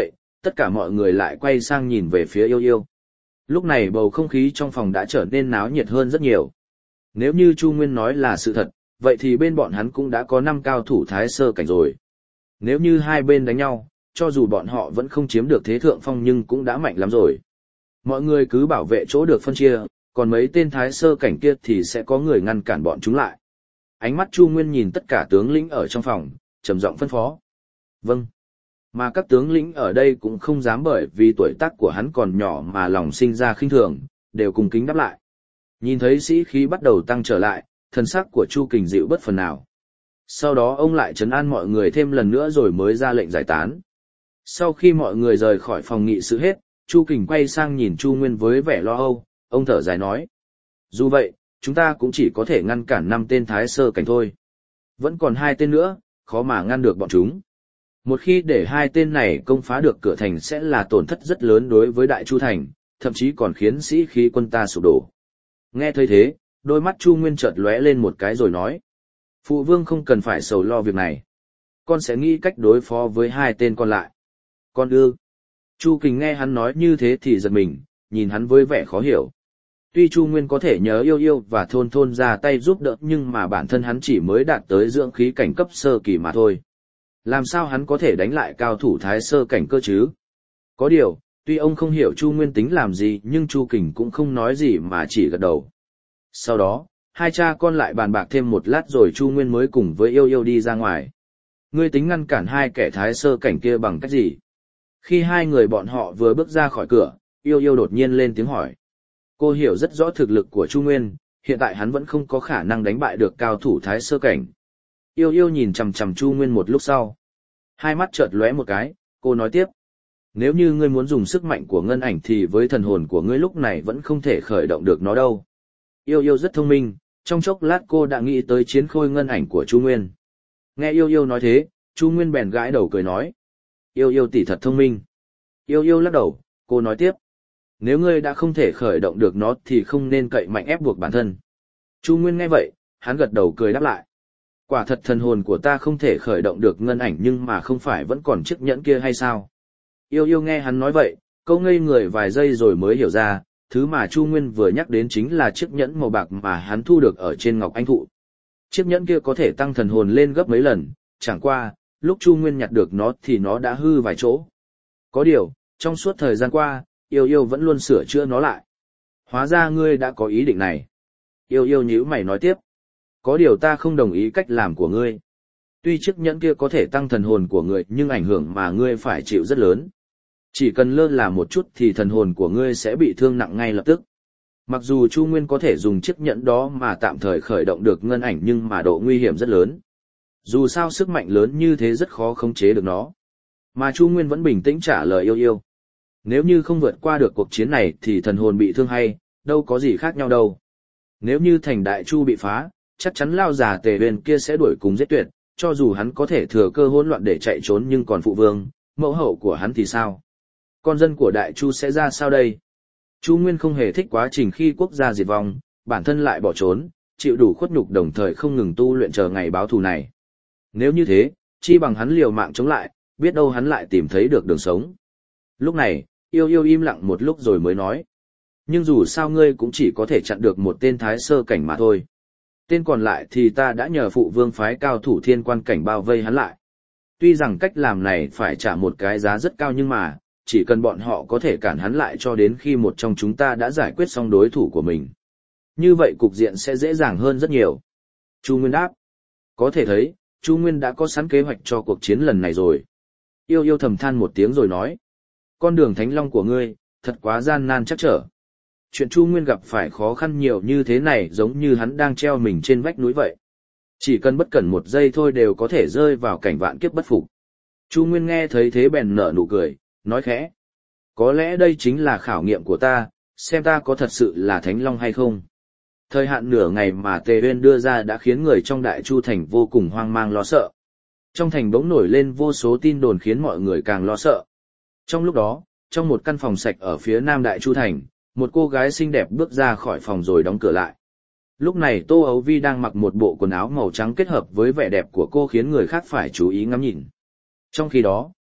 tất cả mọi người lại quay sang nhìn về phía Yêu Yêu. Lúc này bầu không khí trong phòng đã trở nên náo nhiệt hơn rất nhiều. Nếu như Chu Nguyên nói là sự thật, vậy thì bên bọn hắn cũng đã có năm cao thủ thái sơ cảnh rồi. Nếu như hai bên đánh nhau, cho dù bọn họ vẫn không chiếm được thế thượng phong nhưng cũng đã mạnh lắm rồi. Mọi người cứ bảo vệ chỗ được phân chia, còn mấy tên thái sơ cảnh kia thì sẽ có người ngăn cản bọn chúng lại. Ánh mắt Chu Nguyên nhìn tất cả tướng lĩnh ở trong phòng, trầm giọng phân phó. Vâng. Mà các tướng lĩnh ở đây cũng không dám bởi vì tuổi tác của hắn còn nhỏ mà lòng sinh ra khinh thường, đều cùng kính đáp lại. Nhìn thấy sĩ khí bắt đầu tăng trở lại, thần sắc của Chu Kình dịu bất phần nào. Sau đó ông lại trấn an mọi người thêm lần nữa rồi mới ra lệnh giải tán. Sau khi mọi người rời khỏi phòng nghị sự hết, Chu Kình quay sang nhìn Chu Nguyên với vẻ lo âu, ông thở dài nói. Dù vậy, chúng ta cũng chỉ có thể ngăn cản năm tên thái sơ cảnh thôi. Vẫn còn hai tên nữa, khó mà ngăn được bọn chúng. Một khi để hai tên này công phá được cửa thành sẽ là tổn thất rất lớn đối với Đại Chu Thành, thậm chí còn khiến sĩ khí quân ta sụp đổ. Nghe thấy thế, đôi mắt Chu Nguyên chợt lóe lên một cái rồi nói. Phụ vương không cần phải sầu lo việc này. Con sẽ nghĩ cách đối phó với hai tên còn lại. Con ư. Chu Kình nghe hắn nói như thế thì giật mình, nhìn hắn với vẻ khó hiểu. Tuy Chu Nguyên có thể nhớ Yêu Yêu và Thôn Thôn ra tay giúp đỡ nhưng mà bản thân hắn chỉ mới đạt tới dưỡng khí cảnh cấp sơ kỳ mà thôi. Làm sao hắn có thể đánh lại cao thủ thái sơ cảnh cơ chứ? Có điều, tuy ông không hiểu Chu Nguyên tính làm gì nhưng Chu Kình cũng không nói gì mà chỉ gật đầu. Sau đó, hai cha con lại bàn bạc thêm một lát rồi Chu Nguyên mới cùng với Yêu Yêu đi ra ngoài. Ngươi tính ngăn cản hai kẻ thái sơ cảnh kia bằng cách gì? Khi hai người bọn họ vừa bước ra khỏi cửa, Yêu Yêu đột nhiên lên tiếng hỏi. Cô hiểu rất rõ thực lực của Chu Nguyên, hiện tại hắn vẫn không có khả năng đánh bại được cao thủ thái sơ cảnh. Yêu Yêu nhìn chằm chằm Chu Nguyên một lúc sau. Hai mắt chợt lóe một cái, cô nói tiếp. Nếu như ngươi muốn dùng sức mạnh của ngân ảnh thì với thần hồn của ngươi lúc này vẫn không thể khởi động được nó đâu. Yêu Yêu rất thông minh, trong chốc lát cô đã nghĩ tới chiến khôi ngân ảnh của Chu Nguyên. Nghe Yêu Yêu nói thế, Chu Nguyên bèn gãi đầu cười nói. Yêu Yêu tỷ thật thông minh. Yêu Yêu lắc đầu, cô nói tiếp. Nếu ngươi đã không thể khởi động được nó thì không nên cậy mạnh ép buộc bản thân. Chu Nguyên nghe vậy, hắn gật đầu cười đáp lại. Quả thật thần hồn của ta không thể khởi động được ngân ảnh nhưng mà không phải vẫn còn chiếc nhẫn kia hay sao? Yêu Yêu nghe hắn nói vậy, câu ngây người vài giây rồi mới hiểu ra, thứ mà Chu Nguyên vừa nhắc đến chính là chiếc nhẫn màu bạc mà hắn thu được ở trên ngọc anh thụ. Chiếc nhẫn kia có thể tăng thần hồn lên gấp mấy lần, chẳng qua, lúc Chu Nguyên nhặt được nó thì nó đã hư vài chỗ. Có điều, trong suốt thời gian qua, Yêu Yêu vẫn luôn sửa chữa nó lại. Hóa ra ngươi đã có ý định này. Yêu Yêu nhíu mày nói tiếp. Có điều ta không đồng ý cách làm của ngươi. Tuy chiếc nhẫn kia có thể tăng thần hồn của ngươi nhưng ảnh hưởng mà ngươi phải chịu rất lớn. Chỉ cần lơ là một chút thì thần hồn của ngươi sẽ bị thương nặng ngay lập tức. Mặc dù Chu Nguyên có thể dùng chiếc nhẫn đó mà tạm thời khởi động được ngân ảnh nhưng mà độ nguy hiểm rất lớn. Dù sao sức mạnh lớn như thế rất khó khống chế được nó. Mà Chu Nguyên vẫn bình tĩnh trả lời Yêu Yêu. Nếu như không vượt qua được cuộc chiến này thì thần hồn bị thương hay, đâu có gì khác nhau đâu. Nếu như thành Đại Chu bị phá, chắc chắn lao già Tề Uyên kia sẽ đuổi cùng giết tuyệt, cho dù hắn có thể thừa cơ hỗn loạn để chạy trốn nhưng còn phụ vương, mẫu hậu của hắn thì sao? Con dân của Đại Chu sẽ ra sao đây? Chu Nguyên không hề thích quá trình khi quốc gia diệt vong, bản thân lại bỏ trốn, chịu đủ khuất nhục đồng thời không ngừng tu luyện chờ ngày báo thù này. Nếu như thế, chi bằng hắn liều mạng chống lại, biết đâu hắn lại tìm thấy được đường sống. Lúc này, Yêu Yêu im lặng một lúc rồi mới nói. Nhưng dù sao ngươi cũng chỉ có thể chặn được một tên thái sơ cảnh mà thôi. Tên còn lại thì ta đã nhờ phụ vương phái cao thủ thiên quan cảnh bao vây hắn lại. Tuy rằng cách làm này phải trả một cái giá rất cao nhưng mà, chỉ cần bọn họ có thể cản hắn lại cho đến khi một trong chúng ta đã giải quyết xong đối thủ của mình. Như vậy cục diện sẽ dễ dàng hơn rất nhiều. Chu Nguyên đáp. Có thể thấy, Chu Nguyên đã có sẵn kế hoạch cho cuộc chiến lần này rồi. Yêu Yêu thầm than một tiếng rồi nói. Con đường Thánh Long của ngươi, thật quá gian nan chắc trở. Chuyện Chu Nguyên gặp phải khó khăn nhiều như thế này giống như hắn đang treo mình trên vách núi vậy. Chỉ cần bất cẩn một giây thôi đều có thể rơi vào cảnh vạn kiếp bất phục. Chu Nguyên nghe thấy thế bèn nở nụ cười, nói khẽ. Có lẽ đây chính là khảo nghiệm của ta, xem ta có thật sự là Thánh Long hay không. Thời hạn nửa ngày mà Tề Uyên đưa ra đã khiến người trong Đại Chu Thành vô cùng hoang mang lo sợ. Trong thành bỗng nổi lên vô số tin đồn khiến mọi người càng lo sợ. Trong lúc đó, trong một căn phòng sạch ở phía nam Đại Chu Thành, một cô gái xinh đẹp bước ra khỏi phòng rồi đóng cửa lại. Lúc này Tô Ấu Vi đang mặc một bộ quần áo màu trắng kết hợp với vẻ đẹp của cô khiến người khác phải chú ý ngắm nhìn. Trong khi đó,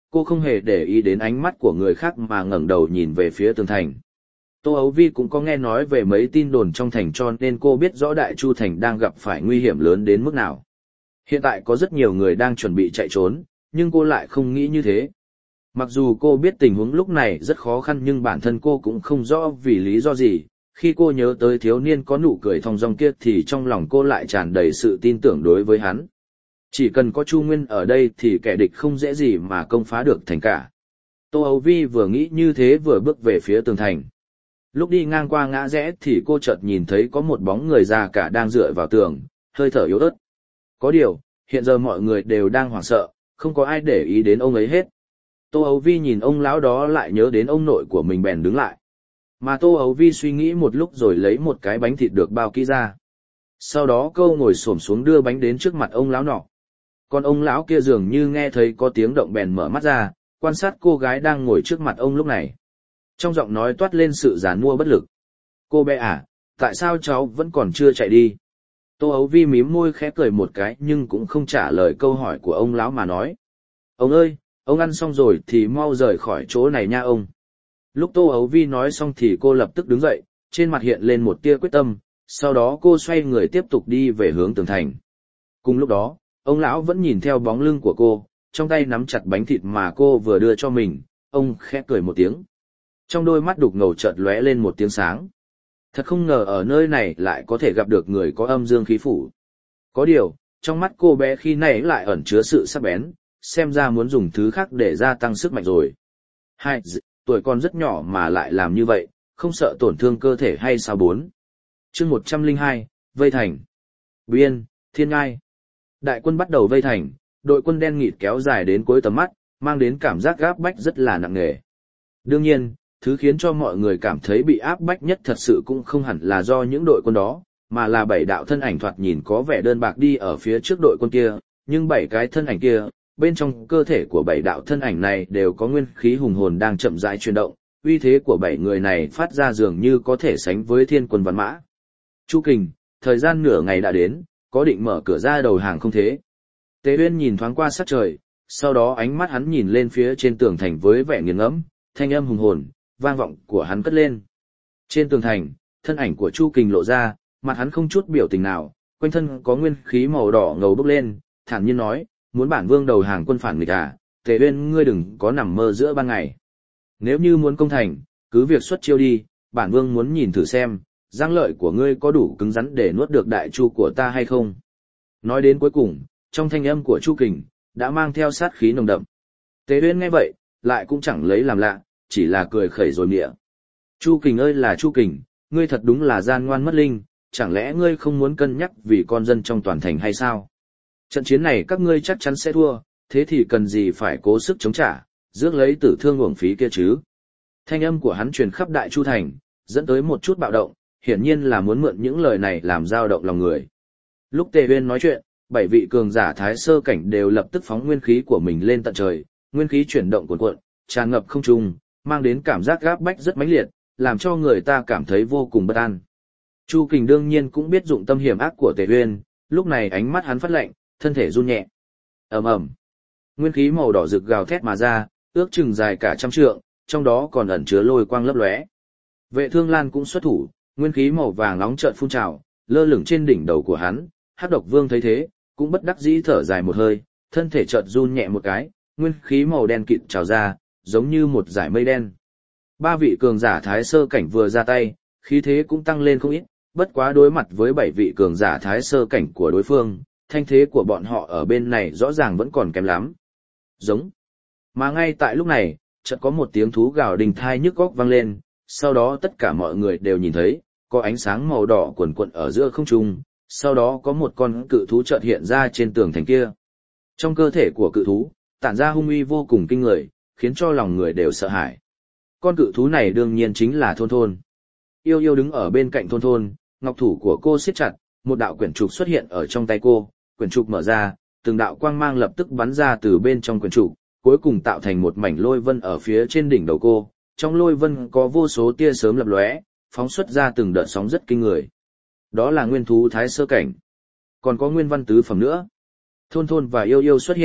cô không hề để ý đến ánh mắt của người khác mà ngẩng đầu nhìn về phía tường thành. Tô Ấu Vi cũng có nghe nói về mấy tin đồn trong thành cho nên cô biết rõ Đại Chu Thành đang gặp phải nguy hiểm lớn đến mức nào. Hiện tại có rất nhiều người đang chuẩn bị chạy trốn, nhưng cô lại không nghĩ như thế. Mặc dù cô biết tình huống lúc này rất khó khăn nhưng bản thân cô cũng không rõ vì lý do gì. Khi cô nhớ tới thiếu niên có nụ cười thong dong kia thì trong lòng cô lại tràn đầy sự tin tưởng đối với hắn. Chỉ cần có Chu Nguyên ở đây thì kẻ địch không dễ gì mà công phá được thành cả. Tô Ấu Vi vừa nghĩ như thế vừa bước về phía tường thành. Lúc đi ngang qua ngã rẽ thì cô chợt nhìn thấy có một bóng người già cả đang dựa vào tường, hơi thở yếu ớt. Có điều, hiện giờ mọi người đều đang hoảng sợ, không có ai để ý đến ông ấy hết. Tô Ấu Vi nhìn ông lão đó lại nhớ đến ông nội của mình bèn đứng lại. Mà Tô Ấu Vi suy nghĩ một lúc rồi lấy một cái bánh thịt được bao kỹ ra. Sau đó cô ngồi xổm xuống đưa bánh đến trước mặt ông lão nọ. Còn ông lão kia dường như nghe thấy có tiếng động bèn mở mắt ra, quan sát cô gái đang ngồi trước mặt ông lúc này. Trong giọng nói toát lên sự giàn mua bất lực. Cô bé à, tại sao cháu vẫn còn chưa chạy đi? Tô Ấu Vi mím môi khẽ cười một cái nhưng cũng không trả lời câu hỏi của ông lão mà nói. Ông ơi, ông ăn xong rồi thì mau rời khỏi chỗ này nha ông. Lúc Tô Ấu Vi nói xong thì cô lập tức đứng dậy, trên mặt hiện lên một tia quyết tâm, sau đó cô xoay người tiếp tục đi về hướng tường thành. Cùng lúc đó, ông lão vẫn nhìn theo bóng lưng của cô, trong tay nắm chặt bánh thịt mà cô vừa đưa cho mình, ông khẽ cười một tiếng. Trong đôi mắt đục ngầu chợt lóe lên một tiếng sáng. Thật không ngờ ở nơi này lại có thể gặp được người có âm dương khí phủ. Có điều, trong mắt cô bé khi này lại ẩn chứa sự sắc bén, xem ra muốn dùng thứ khác để gia tăng sức mạnh rồi. Hai, tuổi còn rất nhỏ mà lại làm như vậy, không sợ tổn thương cơ thể hay sao bốn. Chương một trăm lẻ hai, vây thành. Biên, Thiên Ngai. Đại quân bắt đầu vây thành, đội quân đen nghịt kéo dài đến cuối tầm mắt, mang đến cảm giác gáp bách rất là nặng nề. Đương nhiên, thứ khiến cho mọi người cảm thấy bị áp bách nhất thật sự cũng không hẳn là do những đội quân đó, mà là bảy đạo thân ảnh thoạt nhìn có vẻ đơn bạc đi ở phía trước đội quân kia, nhưng bảy cái thân ảnh kia, bên trong cơ thể của bảy đạo thân ảnh này đều có nguyên khí hùng hồn đang chậm rãi chuyển động, uy thế của bảy người này phát ra dường như có thể sánh với thiên quân văn mã. Chu Kình, thời gian nửa ngày đã đến, có định mở cửa ra đầu hàng không thế? Tế Uyên nhìn thoáng qua sắc trời, sau đó ánh mắt hắn nhìn lên phía trên tường thành với vẻ nghiền ngẫm, thanh âm hùng hồn, vang vọng của hắn cất lên. Trên tường thành, thân ảnh của Chu Kình lộ ra, mặt hắn không chút biểu tình nào, quanh thân có nguyên khí màu đỏ ngầu bốc lên, thản nhiên nói, muốn bản vương đầu hàng quân phản nghịch à, Tề Uyên ngươi đừng có nằm mơ giữa ban ngày. Nếu như muốn công thành, cứ việc xuất chiêu đi, bản vương muốn nhìn thử xem, giang lợi của ngươi có đủ cứng rắn để nuốt được đại chu của ta hay không. Nói đến cuối cùng, trong thanh âm của Chu Kình, đã mang theo sát khí nồng đậm. Tề Uyên nghe vậy, lại cũng chẳng lấy làm lạ, chỉ là cười khẩy rồi miệng. Chu Kình ơi là Chu Kình, ngươi thật đúng là gian ngoan mất linh, chẳng lẽ ngươi không muốn cân nhắc vì con dân trong toàn thành hay sao? Trận chiến này các ngươi chắc chắn sẽ thua, thế thì cần gì phải cố sức chống trả, rước lấy tử thương uổng phí kia chứ? Thanh âm của hắn truyền khắp Đại Chu thành, dẫn tới một chút bạo động, hiển nhiên là muốn mượn những lời này làm dao động lòng người. Lúc Tề Uyên nói chuyện, bảy vị cường giả thái sơ cảnh đều lập tức phóng nguyên khí của mình lên tận trời, nguyên khí chuyển động cuồn cuộn, tràn ngập không trung, mang đến cảm giác gáp bách rất mãnh liệt, làm cho người ta cảm thấy vô cùng bất an. Chu Kình đương nhiên cũng biết dụng tâm hiểm ác của Tề Uyên, lúc này ánh mắt hắn phát lạnh, thân thể run nhẹ. Ầm ầm. Nguyên khí màu đỏ rực gào thét mà ra, ước chừng dài cả trăm trượng, trong đó còn ẩn chứa lôi quang lấp lóe. Vệ Thương Lan cũng xuất thủ, nguyên khí màu vàng nóng chợt phun trào, lơ lửng trên đỉnh đầu của hắn. Hắc Độc Vương thấy thế, cũng bất đắc dĩ thở dài một hơi, thân thể chợt run nhẹ một cái, nguyên khí màu đen kịt trào ra, giống như một dải mây đen. Ba vị cường giả thái sơ cảnh vừa ra tay, khí thế cũng tăng lên không ít, bất quá đối mặt với bảy vị cường giả thái sơ cảnh của đối phương, thanh thế của bọn họ ở bên này rõ ràng vẫn còn kém lắm. Giống. Mà ngay tại lúc này, chợt có một tiếng thú gào đình thai nhức óc vang lên, sau đó tất cả mọi người đều nhìn thấy, có ánh sáng màu đỏ quần quận ở giữa không trung, sau đó có một con cự thú chợt hiện ra trên tường thành kia. Trong cơ thể của cự thú, tản ra hung uy vô cùng kinh người, khiến cho lòng người đều sợ hãi. Con cự thú này đương nhiên chính là Thôn Thôn. Yêu Yêu đứng ở bên cạnh Thôn Thôn, ngọc thủ của cô siết chặt, một đạo quyển trục xuất hiện ở trong tay cô, quyển trục mở ra, từng đạo quang mang lập tức bắn ra từ bên trong quyển trục, cuối cùng tạo thành một mảnh lôi vân ở phía trên đỉnh đầu cô. Trong lôi vân có vô số tia sớm lập lóe, phóng xuất ra từng đợt sóng rất kinh người. Đó là nguyên thú thái sơ cảnh. Còn có nguyên văn tứ phẩm nữa. Thôn Thôn và Yêu Yêu xuất hiện,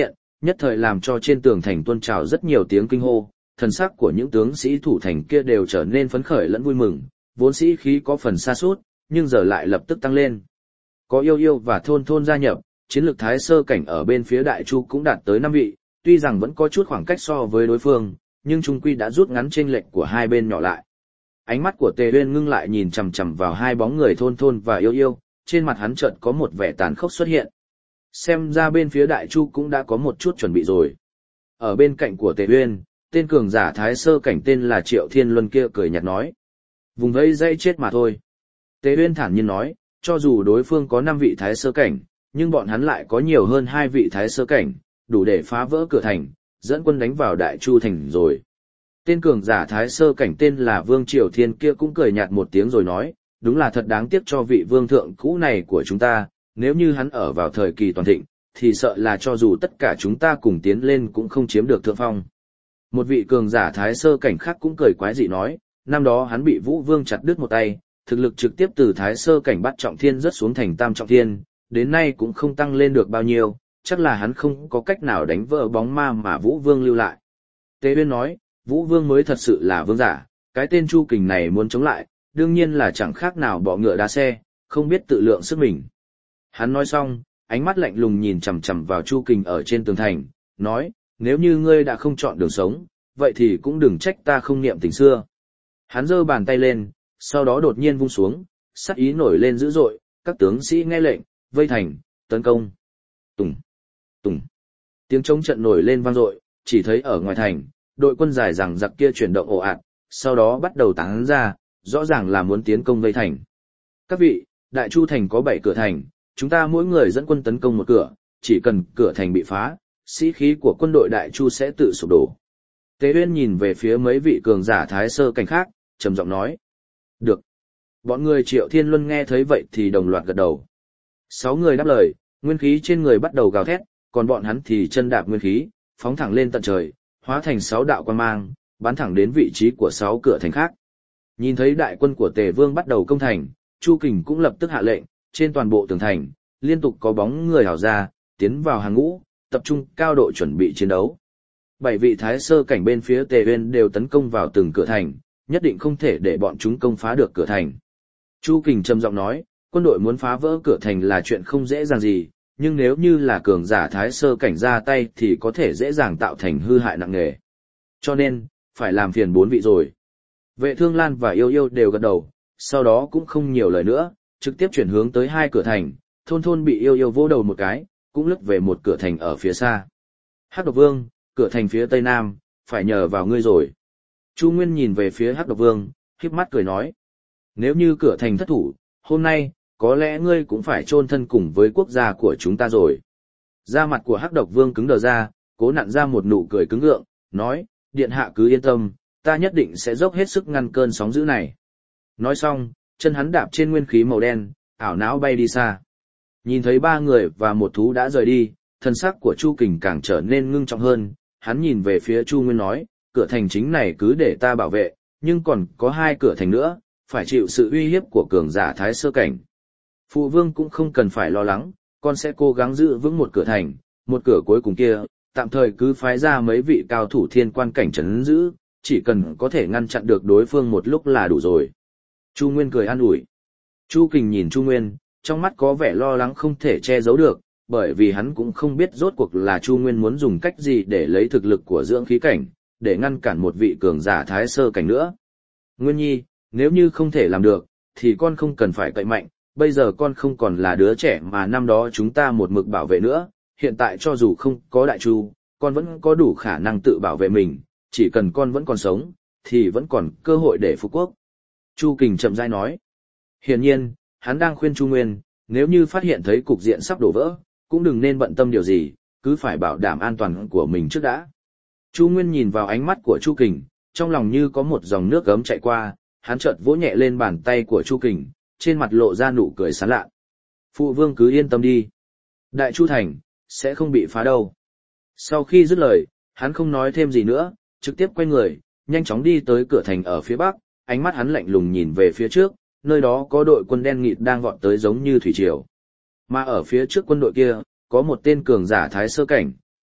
nhất thời làm cho trên tường thành tuôn trào rất nhiều tiếng kinh hô, thần sắc của những tướng sĩ thủ thành kia đều trở nên phấn khởi lẫn vui mừng, vốn sĩ khí có phần sa sút, nhưng giờ lại lập tức tăng lên. Có Yêu Yêu và Thôn Thôn gia nhập, chiến lược Thái Sơ cảnh ở bên phía Đại Chu cũng đạt tới năm vị, tuy rằng vẫn có chút khoảng cách so với đối phương, nhưng trung quy đã rút ngắn chênh lệch của hai bên nhỏ lại. Ánh mắt của Tề Uyên ngưng lại nhìn chằm chằm vào hai bóng người Thôn Thôn và Yêu Yêu, trên mặt hắn chợt có một vẻ tàn khốc xuất hiện. Xem ra bên phía Đại Chu cũng đã có một chút chuẩn bị rồi. Ở bên cạnh của Tề Uyên, tên cường giả Thái Sơ cảnh tên là Triệu Thiên Luân kia cười nhạt nói: "Vùng vây dây chết mà thôi." Tề Uyên thản nhiên nói, cho dù đối phương có năm vị Thái Sơ cảnh, nhưng bọn hắn lại có nhiều hơn hai vị Thái Sơ cảnh, đủ để phá vỡ cửa thành, dẫn quân đánh vào Đại Chu thành rồi. Tên cường giả Thái Sơ cảnh tên là Vương Triều Thiên kia cũng cười nhạt một tiếng rồi nói, đúng là thật đáng tiếc cho vị vương thượng cũ này của chúng ta, nếu như hắn ở vào thời kỳ toàn thịnh, thì sợ là cho dù tất cả chúng ta cùng tiến lên cũng không chiếm được thượng phong. Một vị cường giả Thái Sơ cảnh khác cũng cười quái dị nói, năm đó hắn bị Vũ Vương chặt đứt một tay, thực lực trực tiếp từ Thái Sơ cảnh bắt trọng thiên rớt xuống thành tam trọng thiên, đến nay cũng không tăng lên được bao nhiêu, chắc là hắn không có cách nào đánh vỡ bóng ma mà Vũ Vương lưu lại. Tế Uyên nói, Vũ Vương mới thật sự là vương giả, cái tên Chu Kình này muốn chống lại, đương nhiên là chẳng khác nào bỏ ngựa đá xe, không biết tự lượng sức mình. Hắn nói xong, ánh mắt lạnh lùng nhìn chằm chằm vào Chu Kình ở trên tường thành, nói, nếu như ngươi đã không chọn đường sống, vậy thì cũng đừng trách ta không niệm tình xưa. Hắn giơ bàn tay lên, sau đó đột nhiên vung xuống, sát ý nổi lên dữ dội, các tướng sĩ nghe lệnh, vây thành, tấn công. Tùng, tùng. Tiếng trống trận nổi lên vang dội, chỉ thấy ở ngoài thành, đội quân dài rằng giặc kia chuyển động ồ ạt, sau đó bắt đầu tán ra, rõ ràng là muốn tiến công vây thành. Các vị, Đại Chu thành có bảy cửa thành, chúng ta mỗi người dẫn quân tấn công một cửa, chỉ cần cửa thành bị phá, sĩ khí của quân đội Đại Chu sẽ tự sụp đổ. Tế Uyên nhìn về phía mấy vị cường giả Thái Sơ cảnh khác, trầm giọng nói. Được. Bọn người Triệu Thiên Luân nghe thấy vậy thì đồng loạt gật đầu. Sáu người đáp lời, nguyên khí trên người bắt đầu gào thét, còn bọn hắn thì chân đạp nguyên khí, phóng thẳng lên tận trời, hóa thành sáu đạo quang mang, bắn thẳng đến vị trí của sáu cửa thành khác. Nhìn thấy đại quân của Tề Vương bắt đầu công thành, Chu Kình cũng lập tức hạ lệnh, trên toàn bộ tường thành, liên tục có bóng người hào ra, tiến vào hàng ngũ, tập trung cao độ chuẩn bị chiến đấu. Bảy vị Thái Sơ cảnh bên phía Tề Uyên đều tấn công vào từng cửa thành, nhất định không thể để bọn chúng công phá được cửa thành. Chu Kình trầm giọng nói, quân đội muốn phá vỡ cửa thành là chuyện không dễ dàng gì, nhưng nếu như là cường giả Thái Sơ cảnh ra tay thì có thể dễ dàng tạo thành hư hại nặng nề. Cho nên, phải làm phiền bốn vị rồi. Vệ Thương Lan và Yêu Yêu đều gật đầu, sau đó cũng không nhiều lời nữa, trực tiếp chuyển hướng tới hai cửa thành, Thôn Thôn bị Yêu Yêu vỗ đầu một cái, cũng lướt về một cửa thành ở phía xa. Hắc Độc Vương, cửa thành phía tây nam, phải nhờ vào ngươi rồi. Chu Nguyên nhìn về phía Hắc Độc Vương, khép mắt cười nói. Nếu như cửa thành thất thủ, hôm nay, có lẽ ngươi cũng phải chôn thân cùng với quốc gia của chúng ta rồi. Da mặt của Hắc Độc Vương cứng đờ ra, cố nặn ra một nụ cười cứng gượng, nói, điện hạ cứ yên tâm, ta nhất định sẽ dốc hết sức ngăn cơn sóng dữ này. Nói xong, chân hắn đạp trên nguyên khí màu đen, ảo não bay đi xa. Nhìn thấy ba người và một thú đã rời đi, thân sắc của Chu Kình càng trở nên ngưng trọng hơn, hắn nhìn về phía Chu Nguyên nói, cửa thành chính này cứ để ta bảo vệ, nhưng còn có hai cửa thành nữa, phải chịu sự uy hiếp của cường giả Thái Sơ cảnh. Phụ vương cũng không cần phải lo lắng, con sẽ cố gắng giữ vững một cửa thành, một cửa cuối cùng kia, tạm thời cứ phái ra mấy vị cao thủ thiên quan cảnh trấn giữ, chỉ cần có thể ngăn chặn được đối phương một lúc là đủ rồi. Chu Nguyên cười an ủi. Chu Kình nhìn Chu Nguyên, trong mắt có vẻ lo lắng không thể che giấu được, bởi vì hắn cũng không biết rốt cuộc là Chu Nguyên muốn dùng cách gì để lấy thực lực của dưỡng khí cảnh, để ngăn cản một vị cường giả Thái Sơ cảnh nữa. Nguyên Nhi, nếu như không thể làm được, thì con không cần phải cậy mạnh, bây giờ con không còn là đứa trẻ mà năm đó chúng ta một mực bảo vệ nữa, hiện tại cho dù không có Đại Chu, con vẫn có đủ khả năng tự bảo vệ mình, chỉ cần con vẫn còn sống, thì vẫn còn cơ hội để phục quốc. Chu Kình chậm rãi nói. Hiển nhiên, hắn đang khuyên Chu Nguyên, nếu như phát hiện thấy cục diện sắp đổ vỡ, cũng đừng nên bận tâm điều gì, cứ phải bảo đảm an toàn của mình trước đã. Chu Nguyên nhìn vào ánh mắt của Chu Kình, trong lòng như có một dòng nước gấm chạy qua, hắn chợt vỗ nhẹ lên bàn tay của Chu Kình, trên mặt lộ ra nụ cười sán lạ. Phụ vương cứ yên tâm đi. Đại Chu thành, sẽ không bị phá đâu. Sau khi dứt lời, hắn không nói thêm gì nữa, trực tiếp quay người, nhanh chóng đi tới cửa thành ở phía bắc, ánh mắt hắn lạnh lùng nhìn về phía trước, nơi đó có đội quân đen nghịt đang vọt tới giống như thủy triều. Mà ở phía trước quân đội kia, có một tên cường giả Thái Sơ cảnh,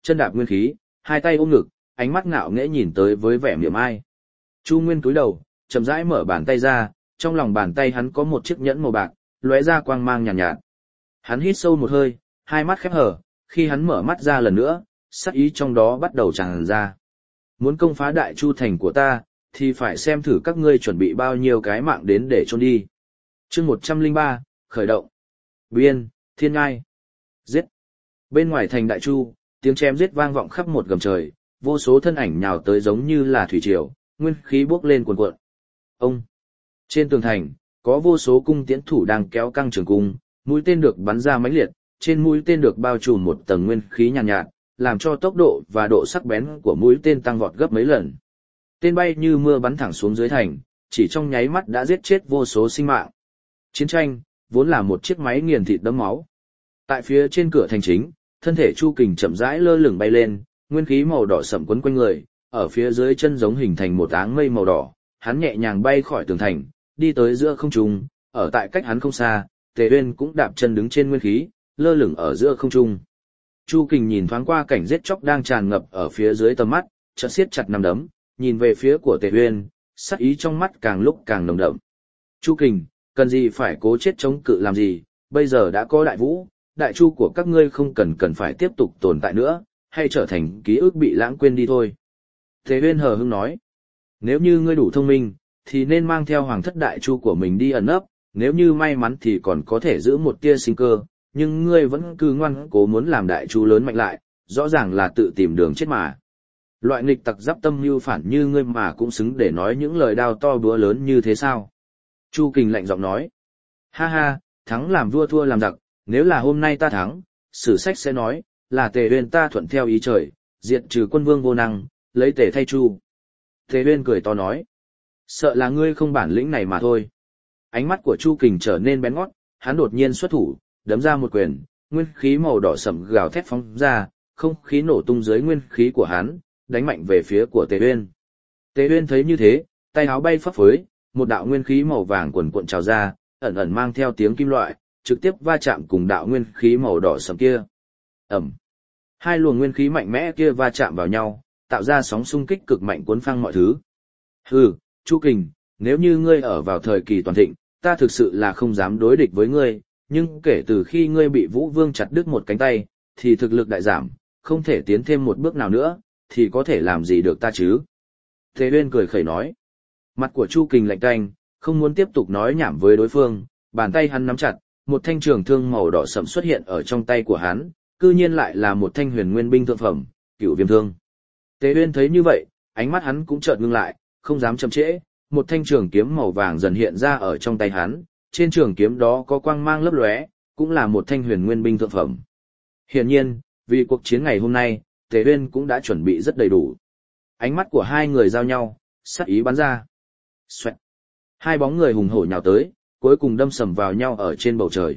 chân đạp nguyên khí, hai tay ôm ngực, ánh mắt ngạo nghễ nhìn tới với vẻ mỉa mai. Chu Nguyên cúi đầu, chậm rãi mở bàn tay ra, trong lòng bàn tay hắn có một chiếc nhẫn màu bạc, lóe ra quang mang nhàn nhạt, nhạt. Hắn hít sâu một hơi, hai mắt khép hờ, khi hắn mở mắt ra lần nữa, sắc ý trong đó bắt đầu tràn ra. Muốn công phá Đại Chu thành của ta, thì phải xem thử các ngươi chuẩn bị bao nhiêu cái mạng đến để chôn đi. Chương một trăm lẻ ba, khởi động. Biên, Thiên Ngai. Giết. Bên ngoài thành Đại Chu, tiếng chém giết vang vọng khắp một gầm trời, vô số thân ảnh nhào tới giống như là thủy triều, nguyên khí bốc lên cuồn cuộn. Ông. Trên tường thành, có vô số cung tiễn thủ đang kéo căng trường cung, mũi tên được bắn ra mãnh liệt, trên mũi tên được bao trùm một tầng nguyên khí nhàn nhạt, nhạt, làm cho tốc độ và độ sắc bén của mũi tên tăng vọt gấp mấy lần. Tên bay như mưa bắn thẳng xuống dưới thành, chỉ trong nháy mắt đã giết chết vô số sinh mạng. Chiến tranh, vốn là một chiếc máy nghiền thịt đẫm máu. Tại phía trên cửa thành chính, thân thể Chu Kình chậm rãi lơ lửng bay lên, nguyên khí màu đỏ sẫm quấn quanh người, ở phía dưới chân giống hình thành một áng mây màu đỏ, hắn nhẹ nhàng bay khỏi tường thành, đi tới giữa không trung, ở tại cách hắn không xa, Tề Uyên cũng đạp chân đứng trên nguyên khí, lơ lửng ở giữa không trung. Chu Kình nhìn thoáng qua cảnh giết chóc đang tràn ngập ở phía dưới tầm mắt, chợt siết chặt nắm đấm, nhìn về phía của Tề Uyên, sắc ý trong mắt càng lúc càng nồng đậm. Chu Kình, cần gì phải cố chết chống cự làm gì, bây giờ đã có Đại Vũ, Đại Chu của các ngươi không cần cần phải tiếp tục tồn tại nữa, hay trở thành ký ức bị lãng quên đi thôi. Tề Uyên hờ hững nói, nếu như ngươi đủ thông minh, thì nên mang theo hoàng thất Đại Chu của mình đi ẩn nấp, nếu như may mắn thì còn có thể giữ một tia sinh cơ, nhưng ngươi vẫn cứ ngoan cố muốn làm Đại Chu lớn mạnh lại, rõ ràng là tự tìm đường chết mà. Loại nghịch tặc giáp tâm mưu phản như ngươi mà cũng xứng để nói những lời đao to búa lớn như thế sao? Chu Kình lạnh giọng nói, ha ha, thắng làm vua thua làm giặc, nếu là hôm nay ta thắng, sử sách sẽ nói, là Tề Uyên ta thuận theo ý trời, diệt trừ quân vương vô năng, lấy Tề thay Chu. Tề Uyên cười to nói, sợ là ngươi không bản lĩnh này mà thôi. Ánh mắt của Chu Kình trở nên bén ngót, hắn đột nhiên xuất thủ, đấm ra một quyền, nguyên khí màu đỏ sẫm gào thét phóng ra, không khí nổ tung dưới nguyên khí của hắn, đánh mạnh về phía của Tề Uyên. Tề Uyên thấy như thế, tay áo bay phấp phới, một đạo nguyên khí màu vàng cuồn cuộn trào ra, ẩn ẩn mang theo tiếng kim loại, trực tiếp va chạm cùng đạo nguyên khí màu đỏ sẫm kia. Ầm. Hai luồng nguyên khí mạnh mẽ kia va chạm vào nhau, tạo ra sóng xung kích cực mạnh cuốn phăng mọi thứ. Hừ, Chu Kình, nếu như ngươi ở vào thời kỳ toàn thịnh, ta thực sự là không dám đối địch với ngươi, nhưng kể từ khi ngươi bị Vũ Vương chặt đứt một cánh tay, thì thực lực đại giảm, không thể tiến thêm một bước nào nữa, thì có thể làm gì được ta chứ? Tề Uyên cười khẩy nói. Mặt của Chu Kình lạnh tanh, không muốn tiếp tục nói nhảm với đối phương, bàn tay hắn nắm chặt, một thanh trường thương màu đỏ sẫm xuất hiện ở trong tay của hắn, cư nhiên lại là một thanh huyền nguyên binh thượng phẩm, Cửu Viêm thương. Tề Uyên thấy như vậy, ánh mắt hắn cũng chợt ngưng lại, không dám chậm trễ, một thanh trường kiếm màu vàng dần hiện ra ở trong tay hắn, trên trường kiếm đó có quang mang lấp lóe, cũng là một thanh huyền nguyên binh thượng phẩm. Hiển nhiên, vì cuộc chiến ngày hôm nay, Tề Uyên cũng đã chuẩn bị rất đầy đủ. Ánh mắt của hai người giao nhau, sát ý bắn ra. Xoẹt. Hai bóng người hùng hổ nhào tới, cuối cùng đâm sầm vào nhau ở trên bầu trời.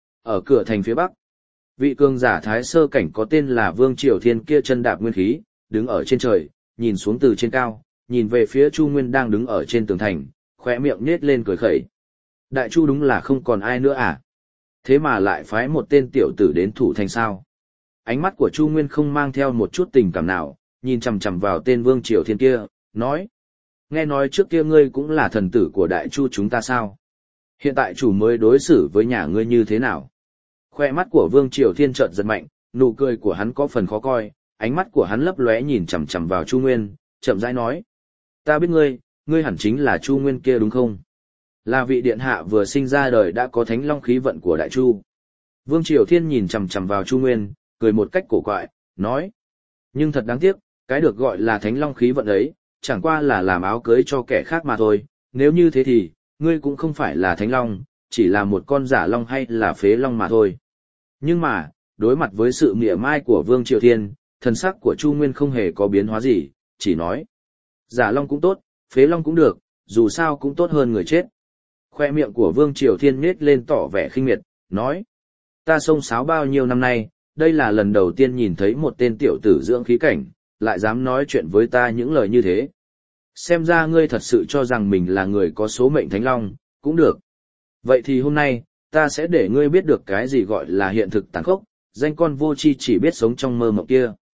Ở cửa thành phía bắc, vị cường giả thái sơ cảnh có tên là Vương Triều Thiên kia chân đạp nguyên khí, đứng ở trên trời, nhìn xuống từ trên cao, nhìn về phía Chu Nguyên đang đứng ở trên tường thành, khóe miệng nhếch lên cười khẩy. Đại Chu đúng là không còn ai nữa à? Thế mà lại phái một tên tiểu tử đến thủ thành sao? Ánh mắt của Chu Nguyên không mang theo một chút tình cảm nào, nhìn chằm chằm vào tên Vương Triều Thiên kia, nói: nghe nói trước kia ngươi cũng là thần tử của Đại Chu chúng ta sao? Hiện tại chủ mới đối xử với nhà ngươi như thế nào? Khoe mắt của Vương Triều Thiên chợt giật mạnh, nụ cười của hắn có phần khó coi, ánh mắt của hắn lấp lóe nhìn chằm chằm vào Chu Nguyên, chậm rãi nói: ta biết ngươi, ngươi hẳn chính là Chu Nguyên kia đúng không? Là vị điện hạ vừa sinh ra đời đã có thánh long khí vận của Đại Chu. Vương Triều Thiên nhìn chằm chằm vào Chu Nguyên, cười một cách cổ quái, nói: nhưng thật đáng tiếc, cái được gọi là thánh long khí vận ấy, chẳng qua là làm áo cưới cho kẻ khác mà thôi, nếu như thế thì, ngươi cũng không phải là thánh long, chỉ là một con giả long hay là phế long mà thôi. Nhưng mà, đối mặt với sự mỉa mai của Vương Triều Thiên, thần sắc của Chu Nguyên không hề có biến hóa gì, chỉ nói: giả long cũng tốt, phế long cũng được, dù sao cũng tốt hơn người chết. Khoe miệng của Vương Triều Thiên nhếch lên tỏ vẻ khinh miệt, nói: ta xông xáo bao nhiêu năm nay, đây là lần đầu tiên nhìn thấy một tên tiểu tử dưỡng khí cảnh, lại dám nói chuyện với ta những lời như thế. Xem ra ngươi thật sự cho rằng mình là người có số mệnh thánh long, cũng được. Vậy thì hôm nay, ta sẽ để ngươi biết được cái gì gọi là hiện thực tàn khốc, danh con vô tri chỉ biết sống trong mơ mộng kia.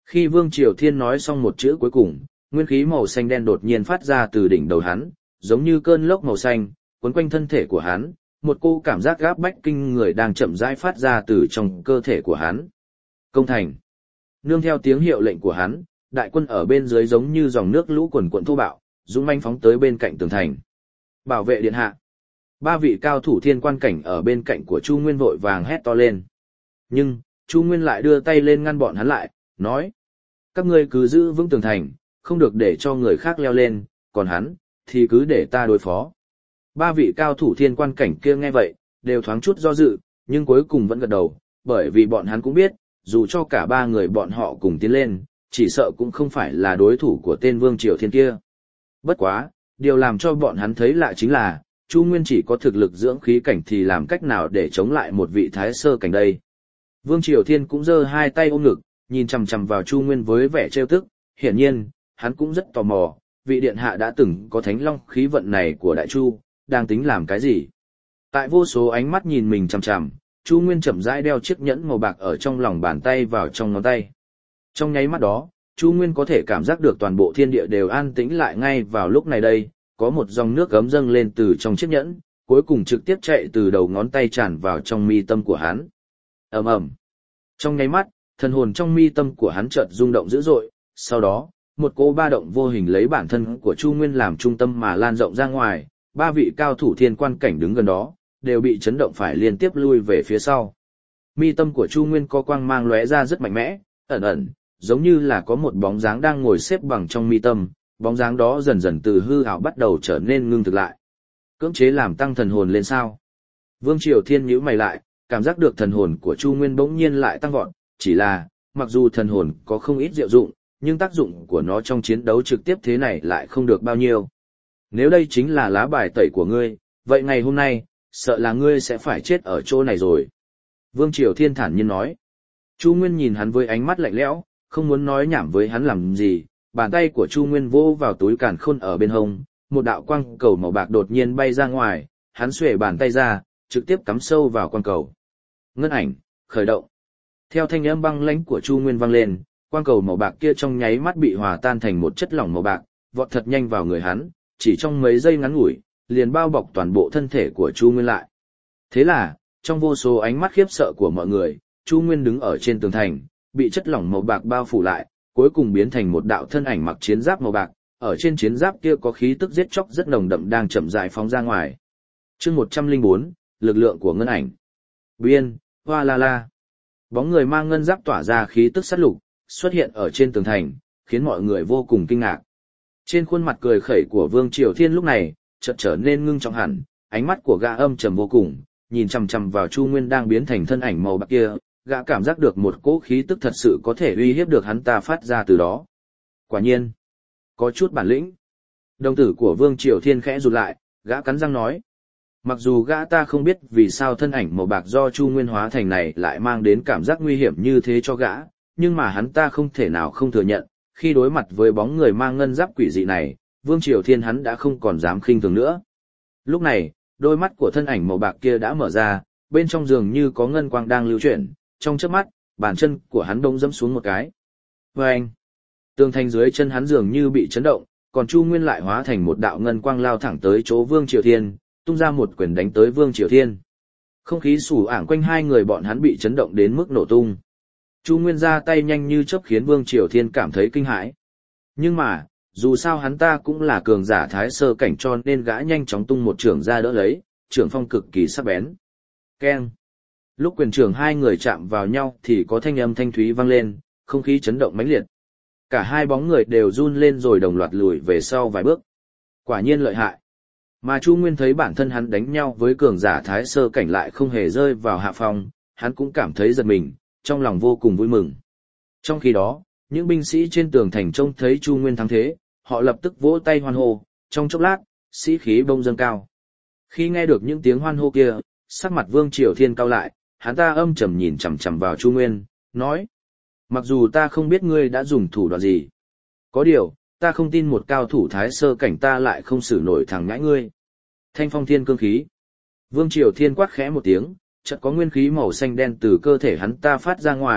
Khi Vương Triều Thiên nói xong một chữ cuối cùng, nguyên khí màu xanh đen đột nhiên phát ra từ đỉnh đầu hắn, giống như cơn lốc màu xanh, quấn quanh thân thể của hắn, một cô cảm giác gáp bách kinh người đang chậm rãi phát ra từ trong cơ thể của hắn. Công thành. Nương theo tiếng hiệu lệnh của hắn, đại quân ở bên dưới giống như dòng nước lũ quần quần thô bạo, dũng mãnh phóng tới bên cạnh tường thành. Bảo vệ điện hạ. Ba vị cao thủ thiên quan cảnh ở bên cạnh của Chu Nguyên vội vàng hét to lên. Nhưng, Chu Nguyên lại đưa tay lên ngăn bọn hắn lại, nói: các ngươi cứ giữ vững tường thành, không được để cho người khác leo lên, còn hắn, thì cứ để ta đối phó. Ba vị cao thủ thiên quan cảnh kia nghe vậy, đều thoáng chút do dự, nhưng cuối cùng vẫn gật đầu, bởi vì bọn hắn cũng biết, dù cho cả ba người bọn họ cùng tiến lên, chỉ sợ cũng không phải là đối thủ của tên Vương Triều Thiên kia. Bất quá, điều làm cho bọn hắn thấy lạ chính là, Chu Nguyên chỉ có thực lực dưỡng khí cảnh thì làm cách nào để chống lại một vị thái sơ cảnh đây. Vương Triều Thiên cũng giơ hai tay ôm ngực, nhìn chằm chằm vào Chu Nguyên với vẻ trêu tức, hiển nhiên, hắn cũng rất tò mò, vị điện hạ đã từng có thánh long khí vận này của Đại Chu, đang tính làm cái gì. Tại vô số ánh mắt nhìn mình chằm chằm, Chu Nguyên chậm rãi đeo chiếc nhẫn màu bạc ở trong lòng bàn tay vào trong ngón tay. Trong nháy mắt đó, Chu Nguyên có thể cảm giác được toàn bộ thiên địa đều an tĩnh lại ngay vào lúc này đây, có một dòng nước gấm dâng lên từ trong chiếc nhẫn, cuối cùng trực tiếp chạy từ đầu ngón tay tràn vào trong mi tâm của hắn. Ầm ầm. Trong nháy mắt, thần hồn trong mi tâm của hắn chợt rung động dữ dội, sau đó, một cỗ ba động vô hình lấy bản thân của Chu Nguyên làm trung tâm mà lan rộng ra ngoài, ba vị cao thủ thiên quan cảnh đứng gần đó, đều bị chấn động phải liên tiếp lui về phía sau. Mi tâm của Chu Nguyên có quang mang lóe ra rất mạnh mẽ, ẩn ẩn, giống như là có một bóng dáng đang ngồi xếp bằng trong mi tâm, bóng dáng đó dần dần từ hư ảo bắt đầu trở nên ngưng thực lại. Cưỡng chế làm tăng thần hồn lên sao? Vương Triều Thiên nhíu mày lại, cảm giác được thần hồn của Chu Nguyên bỗng nhiên lại tăng vọt, chỉ là, mặc dù thần hồn có không ít diệu dụng, nhưng tác dụng của nó trong chiến đấu trực tiếp thế này lại không được bao nhiêu. Nếu đây chính là lá bài tẩy của ngươi, vậy ngày hôm nay, sợ là ngươi sẽ phải chết ở chỗ này rồi. Vương Triều Thiên thản nhiên nói. Chu Nguyên nhìn hắn với ánh mắt lạnh lẽo, không muốn nói nhảm với hắn làm gì, bàn tay của Chu Nguyên vô vào túi càn khôn ở bên hông, một đạo quang cầu màu bạc đột nhiên bay ra ngoài, hắn xuề bàn tay ra, trực tiếp cắm sâu vào quang cầu. Ngân ảnh, khởi động. Theo thanh âm băng lãnh của Chu Nguyên vang lên, quang cầu màu bạc kia trong nháy mắt bị hòa tan thành một chất lỏng màu bạc, vọt thật nhanh vào người hắn, chỉ trong mấy giây ngắn ngủi, liền bao bọc toàn bộ thân thể của Chu Nguyên lại. Thế là, trong vô số ánh mắt khiếp sợ của mọi người, Chu Nguyên đứng ở trên tường thành, bị chất lỏng màu bạc bao phủ lại, cuối cùng biến thành một đạo thân ảnh mặc chiến giáp màu bạc, ở trên chiến giáp kia có khí tức giết chóc rất nồng đậm đang chậm rãi phóng ra ngoài. Chương một trăm lẻ bốn, lực lượng của ngân ảnh. Biên, hoa la la. Bóng người mang ngân giáp tỏa ra khí tức sát lục, xuất hiện ở trên tường thành, khiến mọi người vô cùng kinh ngạc. Trên khuôn mặt cười khẩy của Vương Triều Thiên lúc này, chợt trở nên ngưng trọng hẳn, ánh mắt của gã âm trầm vô cùng, nhìn chằm chằm vào Chu Nguyên đang biến thành thân ảnh màu bạc kia, gã cảm giác được một cỗ khí tức thật sự có thể uy hiếp được hắn ta phát ra từ đó. Quả nhiên, có chút bản lĩnh. Đồng tử của Vương Triều Thiên khẽ rụt lại, gã cắn răng nói. Mặc dù gã ta không biết vì sao thân ảnh màu bạc do Chu Nguyên hóa thành này lại mang đến cảm giác nguy hiểm như thế cho gã, nhưng mà hắn ta không thể nào không thừa nhận, khi đối mặt với bóng người mang ngân giáp quỷ dị này, Vương Triều Thiên hắn đã không còn dám khinh thường nữa. Lúc này, đôi mắt của thân ảnh màu bạc kia đã mở ra, bên trong dường như có ngân quang đang lưu chuyển, trong chớp mắt, bàn chân của hắn đông dẫm xuống một cái. Vâng! Tường thành dưới chân hắn dường như bị chấn động, còn Chu Nguyên lại hóa thành một đạo ngân quang lao thẳng tới chỗ Vương Triều Thiên, tung ra một quyền đánh tới Vương Triều Thiên. Không khí sủ ảng quanh hai người bọn hắn bị chấn động đến mức nổ tung. Chu Nguyên ra tay nhanh như chớp khiến Vương Triều Thiên cảm thấy kinh hãi. Nhưng mà, dù sao hắn ta cũng là cường giả thái sơ cảnh cho nên gã nhanh chóng tung một chưởng ra đỡ lấy, chưởng phong cực kỳ sắc bén. Keng! Lúc quyền chưởng hai người chạm vào nhau thì có thanh âm thanh thúy vang lên, không khí chấn động mãnh liệt. Cả hai bóng người đều run lên rồi đồng loạt lùi về sau vài bước. Quả nhiên lợi hại. Mà Chu Nguyên thấy bản thân hắn đánh nhau với cường giả thái sơ cảnh lại không hề rơi vào hạ phong, hắn cũng cảm thấy giật mình, trong lòng vô cùng vui mừng. Trong khi đó, những binh sĩ trên tường thành trông thấy Chu Nguyên thắng thế, họ lập tức vỗ tay hoan hô, trong chốc lát, sĩ khí bông dâng cao. Khi nghe được những tiếng hoan hô kia, sắc mặt Vương Triều Thiên cao lại, hắn ta âm trầm nhìn chằm chằm vào Chu Nguyên, nói: mặc dù ta không biết ngươi đã dùng thủ đoạn gì, có điều, ta không tin một cao thủ thái sơ cảnh ta lại không xử nổi thằng ngãi ngươi. Thanh phong thiên cương khí. Vương Triều Thiên quát khẽ một tiếng, chợt có nguyên khí màu xanh đen từ cơ thể hắn ta phát ra ngoài,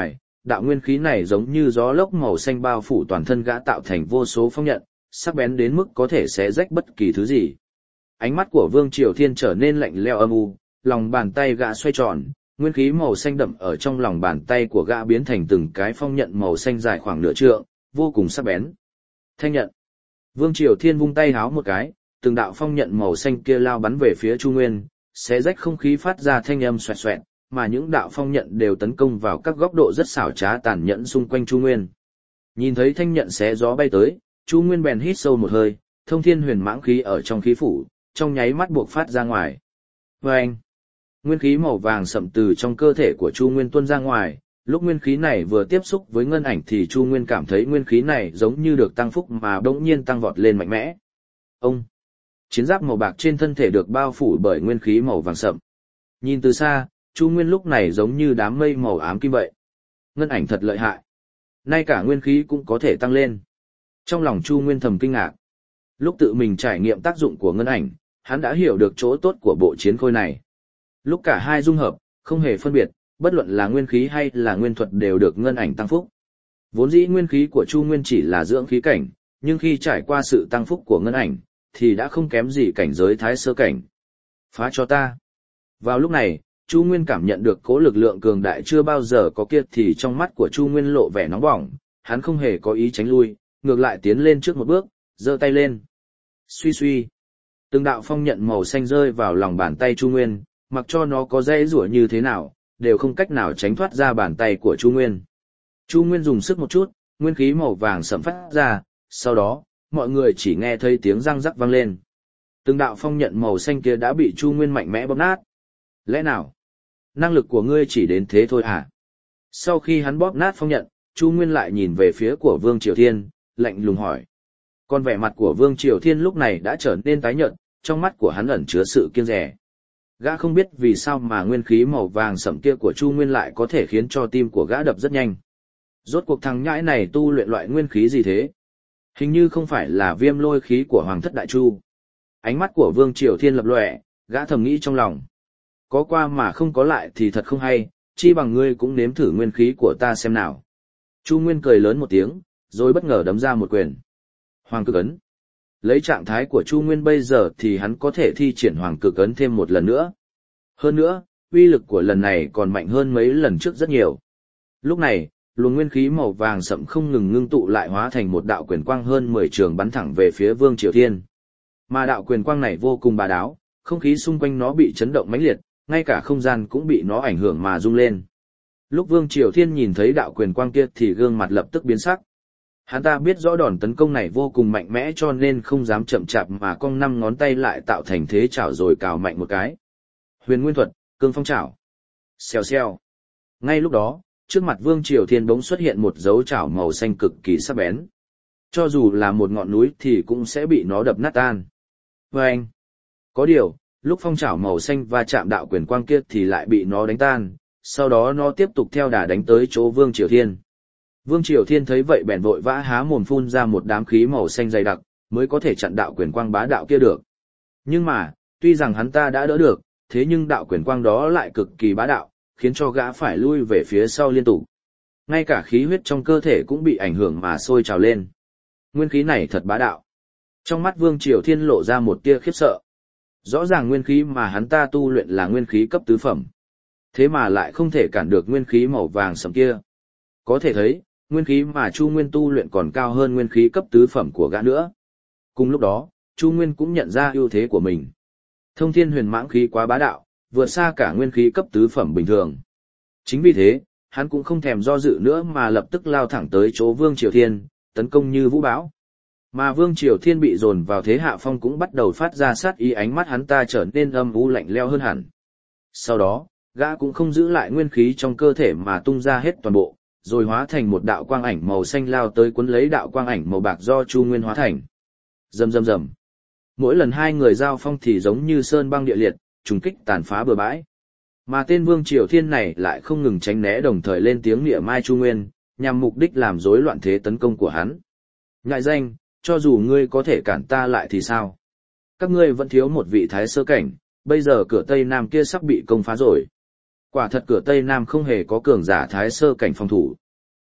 đạo nguyên khí này giống như gió lốc màu xanh bao phủ toàn thân gã tạo thành vô số phong nhận, sắc bén đến mức có thể xé rách bất kỳ thứ gì. Ánh mắt của Vương Triều Thiên trở nên lạnh lẽo âm u, lòng bàn tay gã xoay tròn, nguyên khí màu xanh đậm ở trong lòng bàn tay của gã biến thành từng cái phong nhận màu xanh dài khoảng nửa trượng, vô cùng sắc bén. Thanh nhận. Vương Triều Thiên vung tay háo một cái, từng đạo phong nhận màu xanh kia lao bắn về phía Chu Nguyên, xé rách không khí phát ra thanh âm xoẹt xoẹt, mà những đạo phong nhận đều tấn công vào các góc độ rất xảo trá tàn nhẫn xung quanh Chu Nguyên. Nhìn thấy thanh nhận xé gió bay tới, Chu Nguyên bèn hít sâu một hơi, thông thiên huyền mãng khí ở trong khí phủ, trong nháy mắt buộc phát ra ngoài. Và anh, nguyên khí màu vàng sậm từ trong cơ thể của Chu Nguyên tuôn ra ngoài, lúc nguyên khí này vừa tiếp xúc với ngân ảnh thì Chu Nguyên cảm thấy nguyên khí này giống như được tăng phúc mà bỗng nhiên tăng vọt lên mạnh mẽ. Ông, chiến giáp màu bạc trên thân thể được bao phủ bởi nguyên khí màu vàng sậm. Nhìn từ xa, Chu Nguyên lúc này giống như đám mây màu ám kim vậy. Ngân ảnh thật lợi hại. Nay cả nguyên khí cũng có thể tăng lên. Trong lòng Chu Nguyên thầm kinh ngạc. Lúc tự mình trải nghiệm tác dụng của ngân ảnh, hắn đã hiểu được chỗ tốt của bộ chiến khôi này. Lúc cả hai dung hợp, không hề phân biệt, bất luận là nguyên khí hay là nguyên thuật đều được ngân ảnh tăng phúc. Vốn dĩ nguyên khí của Chu Nguyên chỉ là dưỡng khí cảnh, nhưng khi trải qua sự tăng phúc của ngân ảnh, thì đã không kém gì cảnh giới thái sơ cảnh. Phá cho ta. Vào lúc này, Chu Nguyên cảm nhận được cỗ lực lượng cường đại chưa bao giờ có kia thì trong mắt của Chu Nguyên lộ vẻ nóng bỏng, hắn không hề có ý tránh lui, ngược lại tiến lên trước một bước, giơ tay lên. Suy suy. Từng đạo phong nhận màu xanh rơi vào lòng bàn tay Chu Nguyên, mặc cho nó có dễ rủa như thế nào, đều không cách nào tránh thoát ra bàn tay của Chu Nguyên. Chu Nguyên dùng sức một chút, nguyên khí màu vàng sẫm phát ra, sau đó, mọi người chỉ nghe thấy tiếng răng rắc vang lên. Từng đạo phong nhận màu xanh kia đã bị Chu Nguyên mạnh mẽ bóp nát. Lẽ nào? Năng lực của ngươi chỉ đến thế thôi à? Sau khi hắn bóp nát phong nhận, Chu Nguyên lại nhìn về phía của Vương Triều Thiên, lạnh lùng hỏi. Còn vẻ mặt của Vương Triều Thiên lúc này đã trở nên tái nhợt, trong mắt của hắn ẩn chứa sự kiêng dè. Gã không biết vì sao mà nguyên khí màu vàng sẫm kia của Chu Nguyên lại có thể khiến cho tim của gã đập rất nhanh. Rốt cuộc thằng nhãi này tu luyện loại nguyên khí gì thế? Hình như không phải là viêm lôi khí của Hoàng thất Đại Chu. Ánh mắt của Vương Triều Thiên lập lòe, gã thầm nghĩ trong lòng. Có qua mà không có lại thì thật không hay, chi bằng ngươi cũng nếm thử nguyên khí của ta xem nào. Chu Nguyên cười lớn một tiếng, rồi bất ngờ đấm ra một quyền. Hoàng cực ấn. Lấy trạng thái của Chu Nguyên bây giờ thì hắn có thể thi triển hoàng cực ấn thêm một lần nữa. Hơn nữa, uy lực của lần này còn mạnh hơn mấy lần trước rất nhiều. Lúc này, luồng nguyên khí màu vàng sậm không ngừng ngưng tụ lại hóa thành một đạo quyền quang hơn mười trường bắn thẳng về phía Vương Triều Thiên. Mà đạo quyền quang này vô cùng bá đạo, không khí xung quanh nó bị chấn động mãnh liệt, ngay cả không gian cũng bị nó ảnh hưởng mà rung lên. Lúc Vương Triều Thiên nhìn thấy đạo quyền quang kia thì gương mặt lập tức biến sắc. Hắn ta biết rõ đòn tấn công này vô cùng mạnh mẽ cho nên không dám chậm chạp mà cong năm ngón tay lại tạo thành thế chảo rồi cào mạnh một cái. Huyền Nguyên thuật, Cương Phong chảo. Xèo xèo. Ngay lúc đó, trước mặt Vương Triều Thiên bỗng xuất hiện một dấu chảo màu xanh cực kỳ sắc bén. Cho dù là một ngọn núi thì cũng sẽ bị nó đập nát tan. Và anh. Có điều, lúc phong chảo màu xanh va chạm đạo quyền quang kia thì lại bị nó đánh tan, sau đó nó tiếp tục theo đà đánh tới chỗ Vương Triều Thiên. Vương Triều Thiên thấy vậy bèn vội vã há mồm phun ra một đám khí màu xanh dày đặc, mới có thể chặn đạo quyền quang bá đạo kia được. Nhưng mà, tuy rằng hắn ta đã đỡ được, thế nhưng đạo quyền quang đó lại cực kỳ bá đạo, khiến cho gã phải lui về phía sau liên tục. Ngay cả khí huyết trong cơ thể cũng bị ảnh hưởng mà sôi trào lên. Nguyên khí này thật bá đạo. Trong mắt Vương Triều Thiên lộ ra một tia khiếp sợ. Rõ ràng nguyên khí mà hắn ta tu luyện là nguyên khí cấp tứ phẩm. Thế mà lại không thể cản được nguyên khí màu vàng sẫm kia. Có thể thấy, nguyên khí mà Chu Nguyên tu luyện còn cao hơn nguyên khí cấp tứ phẩm của gã nữa. Cùng lúc đó, Chu Nguyên cũng nhận ra ưu thế của mình. Thông thiên huyền mãng khí quá bá đạo, vượt xa cả nguyên khí cấp tứ phẩm bình thường. Chính vì thế, hắn cũng không thèm do dự nữa mà lập tức lao thẳng tới chỗ Vương Triều Thiên, tấn công như vũ bão. Mà Vương Triều Thiên bị dồn vào thế hạ phong cũng bắt đầu phát ra sát ý, ánh mắt hắn ta trở nên âm u lạnh lẽo hơn hẳn. Sau đó, gã cũng không giữ lại nguyên khí trong cơ thể mà tung ra hết toàn bộ, rồi hóa thành một đạo quang ảnh màu xanh lao tới cuốn lấy đạo quang ảnh màu bạc do Chu Nguyên hóa thành. Rầm rầm rầm. Mỗi lần hai người giao phong thì giống như sơn băng địa liệt, trùng kích tàn phá bừa bãi. Mà tên Vương Triều Thiên này lại không ngừng tránh né, đồng thời lên tiếng mỉa mai Chu Nguyên, nhằm mục đích làm rối loạn thế tấn công của hắn. Ngại danh, cho dù ngươi có thể cản ta lại thì sao? Các ngươi vẫn thiếu một vị thái sơ cảnh, bây giờ cửa Tây Nam kia sắp bị công phá rồi. Quả thật cửa Tây Nam không hề có cường giả thái sơ cảnh phòng thủ.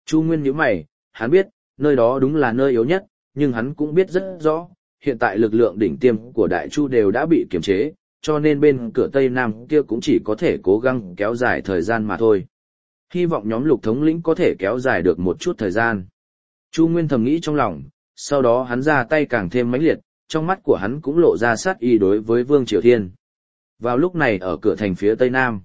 Chu Nguyên nhíu mày, hắn biết, nơi đó đúng là nơi yếu nhất, nhưng hắn cũng biết rất rõ, hiện tại lực lượng đỉnh tiêm của Đại Chu đều đã bị kiềm chế, cho nên bên cửa Tây Nam kia cũng chỉ có thể cố gắng kéo dài thời gian mà thôi. Hy vọng nhóm Lục thống lĩnh có thể kéo dài được một chút thời gian. Chu Nguyên thầm nghĩ trong lòng, sau đó hắn ra tay càng thêm mãnh liệt, trong mắt của hắn cũng lộ ra sát ý đối với Vương Triều Thiên. Vào lúc này ở cửa thành phía Tây Nam,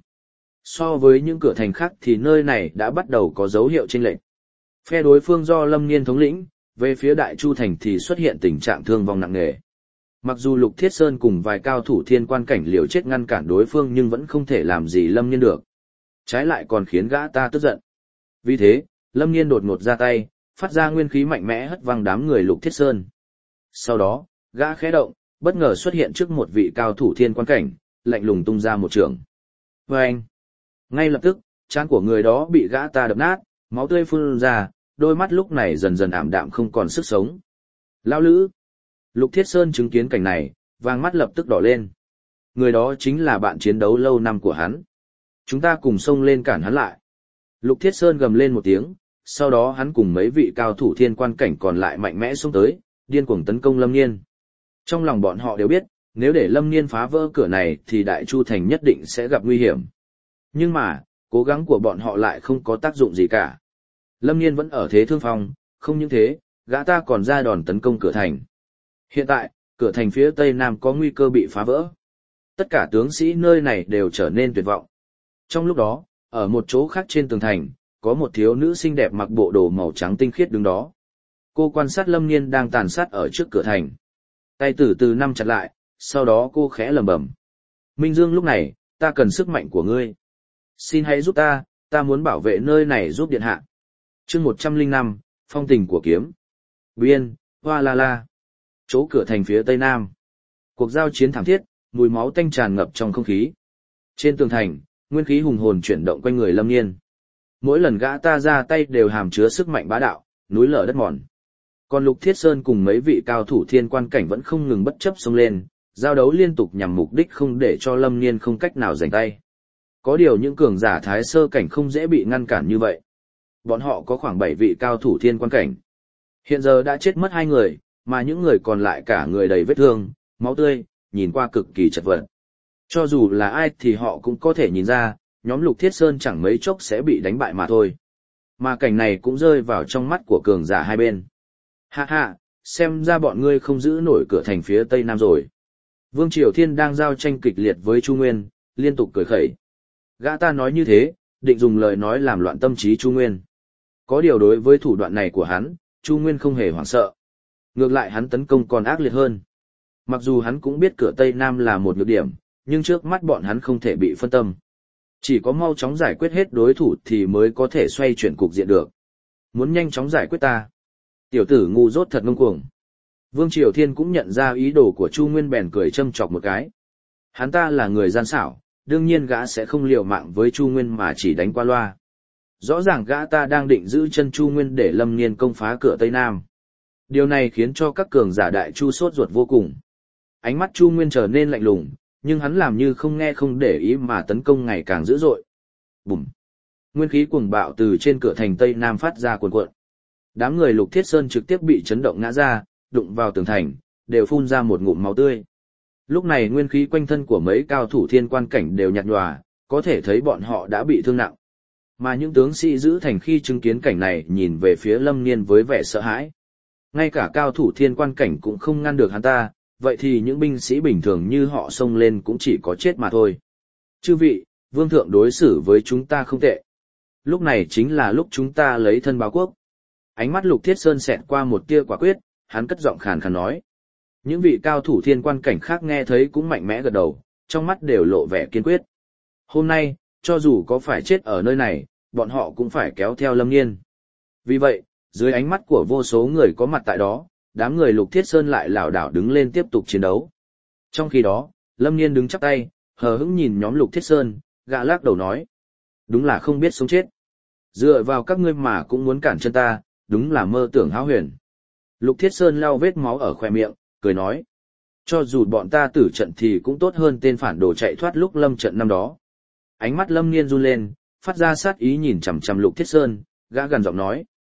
so với những cửa thành khác thì nơi này đã bắt đầu có dấu hiệu chênh lệch. Phe đối phương do Lâm Niên thống lĩnh, về phía Đại Chu thành thì xuất hiện tình trạng thương vong nặng nề. Mặc dù Lục Thiết Sơn cùng vài cao thủ thiên quan cảnh liều chết ngăn cản đối phương nhưng vẫn không thể làm gì Lâm Niên được. Trái lại còn khiến gã ta tức giận. Vì thế, Lâm Niên đột ngột ra tay, phát ra nguyên khí mạnh mẽ hất văng đám người Lục Thiết Sơn. Sau đó, gã khẽ động, bất ngờ xuất hiện trước một vị cao thủ thiên quan cảnh, lạnh lùng tung ra một trường. Vâng! Ngay lập tức, trán của người đó bị gã ta đập nát, máu tươi phun ra, đôi mắt lúc này dần dần ảm đạm không còn sức sống. Lao Lữ! Lục Thiết Sơn chứng kiến cảnh này, vàng mắt lập tức đỏ lên. Người đó chính là bạn chiến đấu lâu năm của hắn. Chúng ta cùng xông lên cản hắn lại. Lục Thiết Sơn gầm lên một tiếng, sau đó hắn cùng mấy vị cao thủ thiên quan cảnh còn lại mạnh mẽ xông tới, điên cuồng tấn công Lâm Niên. Trong lòng bọn họ đều biết, nếu để Lâm Niên phá vỡ cửa này thì Đại Chu thành nhất định sẽ gặp nguy hiểm. Nhưng mà, cố gắng của bọn họ lại không có tác dụng gì cả. Lâm Niên vẫn ở thế thương phong, không những thế, gã ta còn ra đòn tấn công cửa thành. Hiện tại, cửa thành phía Tây Nam có nguy cơ bị phá vỡ. Tất cả tướng sĩ nơi này đều trở nên tuyệt vọng. Trong lúc đó, ở một chỗ khác trên tường thành, có một thiếu nữ xinh đẹp mặc bộ đồ màu trắng tinh khiết đứng đó. Cô quan sát Lâm Niên đang tàn sát ở trước cửa thành. Tay từ từ nắm chặt lại, sau đó cô khẽ lẩm bẩm. Minh Dương lúc này, ta cần sức mạnh của ngươi. Xin hãy giúp ta, ta muốn bảo vệ nơi này giúp điện hạ. Chương một trăm lẻ năm, phong tình của kiếm. Biên, hoa la la. Chỗ cửa thành phía Tây Nam. Cuộc giao chiến thảm thiết, mùi máu tanh tràn ngập trong không khí. Trên tường thành, nguyên khí hùng hồn chuyển động quanh người Lâm Niên. Mỗi lần gã ta ra tay đều hàm chứa sức mạnh bá đạo, núi lở đất mòn. Còn Lục Thiết Sơn cùng mấy vị cao thủ thiên quan cảnh vẫn không ngừng bất chấp xông lên, giao đấu liên tục nhằm mục đích không để cho Lâm Niên không cách nào giành tay. Có điều những cường giả thái sơ cảnh không dễ bị ngăn cản như vậy. Bọn họ có khoảng bảy vị cao thủ thiên quan cảnh. Hiện giờ đã chết mất hai người, mà những người còn lại cả người đầy vết thương, máu tươi, nhìn qua cực kỳ chật vật. Cho dù là ai thì họ cũng có thể nhìn ra, nhóm Lục Thiết Sơn chẳng mấy chốc sẽ bị đánh bại mà thôi. Mà cảnh này cũng rơi vào trong mắt của cường giả hai bên. Ha ha, xem ra bọn ngươi không giữ nổi cửa thành phía Tây Nam rồi. Vương Triều Thiên đang giao tranh kịch liệt với Chu Nguyên, liên tục cười khẩy. Gã ta nói như thế, định dùng lời nói làm loạn tâm trí Chu Nguyên. Có điều đối với thủ đoạn này của hắn, Chu Nguyên không hề hoảng sợ. Ngược lại hắn tấn công còn ác liệt hơn. Mặc dù hắn cũng biết cửa Tây Nam là một nhược điểm, nhưng trước mắt bọn hắn không thể bị phân tâm. Chỉ có mau chóng giải quyết hết đối thủ thì mới có thể xoay chuyển cục diện được. Muốn nhanh chóng giải quyết ta. Tiểu tử ngu dốt thật ngông cuồng. Vương Triều Thiên cũng nhận ra ý đồ của Chu Nguyên bèn cười châm chọc một cái. Hắn ta là người gian xảo, đương nhiên gã sẽ không liều mạng với Chu Nguyên mà chỉ đánh qua loa. Rõ ràng gã ta đang định giữ chân Chu Nguyên để Lâm Niên công phá cửa Tây Nam. Điều này khiến cho các cường giả Đại Chu sốt ruột vô cùng. Ánh mắt Chu Nguyên trở nên lạnh lùng, nhưng hắn làm như không nghe không để ý mà tấn công ngày càng dữ dội. Bùm! Nguyên khí cuồng bạo từ trên cửa thành Tây Nam phát ra cuồn cuộn. Đám người Lục Thiết Sơn trực tiếp bị chấn động ngã ra, đụng vào tường thành, đều phun ra một ngụm máu tươi. Lúc này nguyên khí quanh thân của mấy cao thủ thiên quan cảnh đều nhạt nhòa, có thể thấy bọn họ đã bị thương nặng. Mà những tướng sĩ giữ thành khi chứng kiến cảnh này nhìn về phía Lâm Niên với vẻ sợ hãi. Ngay cả cao thủ thiên quan cảnh cũng không ngăn được hắn ta, vậy thì những binh sĩ bình thường như họ xông lên cũng chỉ có chết mà thôi. Chư vị, vương thượng đối xử với chúng ta không tệ. Lúc này chính là lúc chúng ta lấy thân báo quốc. Ánh mắt Lục Thiết Sơn xẹt qua một tia quả quyết, hắn cất giọng khàn khàn nói. Những vị cao thủ thiên quan cảnh khác nghe thấy cũng mạnh mẽ gật đầu, trong mắt đều lộ vẻ kiên quyết. Hôm nay, cho dù có phải chết ở nơi này, bọn họ cũng phải kéo theo Lâm Niên. Vì vậy, dưới ánh mắt của vô số người có mặt tại đó, đám người Lục Thiết Sơn lại lảo đảo đứng lên tiếp tục chiến đấu. Trong khi đó, Lâm Niên đứng chắp tay, hờ hững nhìn nhóm Lục Thiết Sơn, gã lắc đầu nói. Đúng là không biết sống chết. Dựa vào các ngươi mà cũng muốn cản chân ta, đúng là mơ tưởng hão huyền. Lục Thiết Sơn lau vết máu ở khóe miệng, cười nói. Cho dù bọn ta tử trận thì cũng tốt hơn tên phản đồ chạy thoát lúc lâm trận năm đó. Ánh mắt Lâm Niên run lên, phát ra sát ý nhìn chằm chằm Lục Thiết Sơn, gã gần giọng nói.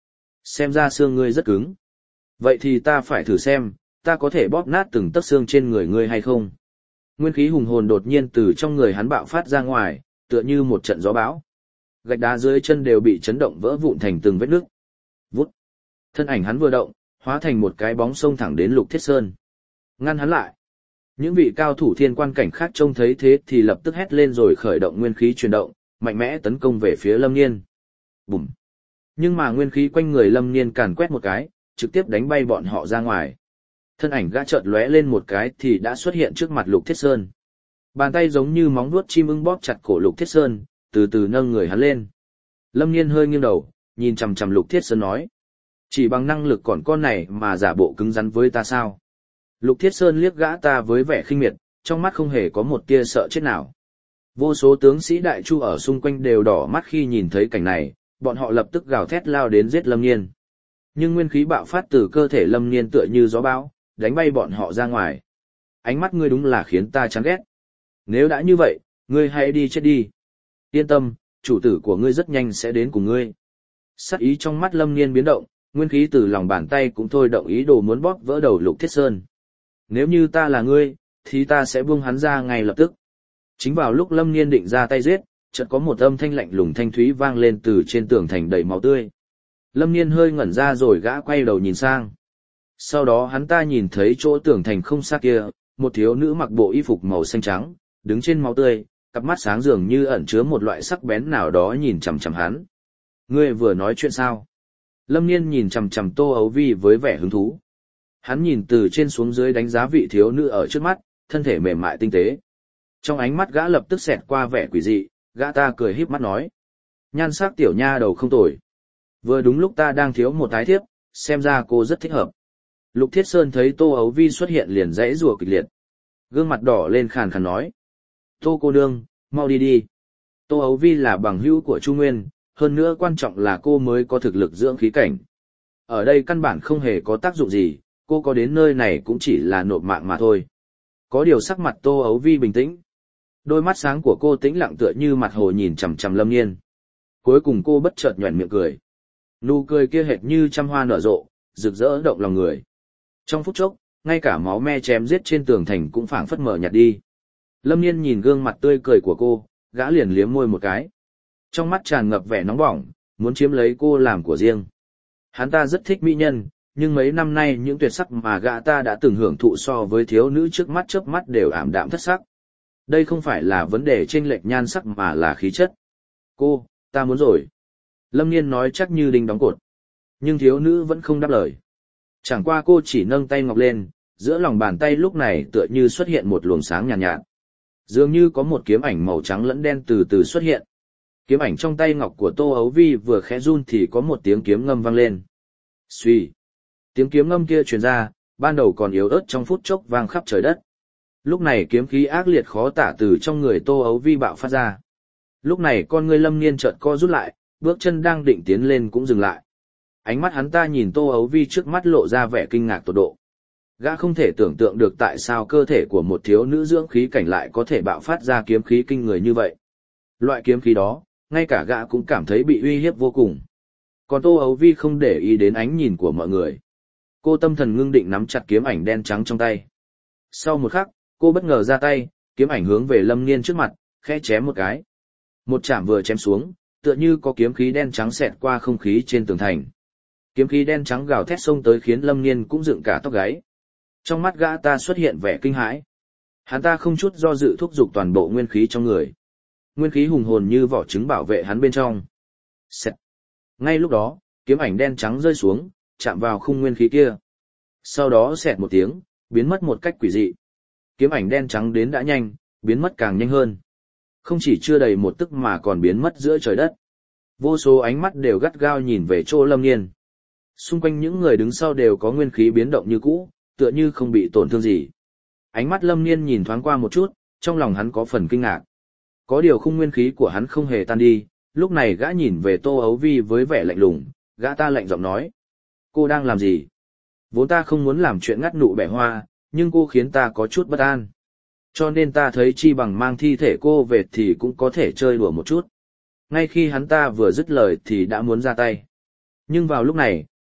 Xem ra xương ngươi rất cứng. Vậy thì ta phải thử xem, ta có thể bóp nát từng tấc xương trên người ngươi hay không? Nguyên khí hùng hồn đột nhiên từ trong người hắn bạo phát ra ngoài, tựa như một trận gió bão. Gạch đá dưới chân đều bị chấn động vỡ vụn thành từng vết nước. Vút. Thân ảnh hắn vừa động, hóa thành một cái bóng xông thẳng đến Lục Thiết Sơn. Ngăn hắn lại. Những vị cao thủ thiên quan cảnh khác trông thấy thế thì lập tức hét lên rồi khởi động nguyên khí chuyển động, mạnh mẽ tấn công về phía Lâm Niên. Bùm. Nhưng mà nguyên khí quanh người Lâm Niên càn quét một cái, trực tiếp đánh bay bọn họ ra ngoài. Thân ảnh gã chợt lóe lên một cái thì đã xuất hiện trước mặt Lục Thiết Sơn. Bàn tay giống như móng vuốt chim ưng bóp chặt cổ Lục Thiết Sơn, từ từ nâng người hắn lên. Lâm Niên hơi nghiêng đầu, nhìn chằm chằm Lục Thiết Sơn nói: "Chỉ bằng năng lực còn con này mà giả bộ cứng rắn với ta sao?" Lục Thiết Sơn liếc gã ta với vẻ khinh miệt, trong mắt không hề có một tia sợ chết nào. Vô số tướng sĩ đại chu ở xung quanh đều đỏ mắt khi nhìn thấy cảnh này, bọn họ lập tức gào thét lao đến giết Lâm Niên. Nhưng nguyên khí bạo phát từ cơ thể Lâm Niên tựa như gió bão, đánh bay bọn họ ra ngoài. Ánh mắt ngươi đúng là khiến ta chán ghét. Nếu đã như vậy, ngươi hãy đi chết đi. Yên tâm, chủ tử của ngươi rất nhanh sẽ đến cùng ngươi. Sát ý trong mắt Lâm Niên biến động, nguyên khí từ lòng bàn tay cũng thôi động ý đồ muốn bóp vỡ đầu Lục Thiết Sơn. Nếu như ta là ngươi, thì ta sẽ buông hắn ra ngay lập tức. Chính vào lúc Lâm Niên định ra tay giết, chợt có một âm thanh lạnh lùng thanh thúy vang lên từ trên tường thành đầy máu tươi. Lâm Niên hơi ngẩn ra rồi gã quay đầu nhìn sang. Sau đó hắn ta nhìn thấy chỗ tường thành không xa kia, một thiếu nữ mặc bộ y phục màu xanh trắng, đứng trên máu tươi, cặp mắt sáng dường như ẩn chứa một loại sắc bén nào đó nhìn chằm chằm hắn. Ngươi vừa nói chuyện sao? Lâm Niên nhìn chằm chằm Tô Ấu Vi với vẻ hứng thú. Hắn nhìn từ trên xuống dưới đánh giá vị thiếu nữ ở trước mắt, thân thể mềm mại tinh tế. Trong ánh mắt gã lập tức xẹt qua vẻ quỷ dị, gã ta cười híp mắt nói: "Nhan sắc tiểu nha đầu không tồi. Vừa đúng lúc ta đang thiếu một tái thiếp, xem ra cô rất thích hợp." Lục Thiết Sơn thấy Tô Ấu Vi xuất hiện liền rẽ rùa kịch liệt. Gương mặt đỏ lên khàn khàn nói: "Tô cô nương, mau đi đi." Tô Ấu Vi là bằng hữu của Chu Nguyên, hơn nữa quan trọng là cô mới có thực lực dưỡng khí cảnh. Ở đây căn bản không hề có tác dụng gì, cô có đến nơi này cũng chỉ là nộp mạng mà thôi. Có điều sắc mặt Tô Ấu Vi bình tĩnh. Đôi mắt sáng của cô tĩnh lặng tựa như mặt hồ nhìn chằm chằm Lâm Niên. Cuối cùng cô bất chợt nhoẻn miệng cười. Nụ cười kia hệt như trăm hoa nở rộ, rực rỡ động lòng người. Trong phút chốc, ngay cả máu me chém giết trên tường thành cũng phảng phất mở nhạt đi. Lâm Niên nhìn gương mặt tươi cười của cô, gã liền liếm môi một cái. Trong mắt tràn ngập vẻ nóng bỏng, muốn chiếm lấy cô làm của riêng. Hắn ta rất thích mỹ nhân, nhưng mấy năm nay những tuyệt sắc mà gã ta đã từng hưởng thụ so với thiếu nữ trước mắt chớp mắt đều ảm đạm thất sắc. Đây không phải là vấn đề chênh lệch nhan sắc mà là khí chất. Cô, ta muốn rồi. Lâm Niên nói chắc như đinh đóng cột. Nhưng thiếu nữ vẫn không đáp lời. Chẳng qua cô chỉ nâng tay ngọc lên, giữa lòng bàn tay lúc này tựa như xuất hiện một luồng sáng nhàn nhạt, nhạt. Dường như có một kiếm ảnh màu trắng lẫn đen từ từ xuất hiện. Kiếm ảnh trong tay ngọc của Tô Ấu Vi vừa khẽ run thì có một tiếng kiếm ngâm vang lên. Xuy. Tiếng kiếm ngâm kia truyền ra, ban đầu còn yếu ớt trong phút chốc vang khắp trời đất. Lúc này kiếm khí ác liệt khó tả từ trong người Tô Ấu Vi bạo phát ra. Lúc này con ngươi Lâm Niên chợt co rút lại, bước chân đang định tiến lên cũng dừng lại. Ánh mắt hắn ta nhìn Tô Ấu Vi trước mắt lộ ra vẻ kinh ngạc tột độ. Gã không thể tưởng tượng được tại sao cơ thể của một thiếu nữ dưỡng khí cảnh lại có thể bạo phát ra kiếm khí kinh người như vậy. Loại kiếm khí đó, ngay cả gã cũng cảm thấy bị uy hiếp vô cùng. Còn Tô Ấu Vi không để ý đến ánh nhìn của mọi người. Cô tâm thần ngưng định nắm chặt kiếm ảnh đen trắng trong tay. Sau một khắc, cô bất ngờ ra tay, kiếm ảnh hướng về Lâm Niên trước mặt, khẽ chém một cái. Một chạm vừa chém xuống, tựa như có kiếm khí đen trắng xẹt qua không khí trên tường thành. Kiếm khí đen trắng gào thét xông tới khiến Lâm Niên cũng dựng cả tóc gáy. Trong mắt gã ta xuất hiện vẻ kinh hãi. Hắn ta không chút do dự thúc giục toàn bộ nguyên khí trong người. Nguyên khí hùng hồn như vỏ trứng bảo vệ hắn bên trong. Xẹt. Ngay lúc đó, kiếm ảnh đen trắng rơi xuống, chạm vào khung nguyên khí kia. Sau đó xẹt một tiếng, biến mất một cách quỷ dị. Kiếm ảnh đen trắng đến đã nhanh, biến mất càng nhanh hơn. Không chỉ chưa đầy một tức mà còn biến mất giữa trời đất. Vô số ánh mắt đều gắt gao nhìn về chỗ Lâm Niên. Xung quanh những người đứng sau đều có nguyên khí biến động như cũ, tựa như không bị tổn thương gì. Ánh mắt Lâm Niên nhìn thoáng qua một chút, trong lòng hắn có phần kinh ngạc. Có điều khung nguyên khí của hắn không hề tan đi, lúc này gã nhìn về Tô Ấu Vi với vẻ lạnh lùng, gã ta lạnh giọng nói. Cô đang làm gì? Vốn ta không muốn làm chuyện ngắt nụ bẻ hoa, nhưng cô khiến ta có chút bất an. Cho nên ta thấy chi bằng mang thi thể cô về thì cũng có thể chơi đùa một chút. Ngay khi hắn ta vừa dứt lời thì đã muốn ra tay. Nhưng vào lúc này,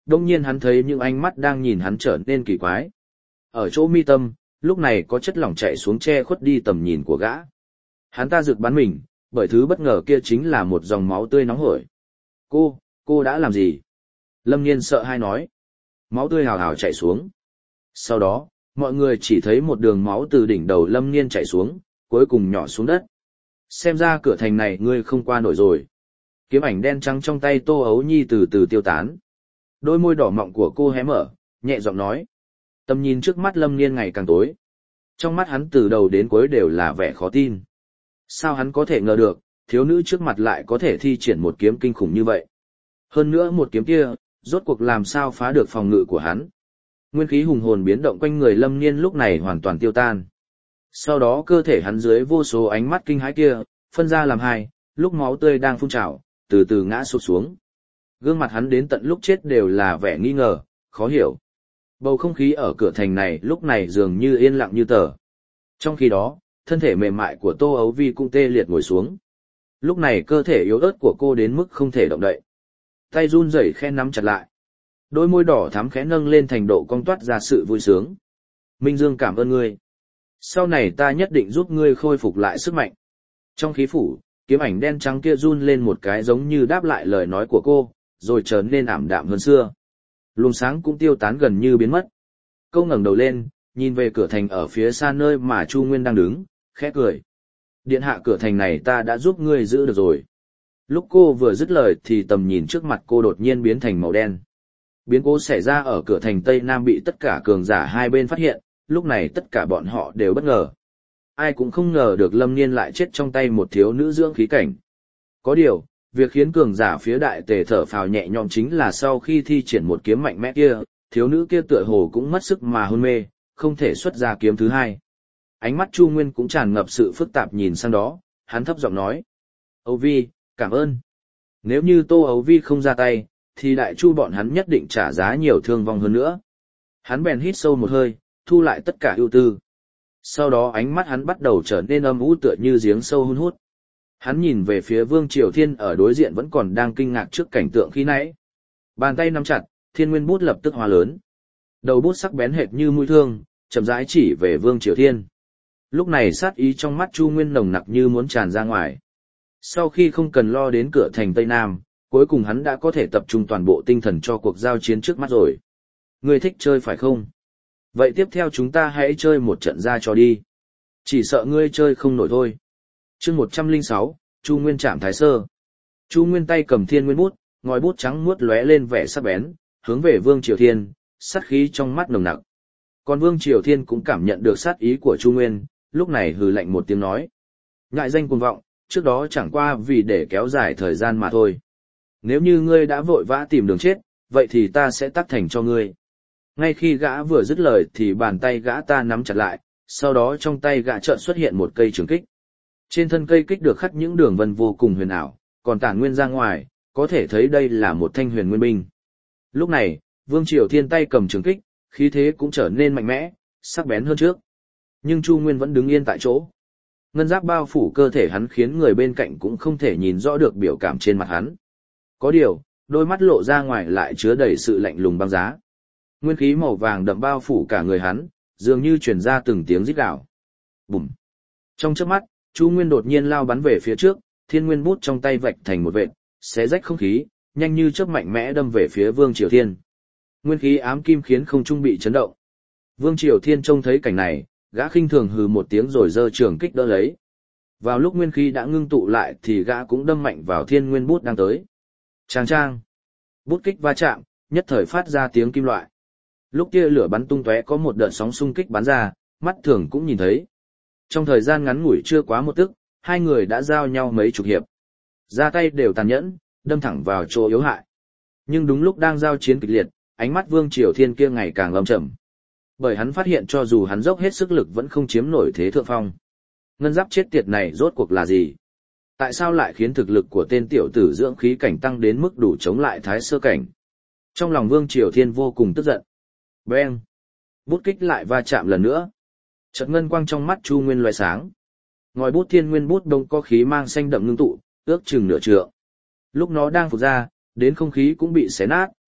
Đông nhiên hắn thấy những ánh mắt đang nhìn hắn trở nên kỳ quái. Ở chỗ mi tâm, lúc này có chất lỏng chảy xuống che khuất đi tầm nhìn của gã. Hắn ta rực bắn mình, bởi thứ bất ngờ kia chính là một dòng máu tươi nóng hổi. Cô, cô đã làm gì? Lâm Niên sợ hãi nói. Máu tươi hào hào chảy xuống. Sau đó, mọi người chỉ thấy một đường máu từ đỉnh đầu Lâm Niên chảy xuống, cuối cùng nhỏ xuống đất. Xem ra cửa thành này ngươi không qua nổi rồi. Kiếm ảnh đen trắng trong tay Tô Ấu Nhi từ từ tiêu tán. Đôi môi đỏ mọng của cô hé mở, nhẹ giọng nói. Tầm nhìn trước mắt Lâm Niên ngày càng tối. Trong mắt hắn từ đầu đến cuối đều là vẻ khó tin. Sao hắn có thể ngờ được, thiếu nữ trước mặt lại có thể thi triển một kiếm kinh khủng như vậy. Hơn nữa một kiếm kia, rốt cuộc làm sao phá được phòng ngự của hắn. Nguyên khí hùng hồn biến động quanh người Lâm Niên lúc này hoàn toàn tiêu tan. Sau đó cơ thể hắn dưới vô số ánh mắt kinh hãi kia, phân ra làm hai, lúc máu tươi đang phun trào, từ từ ngã sụp xuống. Gương mặt hắn đến tận lúc chết đều là vẻ nghi ngờ, khó hiểu. Bầu không khí ở cửa thành này lúc này dường như yên lặng như tờ. Trong khi đó, thân thể mềm mại của Tô Ấu Vi cũng tê liệt ngồi xuống. Lúc này cơ thể yếu ớt của cô đến mức không thể động đậy. Tay run rẩy khe nắm chặt lại. Đôi môi đỏ thắm khẽ nâng lên thành độ cong toát ra sự vui sướng. Minh Dương cảm ơn ngươi. Sau này ta nhất định giúp ngươi khôi phục lại sức mạnh. Trong khí phủ, kiếm ảnh đen trắng kia run lên một cái giống như đáp lại lời nói của cô, rồi trở nên ảm đạm hơn xưa. Luồng sáng cũng tiêu tán gần như biến mất. Cô ngẩng đầu lên, nhìn về cửa thành ở phía xa nơi mà Chu Nguyên đang đứng, khẽ cười. Điện hạ, cửa thành này ta đã giúp ngươi giữ được rồi. Lúc cô vừa dứt lời thì tầm nhìn trước mặt cô đột nhiên biến thành màu đen. Biến cố xảy ra ở cửa thành Tây Nam bị tất cả cường giả hai bên phát hiện, lúc này tất cả bọn họ đều bất ngờ. Ai cũng không ngờ được Lâm Niên lại chết trong tay một thiếu nữ dưỡng khí cảnh. Có điều, việc khiến cường giả phía đại tề thở phào nhẹ nhõm chính là sau khi thi triển một kiếm mạnh mẽ kia, thiếu nữ kia tựa hồ cũng mất sức mà hôn mê, không thể xuất ra kiếm thứ hai. Ánh mắt Chu Nguyên cũng tràn ngập sự phức tạp nhìn sang đó, hắn thấp giọng nói. Âu Vi, cảm ơn. Nếu như Tô Âu Vi không ra tay, thì đại chu bọn hắn nhất định trả giá nhiều thương vong hơn nữa. Hắn bèn hít sâu một hơi, thu lại tất cả ưu tư. Sau đó ánh mắt hắn bắt đầu trở nên âm u tựa như giếng sâu hun hút. Hắn nhìn về phía Vương Triều Thiên ở đối diện vẫn còn đang kinh ngạc trước cảnh tượng khi nãy. Bàn tay nắm chặt, Thiên Nguyên bút lập tức hóa lớn. Đầu bút sắc bén hệt như mũi thương, chậm rãi chỉ về Vương Triều Thiên. Lúc này sát ý trong mắt Chu Nguyên nồng nặc như muốn tràn ra ngoài. Sau khi không cần lo đến cửa thành Tây Nam, cuối cùng hắn đã có thể tập trung toàn bộ tinh thần cho cuộc giao chiến trước mắt rồi. Ngươi thích chơi phải không? Vậy tiếp theo chúng ta hãy chơi một trận ra cho đi. Chỉ sợ ngươi chơi không nổi thôi. Chương một trăm lẻ sáu, Chu Nguyên chạm Thái Sơ. Chu Nguyên tay cầm Thiên Nguyên bút, ngòi bút trắng muốt lóe lên vẻ sắc bén, hướng về Vương Triều Thiên, sát khí trong mắt nồng nặc. Còn Vương Triều Thiên cũng cảm nhận được sát ý của Chu Nguyên, lúc này hừ lạnh một tiếng nói. Ngại danh cuồng vọng, trước đó chẳng qua vì để kéo dài thời gian mà thôi. Nếu như ngươi đã vội vã tìm đường chết, vậy thì ta sẽ tác thành cho ngươi. Ngay khi gã vừa dứt lời thì bàn tay gã ta nắm chặt lại, sau đó trong tay gã chợt xuất hiện một cây trường kích. Trên thân cây kích được khắc những đường vân vô cùng huyền ảo, còn tản nguyên ra ngoài, có thể thấy đây là một thanh huyền nguyên binh. Lúc này, Vương Triều Thiên tay cầm trường kích, khí thế cũng trở nên mạnh mẽ, sắc bén hơn trước. Nhưng Chu Nguyên vẫn đứng yên tại chỗ. Ngân giáp bao phủ cơ thể hắn khiến người bên cạnh cũng không thể nhìn rõ được biểu cảm trên mặt hắn. Có điều, đôi mắt lộ ra ngoài lại chứa đầy sự lạnh lùng băng giá. Nguyên khí màu vàng đậm bao phủ cả người hắn, dường như truyền ra từng tiếng rít gào. Bùm! Trong chớp mắt, Chu Nguyên đột nhiên lao bắn về phía trước, Thiên Nguyên bút trong tay vạch thành một vệt, xé rách không khí, nhanh như chớp mạnh mẽ đâm về phía Vương Triều Thiên. Nguyên khí ám kim khiến không trung bị chấn động. Vương Triều Thiên trông thấy cảnh này, gã khinh thường hừ một tiếng rồi giơ trường kích đỡ lấy. Vào lúc nguyên khí đã ngưng tụ lại thì gã cũng đâm mạnh vào Thiên Nguyên bút đang tới. Chang chang! Bút kích va chạm, nhất thời phát ra tiếng kim loại. Lúc kia lửa bắn tung tóe có một đợt sóng xung kích bắn ra, mắt thường cũng nhìn thấy. Trong thời gian ngắn ngủi chưa quá một tức, hai người đã giao nhau mấy chục hiệp. Ra tay đều tàn nhẫn, đâm thẳng vào chỗ yếu hại. Nhưng đúng lúc đang giao chiến kịch liệt, ánh mắt Vương Triều Thiên kia ngày càng lâm trầm. Bởi hắn phát hiện cho dù hắn dốc hết sức lực vẫn không chiếm nổi thế thượng phong. Ngân giáp chết tiệt này rốt cuộc là gì? Tại sao lại khiến thực lực của tên tiểu tử dưỡng khí cảnh tăng đến mức đủ chống lại Thái Sơ cảnh? Trong lòng Vương Triều Thiên vô cùng tức giận. Beng! Bút kích lại va chạm lần nữa. Chợt ngân quang trong mắt Chu Nguyên loé sáng. Ngòi bút Thiên Nguyên bút đông có khí mang xanh đậm ngưng tụ, ước chừng nửa trượng. Lúc nó đang phụt ra, đến không khí cũng bị xé nát.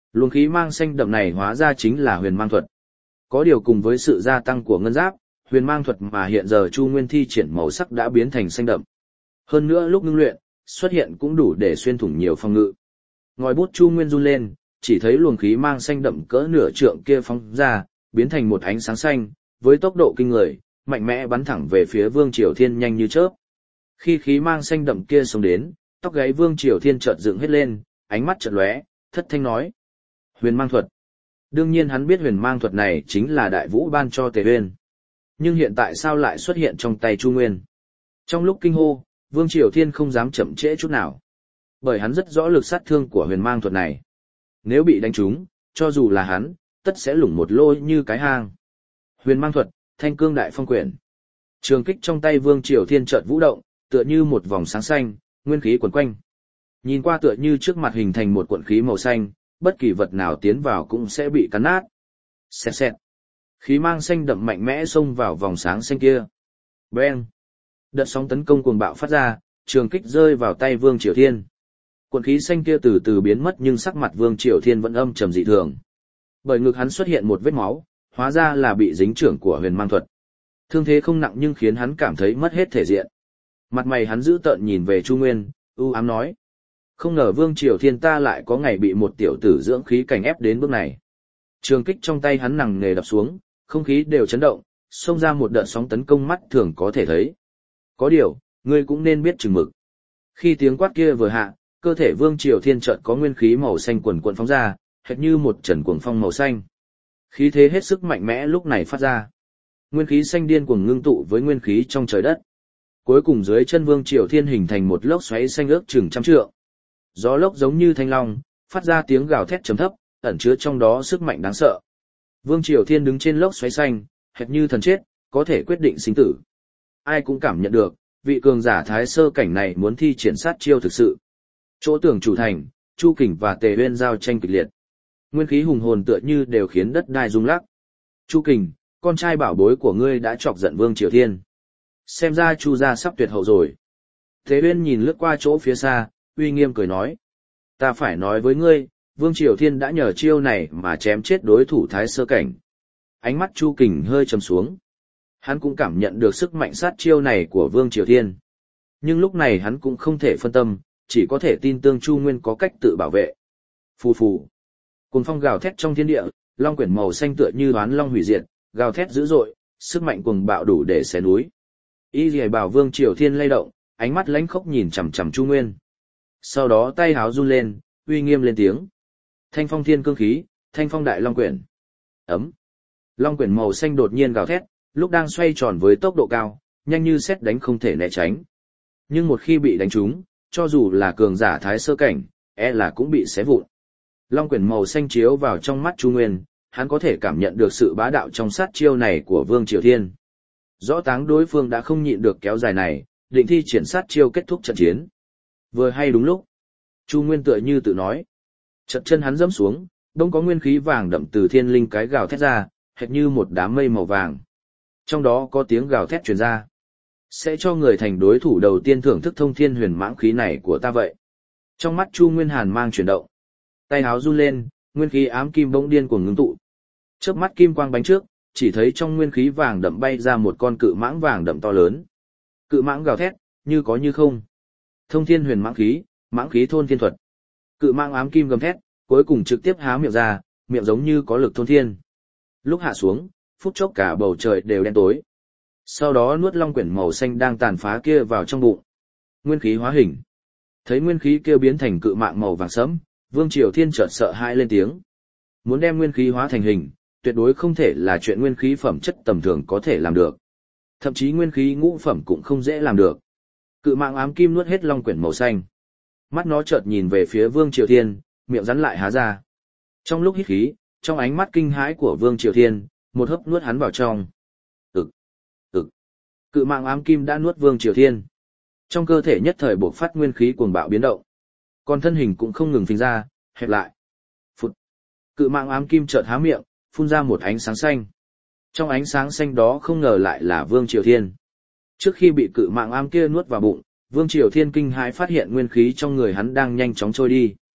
Luồng khí mang xanh đậm này hóa ra chính là huyền mang thuật. Có điều cùng với sự gia tăng của ngân giáp, huyền mang thuật mà hiện giờ Chu Nguyên thi triển màu sắc đã biến thành xanh đậm. Hơn nữa lúc ngưng luyện, xuất hiện cũng đủ để xuyên thủng nhiều phòng ngự. Ngòi bút Chu Nguyên run lên, chỉ thấy luồng khí mang xanh đậm cỡ nửa trượng kia phóng ra, biến thành một ánh sáng xanh, với tốc độ kinh người, mạnh mẽ bắn thẳng về phía Vương Triều Thiên nhanh như chớp. Khi khí mang xanh đậm kia xông đến, tóc gáy Vương Triều Thiên chợt dựng hết lên, ánh mắt chợt lóe, thất thanh nói: "Huyền mang thuật." Đương nhiên hắn biết huyền mang thuật này chính là Đại Vũ ban cho Tề Uyên. Nhưng hiện tại sao lại xuất hiện trong tay Chu Nguyên? Trong lúc kinh hô, Vương Triều Thiên không dám chậm trễ chút nào. Bởi hắn rất rõ lực sát thương của huyền mang thuật này. Nếu bị đánh trúng, cho dù là hắn, tất sẽ lủng một lỗ như cái hang. Huyền mang thuật, Thanh Cương Đại Phong Quyển. Trường kích trong tay Vương Triều Thiên chợt vũ động, tựa như một vòng sáng xanh, nguyên khí quấn quanh. Nhìn qua tựa như trước mặt hình thành một cuộn khí màu xanh, bất kỳ vật nào tiến vào cũng sẽ bị cắn nát. Xẹt xẹt. Khí mang xanh đậm mạnh mẽ xông vào vòng sáng xanh kia. Beng. Đợt sóng tấn công cuồng bạo phát ra, trường kích rơi vào tay Vương Triều Thiên. Cuộn khí xanh kia từ từ biến mất nhưng sắc mặt Vương Triều Thiên vẫn âm trầm dị thường. Bởi ngực hắn xuất hiện một vết máu, hóa ra là bị dính trưởng của huyền mang thuật. Thương thế không nặng nhưng khiến hắn cảm thấy mất hết thể diện. Mặt mày hắn dữ tợn nhìn về Chu Nguyên, u ám nói: "Không ngờ Vương Triều Thiên ta lại có ngày bị một tiểu tử dưỡng khí cảnh ép đến bước này." Trường kích trong tay hắn nặng nề đập xuống, không khí đều chấn động, xông ra một đợt sóng tấn công mắt thường có thể thấy. Có điều, ngươi cũng nên biết chừng mực. Khi tiếng quát kia vừa hạ, cơ thể Vương Triều Thiên chợt có nguyên khí màu xanh quần quần phóng ra, hệt như một trận cuồng phong màu xanh. Khí thế hết sức mạnh mẽ lúc này phát ra. Nguyên khí xanh điên cuồng ngưng tụ với nguyên khí trong trời đất. Cuối cùng dưới chân Vương Triều Thiên hình thành một lốc xoáy xanh ước chừng trăm trượng. Gió lốc giống như thanh long, phát ra tiếng gào thét trầm thấp, ẩn chứa trong đó sức mạnh đáng sợ. Vương Triều Thiên đứng trên lốc xoáy xanh, hệt như thần chết, có thể quyết định sinh tử. Ai cũng cảm nhận được, vị cường giả thái sơ cảnh này muốn thi triển sát chiêu thực sự. Chỗ tưởng chủ thành, Chu Kình và Tề Uyên giao tranh kịch liệt. Nguyên khí hùng hồn tựa như đều khiến đất đai rung lắc. Chu Kình, con trai bảo bối của ngươi đã chọc giận Vương Triều Thiên. Xem ra Chu gia sắp tuyệt hậu rồi. Tề Uyên nhìn lướt qua chỗ phía xa, uy nghiêm cười nói: "Ta phải nói với ngươi, Vương Triều Thiên đã nhờ chiêu này mà chém chết đối thủ thái sơ cảnh." Ánh mắt Chu Kình hơi trầm xuống. Hắn cũng cảm nhận được sức mạnh sát chiêu này của Vương Triều Thiên. Nhưng lúc này hắn cũng không thể phân tâm, chỉ có thể tin tưởng Chu Nguyên có cách tự bảo vệ. Phù phù. Cuồng phong gào thét trong thiên địa, long quyển màu xanh tựa như đoán long hủy diệt, gào thét dữ dội, sức mạnh cuồng bạo đủ để xé núi. Y Liễu Bảo Vương Triều Thiên lay động, ánh mắt lãnh khốc nhìn chằm chằm Chu Nguyên. Sau đó tay háo run lên, uy nghiêm lên tiếng: "Thanh phong thiên cương khí, Thanh phong đại long quyển." Ấm. Long quyển màu xanh đột nhiên gào thét, lúc đang xoay tròn với tốc độ cao, nhanh như sét đánh không thể né tránh. Nhưng một khi bị đánh trúng, cho dù là cường giả thái sơ cảnh, e là cũng bị xé vụn. Long quyển màu xanh chiếu vào trong mắt Chu Nguyên, hắn có thể cảm nhận được sự bá đạo trong sát chiêu này của Vương Triều Thiên. Rõ táng đối phương đã không nhịn được kéo dài này, định thi triển sát chiêu kết thúc trận chiến. Vừa hay đúng lúc, Chu Nguyên tựa như tự nói. Chật chân hắn dẫm xuống, đông có nguyên khí vàng đậm từ thiên linh cái gào thét ra, hệt như một đám mây màu vàng. Trong đó có tiếng gào thét truyền ra. Sẽ cho người thành đối thủ đầu tiên thưởng thức thông thiên huyền mãng khí này của ta vậy. Trong mắt Chu Nguyên hàn mang chuyển động. Tay háo run lên, nguyên khí ám kim bỗng điên cuồng ngưng tụ. Chớp mắt kim quang bánh trước, chỉ thấy trong nguyên khí vàng đậm bay ra một con cự mãng vàng đậm to lớn. Cự mãng gào thét, như có như không. Thông thiên huyền mãng khí, mãng khí thôn thiên thuật. Cự mãng ám kim gầm thét, cuối cùng trực tiếp há miệng ra, miệng giống như có lực thôn thiên. Lúc hạ xuống, phút chốc cả bầu trời đều đen tối. Sau đó nuốt long quyển màu xanh đang tàn phá kia vào trong bụng. Nguyên khí hóa hình. Thấy nguyên khí kia biến thành cự mạng màu vàng sẫm, Vương Triều Thiên chợt sợ hãi lên tiếng. Muốn đem nguyên khí hóa thành hình, tuyệt đối không thể là chuyện nguyên khí phẩm chất tầm thường có thể làm được. Thậm chí nguyên khí ngũ phẩm cũng không dễ làm được. Cự mạng ám kim nuốt hết long quyển màu xanh. Mắt nó chợt nhìn về phía Vương Triều Thiên, miệng rắn lại há ra. Trong lúc hít khí, trong ánh mắt kinh hãi của Vương Triều Thiên, một hớp nuốt hắn vào trong. Ực, ực. Cự mạng ám kim đã nuốt Vương Triều Thiên. Trong cơ thể nhất thời bộc phát nguyên khí cuồng bạo biến động. Còn thân hình cũng không ngừng phình ra, hẹp lại. Phụt. Cự mạng ám kim chợt há miệng, phun ra một ánh sáng xanh. Trong ánh sáng xanh đó không ngờ lại là Vương Triều Thiên. Trước khi bị cự mạng ám kia nuốt vào bụng, Vương Triều Thiên kinh hãi phát hiện nguyên khí trong người hắn đang nhanh chóng trôi đi.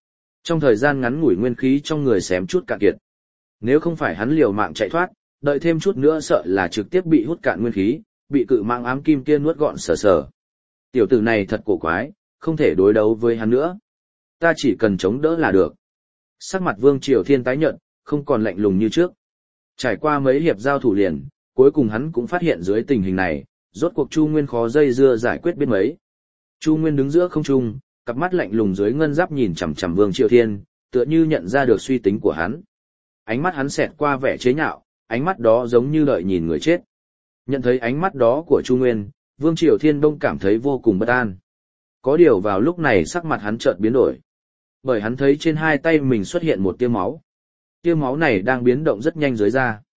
Trong thời gian ngắn ngủi nguyên khí trong người xém chút cạn kiệt. Nếu không phải hắn liều mạng chạy thoát, đợi thêm chút nữa sợ là trực tiếp bị hút cạn nguyên khí, bị cự mạng ám kim kia nuốt gọn sờ sờ. Tiểu tử này thật cổ quái, không thể đối đấu với hắn nữa. Ta chỉ cần chống đỡ là được. Sắc mặt Vương Triều Thiên tái nhợt, không còn lạnh lùng như trước. Trải qua mấy hiệp giao thủ liền, cuối cùng hắn cũng phát hiện dưới tình hình này, rốt cuộc Chu Nguyên khó dây dưa giải quyết biết mấy. Chu Nguyên đứng giữa không trung, cặp mắt lạnh lùng dưới ngân giáp nhìn chằm chằm Vương Triều Thiên, tựa như nhận ra được suy tính của hắn. Ánh mắt hắn xẹt qua vẻ chế nhạo, ánh mắt đó giống như đợi nhìn người chết. Nhận thấy ánh mắt đó của Chu Nguyên, Vương Triều Thiên đông cảm thấy vô cùng bất an. Có điều vào lúc này sắc mặt hắn chợt biến đổi. Bởi hắn thấy trên hai tay mình xuất hiện một tia máu. Tia máu này đang biến động rất nhanh dưới da.